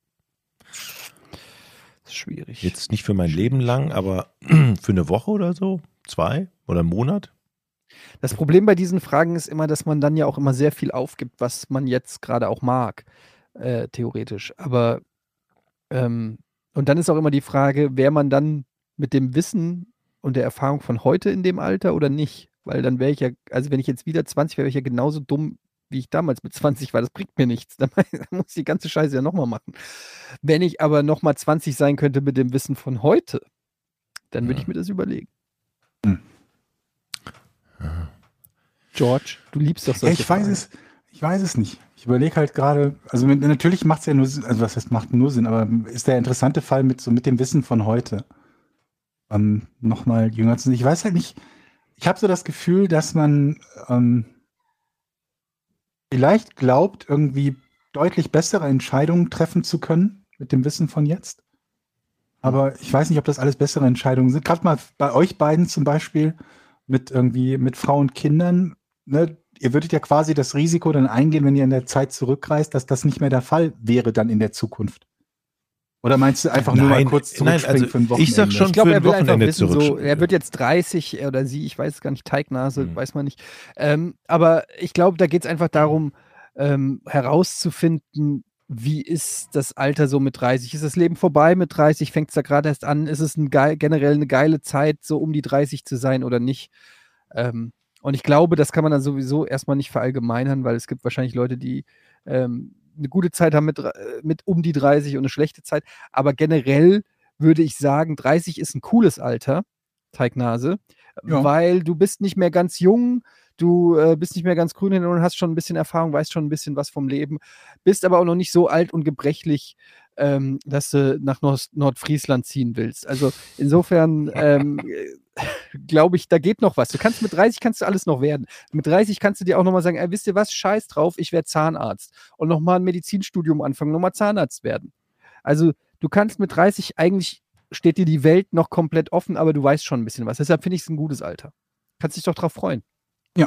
Das ist schwierig.
Jetzt nicht für mein Leben lang, aber für eine Woche oder so, zwei oder einen Monat.
Das Problem bei diesen Fragen ist immer, dass man dann ja auch immer sehr viel aufgibt, was man jetzt gerade auch mag, äh, theoretisch. Aber ähm, und dann ist auch immer die Frage, wäre man dann mit dem Wissen und der Erfahrung von heute in dem Alter oder nicht? Weil dann wäre ich ja, also wenn ich jetzt wieder zwanzig wäre, wäre ich ja genauso dumm, wie ich damals mit zwanzig war. Das bringt mir nichts. Dann muss ich die ganze Scheiße ja nochmal machen. Wenn ich aber nochmal zwanzig sein könnte mit dem Wissen von heute, dann würde
Ja.
ich mir das überlegen.
Hm.
George, du liebst doch
Ja,
solche
ich weiß
Fragen.
es, ich weiß es nicht. Ich überlege halt gerade, also mit, natürlich macht es ja nur Sinn, also was heißt macht nur Sinn, aber ist der interessante Fall mit so mit dem Wissen von heute ähm, nochmal jünger zu sein. Ich weiß halt nicht, ich habe so das Gefühl, dass man ähm, vielleicht glaubt, irgendwie deutlich bessere Entscheidungen treffen zu können mit dem Wissen von jetzt. Aber ich weiß nicht, ob das alles bessere Entscheidungen sind. Gerade mal bei euch beiden zum Beispiel mit irgendwie mit Frau und Kindern, ne? Ihr würdet ja quasi das Risiko dann eingehen, wenn ihr in der Zeit zurückreist, dass das nicht mehr der Fall wäre dann in der Zukunft. Oder meinst du einfach nur mal
Nein,
kurz
nein,
zurückspringen
also
für ein Wochenende?
ich sag schon
Ich glaube,
für
er
ein
will einfach
Wochenende
wissen, so,
zurück.
er wird jetzt dreißig er oder sie, ich weiß es gar nicht, Teignase,
Mhm.
weiß man nicht. Ähm, aber ich glaube, da geht es einfach darum, ähm, herauszufinden, wie ist das Alter so mit dreißig? Ist das Leben vorbei mit dreißig? Fängt es da gerade erst an? Ist es ein geil, generell eine geile Zeit, so um die dreißig zu sein oder nicht? Ähm, und ich glaube, das kann man dann sowieso erstmal nicht verallgemeinern, weil es gibt wahrscheinlich Leute, die ähm, eine gute Zeit haben mit, äh, mit um die dreißig und eine schlechte Zeit. Aber generell würde ich sagen, dreißig ist ein cooles Alter, Teignase,
Ja.
weil du bist nicht mehr ganz jung, du äh, bist nicht mehr ganz grün und hast schon ein bisschen Erfahrung, weißt schon ein bisschen was vom Leben, bist aber auch noch nicht so alt und gebrechlich, ähm, dass du nach Nord Nordfriesland ziehen willst. Also insofern ähm, glaube ich, da geht noch was. Du kannst mit dreißig kannst du alles noch werden. Mit dreißig kannst du dir auch nochmal sagen, ey, wisst ihr was, scheiß drauf, ich werde Zahnarzt. Und nochmal ein Medizinstudium anfangen, nochmal Zahnarzt werden. Also du kannst mit dreißig, eigentlich steht dir die Welt noch komplett offen, aber du weißt schon ein bisschen was. Deshalb finde ich es ein gutes Alter. Kannst dich doch drauf freuen.
Ja.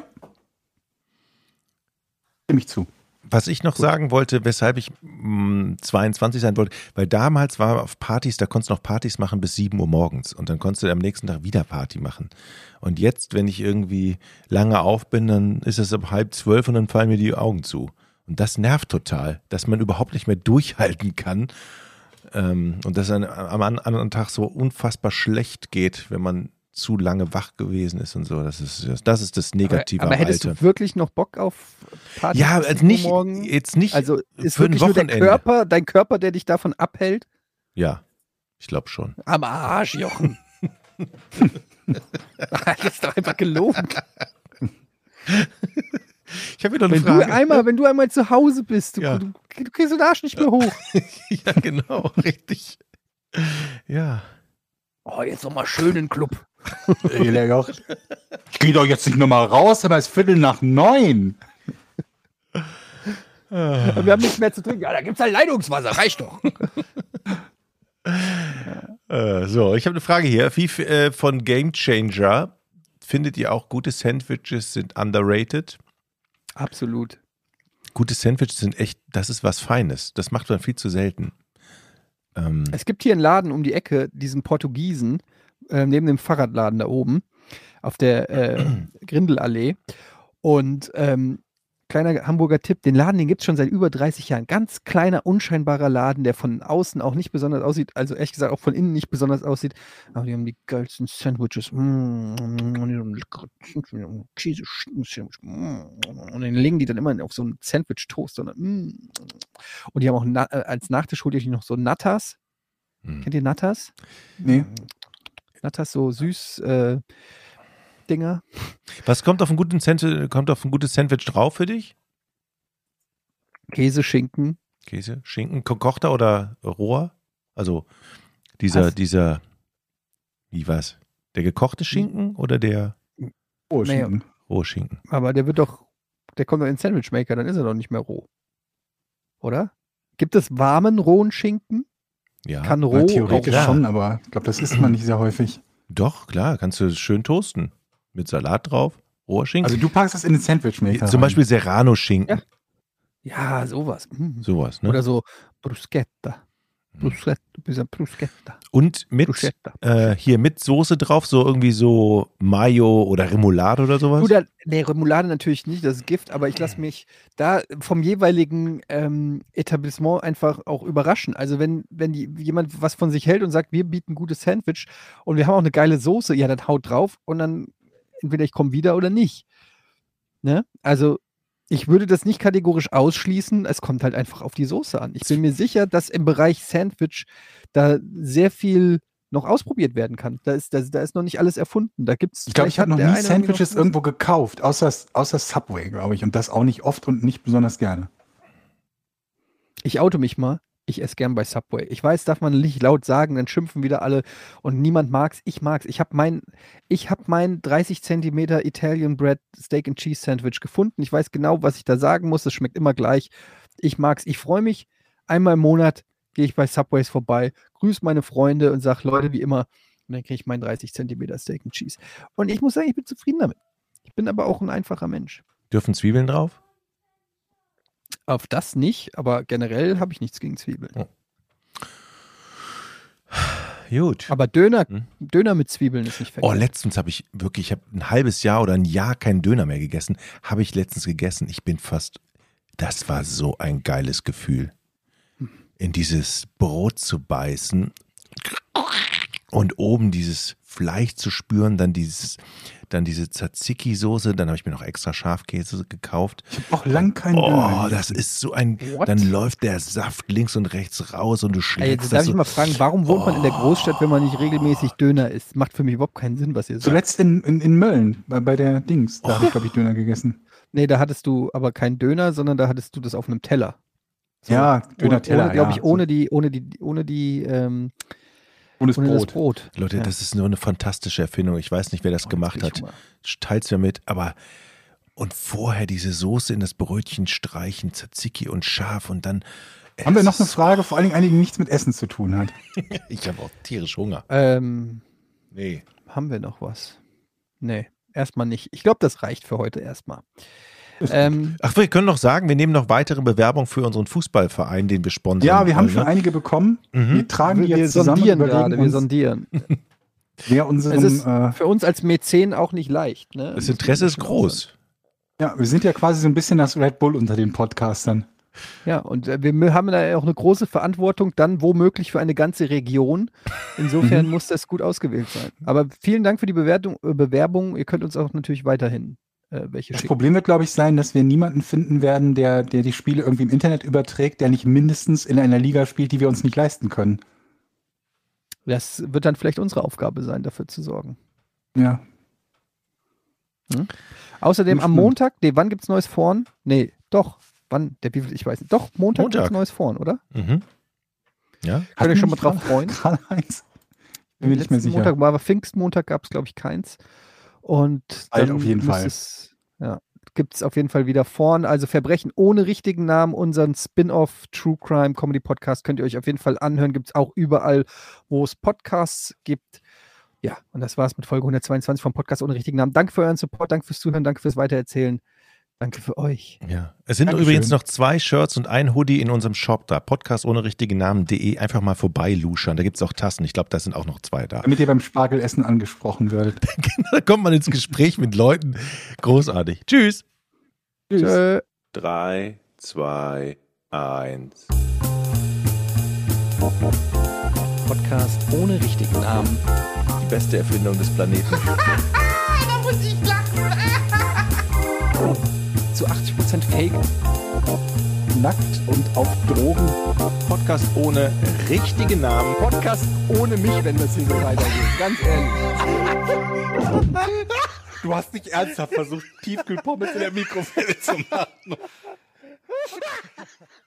Stimme ich zu.
Was ich noch sagen wollte, weshalb ich mh, zweiundzwanzig sein wollte, weil damals war auf Partys, da konntest du noch Partys machen bis sieben Uhr morgens und dann konntest du am nächsten Tag wieder Party machen. Und jetzt, wenn ich irgendwie lange auf bin, dann ist es ab halb zwölf und dann fallen mir die Augen zu. Und das nervt total, dass man überhaupt nicht mehr durchhalten kann ähm, und dass es am anderen Tag so unfassbar schlecht geht, wenn man zu lange wach gewesen ist und so. Das ist das, ist das Negative
Aber, aber
am
hättest
Alter.
du wirklich noch Bock auf Partys?
Ja,
bis
also
sieben Uhr
nicht,
morgen?
jetzt nicht
Also ist
für ein
wirklich nur der
Wochenende.
Körper, dein Körper, der dich davon abhält?
Ja, ich glaube schon.
Am Arsch, Jochen. Das ist doch einfach gelogen.
Ich habe wieder eine
Wenn
Frage.
du, einmal, wenn du einmal zu Hause bist, du,
Ja.
du, du kriegst den Arsch nicht mehr hoch.
Ja, genau, richtig. Ja.
Oh, jetzt noch mal schön in den Club.
Ey, der Joch. Ich gehe doch jetzt nicht nochmal raus, aber es ist Viertel nach neun.
Und wir haben nichts mehr zu trinken. Ja, da gibt's halt Leitungswasser, reicht doch.
Äh, so, ich habe eine Frage hier. Wie äh, von Game Changer, findet ihr auch gute Sandwiches sind underrated?
Absolut.
Gute Sandwiches sind echt, das ist was Feines. Das macht man viel zu selten. Ähm,
Es gibt hier einen Laden um die Ecke, diesen Portugiesen, äh, neben dem Fahrradladen da oben, auf der äh, Grindelallee. Und ähm, kleiner Hamburger Tipp, den Laden, den gibt es schon seit über dreißig Jahren. Ganz kleiner, unscheinbarer Laden, der von außen auch nicht besonders aussieht, also ehrlich gesagt auch von innen nicht besonders aussieht. Aber die haben die geilsten Sandwiches. Mm, Käse, Schinken-Sandwich. Mm, und den legen die dann immer auf so einen Sandwich-Toast. Und, mm. und die haben auch na als Nachtisch holt ihr noch so Nattas.
hm.
Kennt ihr Nattas?
Nee.
Nattas, so süß äh, Dinger.
Was kommt auf ein guten Sand- kommt auf ein gutes Sandwich drauf für dich?
Käse, Schinken.
Käse, Schinken, gekochter oder roher? Also dieser,
Was?
dieser, wie was? Der gekochte Schinken oder der
Oh,
Naja.
Schinken.
rohe Schinken?
Aber der wird doch, der kommt doch in den Sandwichmaker, dann ist er doch nicht mehr roh. Oder? Gibt es warmen, rohen Schinken?
Ja.
Kann
Ja,
roh
theoretisch
klar.
schon, aber ich glaube, das isst man nicht sehr häufig.
Doch, klar, kannst du schön toasten. Mit Salat drauf, Rohrschinken.
Also du packst das in den Sandwich-Maker.
Zum Beispiel Serrano-Schinken.
Ja, sowas. Mhm.
Sowas, ne?
Oder so Bruschetta. Bruschetta, bisschen Bruschetta.
Und mit
Bruschetta.
äh, hier mit Soße drauf, so irgendwie so Mayo oder Remoulade oder sowas?
Oder, nee, Remoulade natürlich nicht, das ist Gift, aber ich lasse mich da vom jeweiligen ähm, Etablissement einfach auch überraschen. Also wenn, wenn die, jemand was von sich hält und sagt, wir bieten gutes Sandwich und wir haben auch eine geile Soße, ja, dann haut drauf und dann entweder ich komme wieder oder nicht. Ne? Also ich würde das nicht kategorisch ausschließen, es kommt halt einfach auf die Soße an. Ich bin mir sicher, dass im Bereich Sandwich da sehr viel noch ausprobiert werden kann. Da ist, da, da ist noch nicht alles erfunden. Da gibt's,
Ich glaube, ich habe noch
der
nie
eine
Sandwiches
noch-
irgendwo gekauft, außer, außer Subway, glaube ich. Und das auch nicht oft und nicht besonders gerne.
Ich oute mich mal. Ich esse gern bei Subway. Ich weiß, darf man nicht laut sagen, dann schimpfen wieder alle und niemand mag's. Ich mag's. Ich habe mein, ich hab mein dreißig Zentimeter Italian Bread Steak and Cheese Sandwich gefunden. Ich weiß genau, was ich da sagen muss. Es schmeckt immer gleich. Ich mag's. Ich freue mich. Einmal im Monat gehe ich bei Subways vorbei, grüße meine Freunde und sage, Leute, wie immer, und dann kriege ich mein dreißig Zentimeter Steak and Cheese. Und ich muss sagen, ich bin zufrieden damit. Ich bin aber auch ein einfacher Mensch.
Dürfen Zwiebeln drauf?
Auf das nicht, aber generell habe ich nichts gegen Zwiebeln.
Gut.
Aber Döner,
Hm?
Döner mit Zwiebeln ist nicht verkehrt.
Oh, letztens habe ich wirklich, ich habe ein halbes Jahr oder ein Jahr keinen Döner mehr gegessen. Habe ich letztens gegessen. Ich bin fast, das war so ein geiles Gefühl, in dieses Brot zu beißen und oben dieses Fleisch zu spüren, dann dieses, dann diese Tzatziki-Soße, dann habe ich mir noch extra Schafkäse gekauft.
Ich habe auch lang keinen Döner
Oh, das ist so ein,
What?
dann läuft der Saft links und rechts raus und du
Ey,
schlägst
jetzt darf
das
ich
so.
mal fragen, warum wohnt man in der Großstadt, wenn man nicht regelmäßig Döner isst? Macht für mich überhaupt keinen Sinn, was ihr sagt.
Zuletzt in, in, in Mölln, bei, bei der Dings. Da
Oh.
habe ich, glaube ich, Döner gegessen.
Nee, da hattest du aber keinen Döner, sondern da hattest du das auf einem Teller. So,
Ja, Döner-Teller,
Ohne, glaube ich,
ja,
ohne
so.
die, ohne die, ohne die, ähm,
Und das
ohne das
Brot.
Brot.
Leute,
Ja.
das ist nur eine fantastische Erfindung. Ich weiß nicht, wer das
Oh,
gemacht
jetzt krieg
hat.
ich Hunger.
Teilt's mir mit, aber und vorher diese Soße in das Brötchen streichen, Tzatziki und scharf und dann.
Haben wir
Es
noch eine
ist-
Frage, vor allen Dingen eine, die nichts mit Essen zu tun hat.
Ich habe auch tierisch Hunger.
Ähm,
Nee.
haben wir noch was? Nee, erstmal nicht. Ich glaube, das reicht für heute erstmal. Ähm,
Ach, wir können noch sagen, wir nehmen noch weitere Bewerbung für unseren Fußballverein, den wir sponsern.
Ja, wir haben
wollen,
schon
ne?
einige bekommen.
Mhm.
Wir tragen die
wir
jetzt zusammen und
sondieren
überlegen
gerade, wir
uns,
sondieren.
wer
Es
unserem,
ist
äh,
für uns als Mäzen auch nicht leicht. Ne?
Das Interesse ist groß.
ja, wir sind ja quasi so ein bisschen das Red Bull unter den Podcastern.
Ja, und äh, wir haben da auch eine große Verantwortung, dann womöglich für eine ganze Region. Insofern muss das gut ausgewählt sein. Aber vielen Dank für die Bewertung, äh, Bewerbung. Ihr könnt uns auch natürlich weiterhin äh, welche
Das
schicken.
Problem wird, glaube ich, sein, dass wir niemanden finden werden, der, der die Spiele irgendwie im Internet überträgt, der nicht mindestens in einer Liga spielt, die wir uns nicht leisten können.
Das wird dann vielleicht unsere Aufgabe sein, dafür zu sorgen.
Ja.
Außerdem
Bin
am
gespannt.
Montag, nee, wann gibt's neues Vorn? Nee, doch. Wann? Der, wie viel- ich weiß nicht. Doch, Montag,
Montag.
gibt's neues Vorn, oder?
Mhm. Ja.
Könnt ihr schon mal
nicht
drauf
gerade-
freuen?
gerade eins? Bin mir nicht mehr
Letzten
sicher.
Montag war aber Pfingstmontag, gab es, glaube ich, keins. Und
Bald
dann
auf jeden
muss
Fall.
Es, ja, gibt es auf jeden Fall wieder vorn. Also Verbrechen ohne richtigen Namen, unseren Spin-off True Crime Comedy Podcast könnt ihr euch auf jeden Fall anhören. Gibt es auch überall, wo es Podcasts gibt. Ja, und das war's mit Folge hundertzweiundzwanzig vom Podcast ohne richtigen Namen. Danke für euren Support, danke fürs Zuhören, danke fürs Weitererzählen. Danke für euch.
Ja. Es sind
Dankeschön.
übrigens noch zwei Shirts und ein Hoodie in unserem Shop da. Podcast ohne richtigen Namen.de. Einfach mal vorbei luschern. Da gibt es auch Tassen. Ich glaube, da sind auch noch zwei da.
Damit ihr beim Spargelessen angesprochen werdet.
Da kommt man ins Gespräch mit Leuten. Großartig. Tschüss.
Tschüss.
Tschö.
drei, zwei, eins.
Podcast ohne richtigen Namen.
Die beste Erfindung des Planeten.
Da muss ich lachen.
Zu achtzig Prozent Fake.
Nackt und auf Drogen.
Podcast ohne richtigen Namen.
Podcast ohne mich, wenn das hier so weitergeht. Ganz ehrlich.
Du hast nicht ernsthaft versucht, Tiefkühlpommes in der Mikrowelle zu machen.